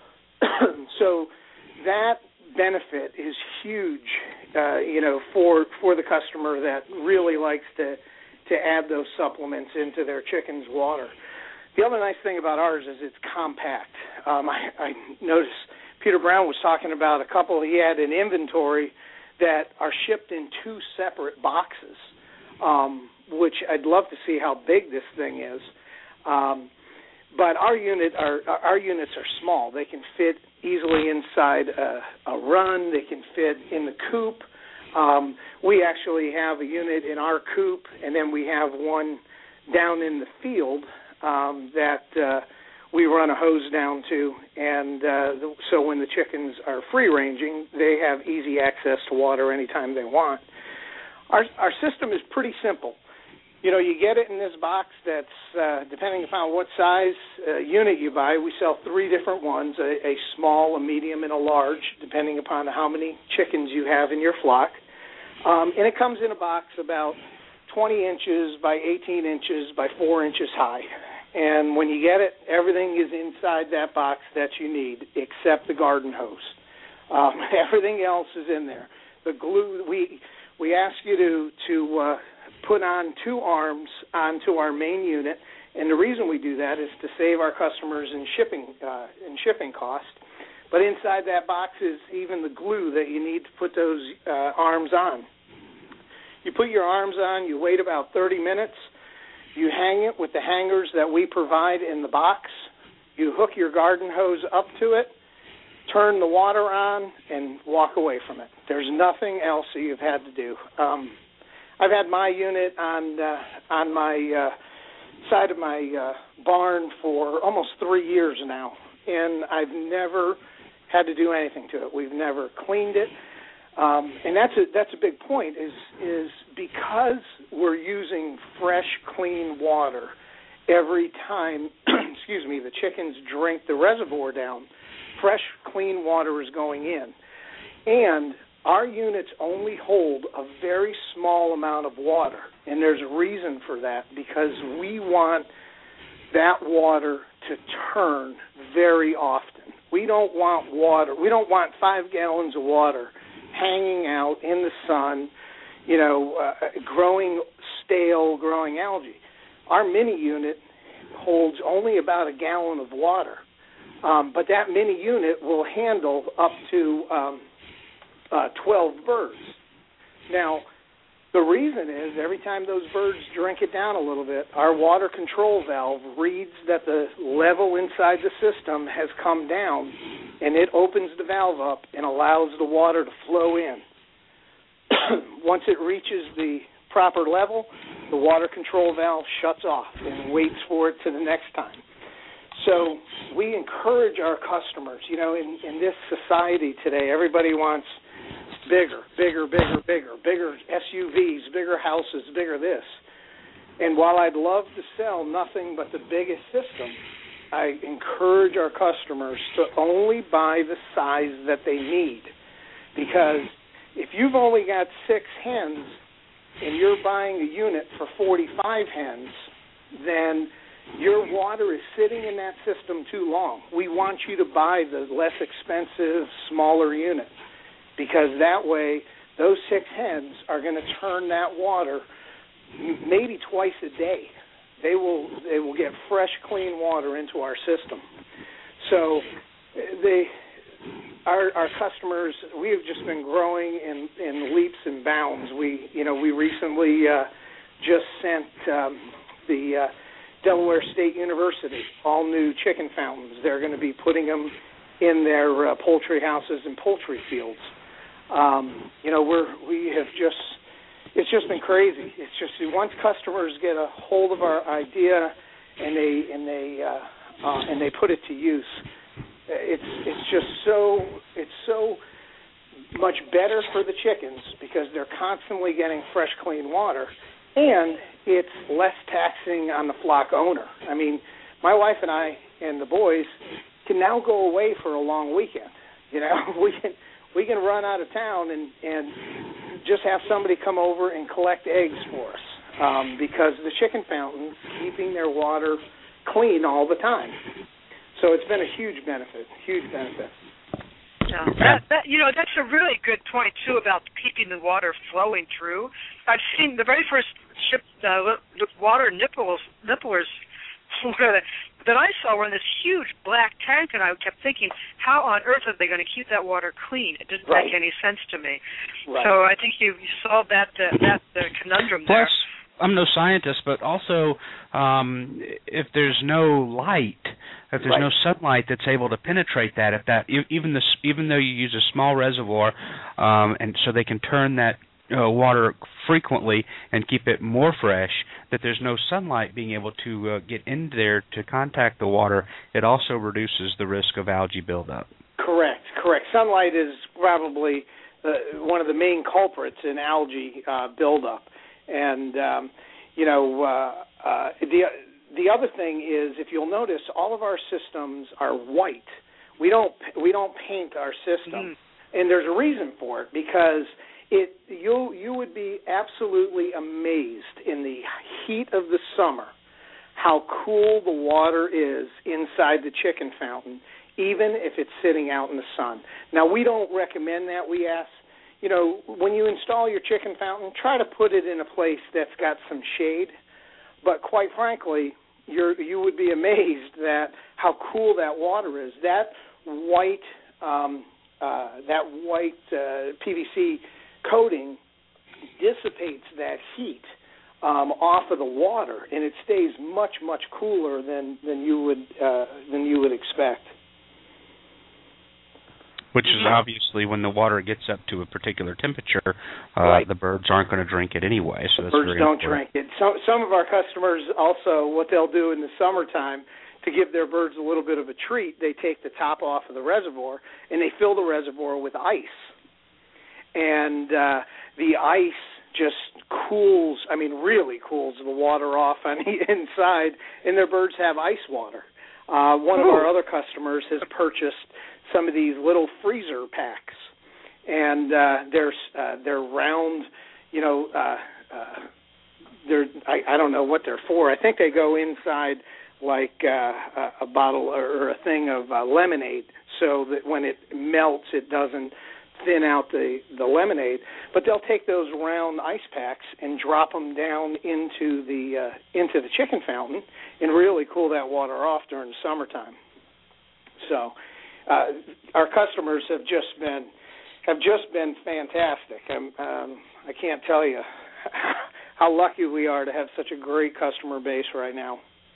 So that benefit is huge, uh, you know, for for the customer that really likes to to add those supplements into their chicken's water. The other nice thing about ours is it's compact. Um, I, I noticed Peter Brown was talking about a couple he had in inventory that are shipped in two separate boxes, um, which I'd love to see how big this thing is. Um, but our unit are our units are small. They can fit easily inside a, a run. They can fit in the coop. Um, we actually have a unit in our coop, and then we have one down in the field um, that uh, we run a hose down to. And uh, so when the chickens are free-ranging, they have easy access to water anytime they want. Our, our system is pretty simple. You know, you get it in this box that's, uh, depending upon what size uh, unit you buy, we sell three different ones, a, a small, a medium, and a large, depending upon how many chickens you have in your flock. Um, and it comes in a box about twenty inches by eighteen inches by four inches high. And when you get it, everything is inside that box that you need, except the garden hose. Um, everything else is in there. The glue, we we ask you to, to uh, put on two arms onto our main unit, and the reason we do that is to save our customers in shipping uh, in shipping cost. But inside that box is even the glue that you need to put those uh, arms on. You put your arms on, you wait about thirty minutes, you hang it with the hangers that we provide in the box, you hook your garden hose up to it, turn the water on, and walk away from it. There's nothing else that you've had to do. Um, I've had my unit on uh, on my uh, side of my uh, barn for almost three years now, and I've never had to do anything to it. We've never cleaned it, um, and that's a that's a big point. Is is because we're using fresh, clean water every time. excuse me, the chickens drink the reservoir down. Fresh, clean water is going in, and our units only hold a very small amount of water, and there's a reason for that, because we want that water to turn very often. We don't want water, we don't want five gallons of water hanging out in the sun, you know, uh, growing stale, growing algae. Our mini unit holds only about a gallon of water, um, but that mini unit will handle up to um, Uh, twelve birds. Now, the reason is every time those birds drink it down a little bit, our water control valve reads that the level inside the system has come down, and it opens the valve up and allows the water to flow in. once it reaches the proper level, the water control valve shuts off and waits for it to the next time. So we encourage our customers, you know, in, in this society today, everybody wants bigger, bigger, bigger, bigger, bigger S U Vs, bigger houses, bigger this. And while I'd love to sell nothing but the biggest system, I encourage our customers to only buy the size that they need. Because if you've only got six hens and you're buying a unit for forty-five hens, then your water is sitting in that system too long. We want you to buy the less expensive, smaller unit, because that way those six hens are going to turn that water maybe twice a day. They will they will get fresh, clean water into our system. So they our our customers, we have just been growing in, in leaps and bounds. We you know we recently uh, just sent um, the uh, Delaware State University all new chicken fountains. They're going to be putting them in their uh, poultry houses and poultry fields. Um, you know we're we have just It's just been crazy. It's just once customers get a hold of our idea and they and they uh, uh, and they put it to use, it's it's just so it's so much better for the chickens because they're constantly getting fresh, clean water, and it's less taxing on the flock owner. I mean, my wife and I and the boys can now go away for a long weekend. You know, we can we can run out of town and and. just have somebody come over and collect eggs for us um, because the chicken fountain's keeping their water clean all the time. So it's been a huge benefit, huge benefit. Yeah, that, that, you know, that's a really good point, too, about keeping the water flowing through. I've seen the very first ship, uh, water nipples, nipplers that I saw were in this huge black tank, and I kept thinking, how on earth are they going to keep that water clean? It didn't right. make any sense to me. Right. So I think you, you solved that uh, that uh, conundrum Plus, there. I'm no scientist, but also um, if there's no light, if there's right. no sunlight that's able to penetrate that, if that even the even though you use a small reservoir, um, and so they can turn that uh, water frequently and keep it more fresh, that there's no sunlight being able to uh, get in there to contact the water, it also reduces the risk of algae buildup. Correct, correct. Sunlight is probably uh, one of the main culprits in algae uh, buildup. And, um, you know, uh, uh, the the other thing is, if you'll notice, all of our systems are white. We don't we don't paint our system. Mm-hmm. And there's a reason for it, because It you you would be absolutely amazed in the heat of the summer how cool the water is inside the chicken fountain, even if it's sitting out in the sun. Now, we don't recommend that. We ask, you know, when you install your chicken fountain, try to put it in a place that's got some shade. But quite frankly, you're you would be amazed that how cool that water is. That white um, uh, that white uh, P V C coating dissipates that heat um, off of the water, and it stays much, much cooler than than you would uh, than you would expect. Which is obviously when the water gets up to a particular temperature, uh, right. the birds aren't going to drink it anyway. So that's birds very don't important. drink it. Some some of our customers also, what they'll do in the summertime to give their birds a little bit of a treat, they take the top off of the reservoir and they fill the reservoir with ice. And uh, the ice just cools, I mean, really cools the water off on the inside, and their birds have ice water. Uh, one Ooh. of our other customers has purchased some of these little freezer packs, and uh, they're uh, they're round, you know, uh, uh, they're I, I don't know what they're for. I think they go inside like uh, a, a bottle or a thing of uh, lemonade, so that when it melts, it doesn't thin out the, the lemonade, but they'll take those round ice packs and drop them down into the uh, into the chicken fountain and really cool that water off during the summertime. So uh, our customers have just been have just been fantastic. I'm, um, I can't tell you how lucky we are to have such a great customer base right now.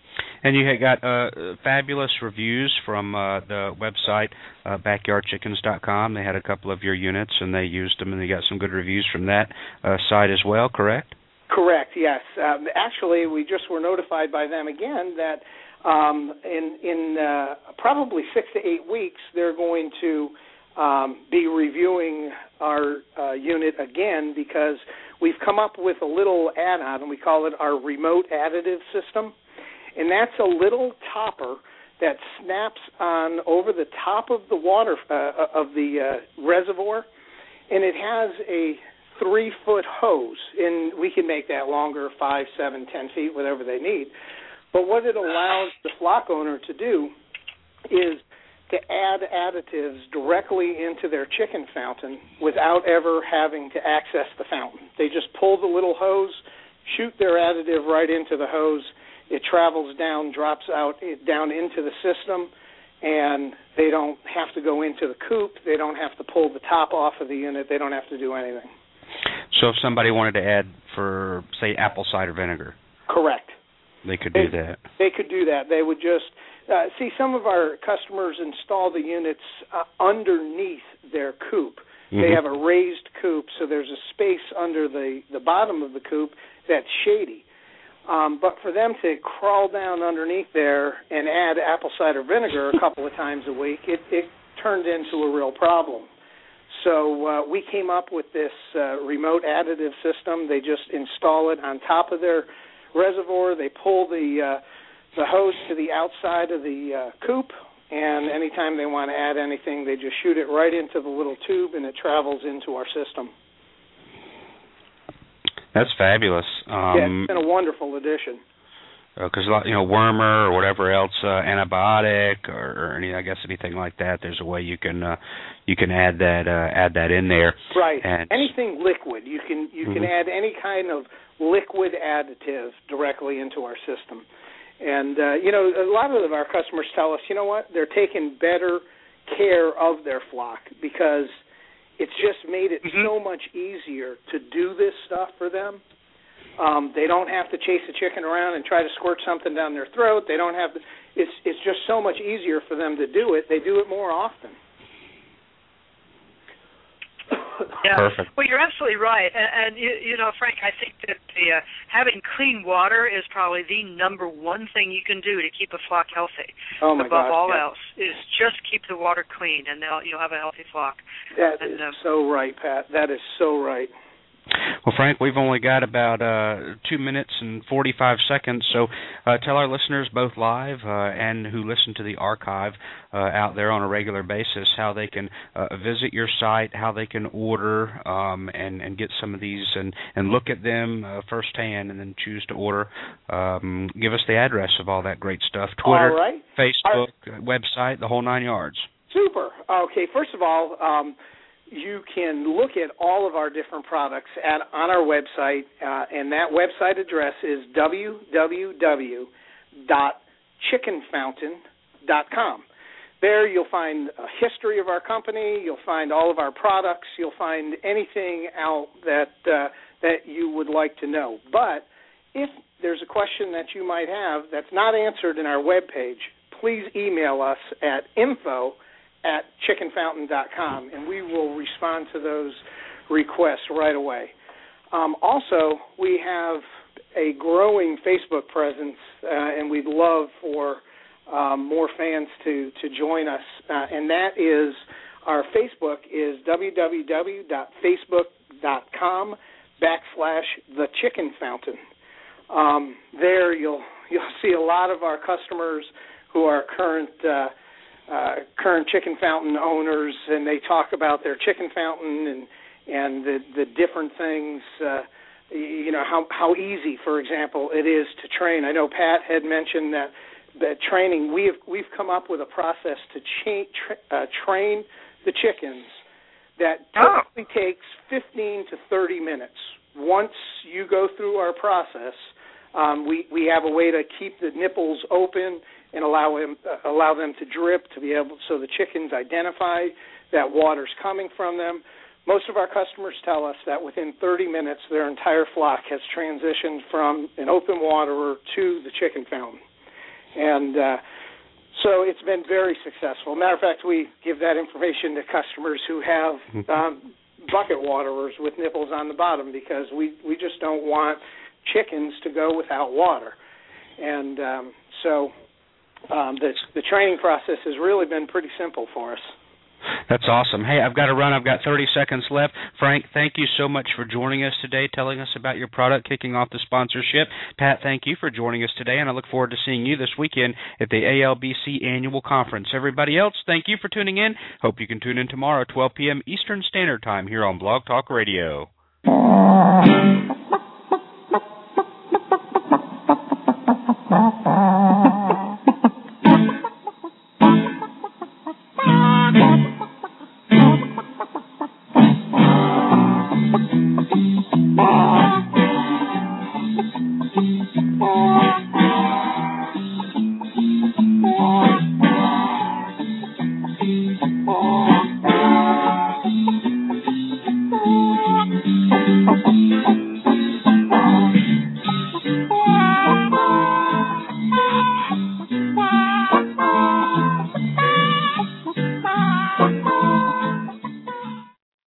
And you had got uh, fabulous reviews from uh, the website uh, backyard chickens dot com. They had a couple of your units, and they used them, and they got some good reviews from that uh, site as well, correct? Correct, yes. Um, actually, we just were notified by them again that um, in, in uh, probably six to eight weeks, they're going to um, be reviewing our uh, unit again because we've come up with a little add-on, and we call it our remote additive system. And that's a little topper that snaps on over the top of the water uh, of the uh, reservoir, and it has a three-foot hose, and we can make that longer, five, seven, ten feet, whatever they need. But what it allows the flock owner to do is to add additives directly into their chicken fountain without ever having to access the fountain. They just pull the little hose, shoot their additive right into the hose. It travels down, drops out down into the system, and they don't have to go into the coop. They don't have to pull the top off of the unit. They don't have to do anything. So if somebody wanted to add, for, say, apple cider vinegar. Correct. They could they, do that. They could do that. They would just, uh, see, some of our customers install the units uh, underneath their coop. Mm-hmm. They have a raised coop, so there's a space under the, the bottom of the coop that's shady. Um, but for them to crawl down underneath there and add apple cider vinegar a couple of times a week, it, it turned into a real problem. So uh, we came up with this uh, remote additive system. They just install it on top of their reservoir. They pull the uh, the hose to the outside of the uh, coop, and anytime they want to add anything, they just shoot it right into the little tube, and it travels into our system. That's fabulous. Um, yeah, it's been a wonderful addition. Because uh, you know, wormer or whatever else, uh, antibiotic or, or any, I guess anything like that. There's a way you can uh, you can add that uh, add that in there. Right. And anything liquid, you can you mm-hmm. can add any kind of liquid additive directly into our system. And uh, you know, a lot of our customers tell us, you know what, they're taking better care of their flock because it's just made it mm-hmm. so much easier to do this stuff for them. Um, they don't have to chase a chicken around and try to squirt something down their throat. They don't have to. It's it's just so much easier for them to do it. They do it more often. Yeah. Perfect. Well, you're absolutely right, and, and you, you know, Frank, I think that the uh, having clean water is probably the number one thing you can do to keep a flock healthy. Oh my Above gosh, all yeah. else, is just keep the water clean, and they'll, you'll have a healthy flock. That and, is um, so right, Pat. That is so right. Well, Frank, we've only got about uh, two minutes and forty-five seconds, so uh, tell our listeners, both live uh, and who listen to the archive uh, out there on a regular basis, how they can uh, visit your site, how they can order um, and, and get some of these and, and look at them uh, firsthand and then choose to order. Um, give us the address of all that great stuff. Twitter, all right. Facebook, our- website, the whole nine yards. Super. Okay, first of all, um, you can look at all of our different products at on our website, uh, and that website address is w w w dot chicken fountain dot com. There you'll find a history of our company, you'll find all of our products, you'll find anything out that uh, that you would like to know. But if there's a question that you might have that's not answered in our webpage, please email us at info at chicken fountain dot com, and we will respond to those requests right away. Um, also, we have a growing Facebook presence, uh, and we'd love for um, more fans to, to join us, uh, and that is, our Facebook is w w w dot facebook dot com backslash the chicken fountain. Um, there you'll you'll see a lot of our customers who are current uh, Uh, current chicken fountain owners, and they talk about their chicken fountain and and the, the different things, uh, you know, how how easy, for example, it is to train. I know Pat had mentioned that that training, we've we've come up with a process to cha- tra- uh, train the chickens that typically takes fifteen to thirty minutes. Once you go through our process, um, we, we have a way to keep the nipples open and allow them, uh, allow them to drip to be able, so the chickens identify that water's coming from them. Most of our customers tell us that within thirty minutes, their entire flock has transitioned from an open waterer to the chicken fountain. And uh, so it's been very successful. Matter of fact, we give that information to customers who have um, bucket waterers with nipples on the bottom, because we, we just don't want chickens to go without water. And um, so um, the, the training process has really been pretty simple for us. That's awesome. Hey, I've got to run. I've got thirty seconds left. Frank, thank you so much for joining us today, telling us about your product, kicking off the sponsorship. Pat, thank you for joining us today, and I look forward to seeing you this weekend at the A L B C Annual Conference. Everybody else, thank you for tuning in. Hope you can tune in tomorrow, twelve p.m. Eastern Standard Time, here on Blog Talk Radio. Thank you.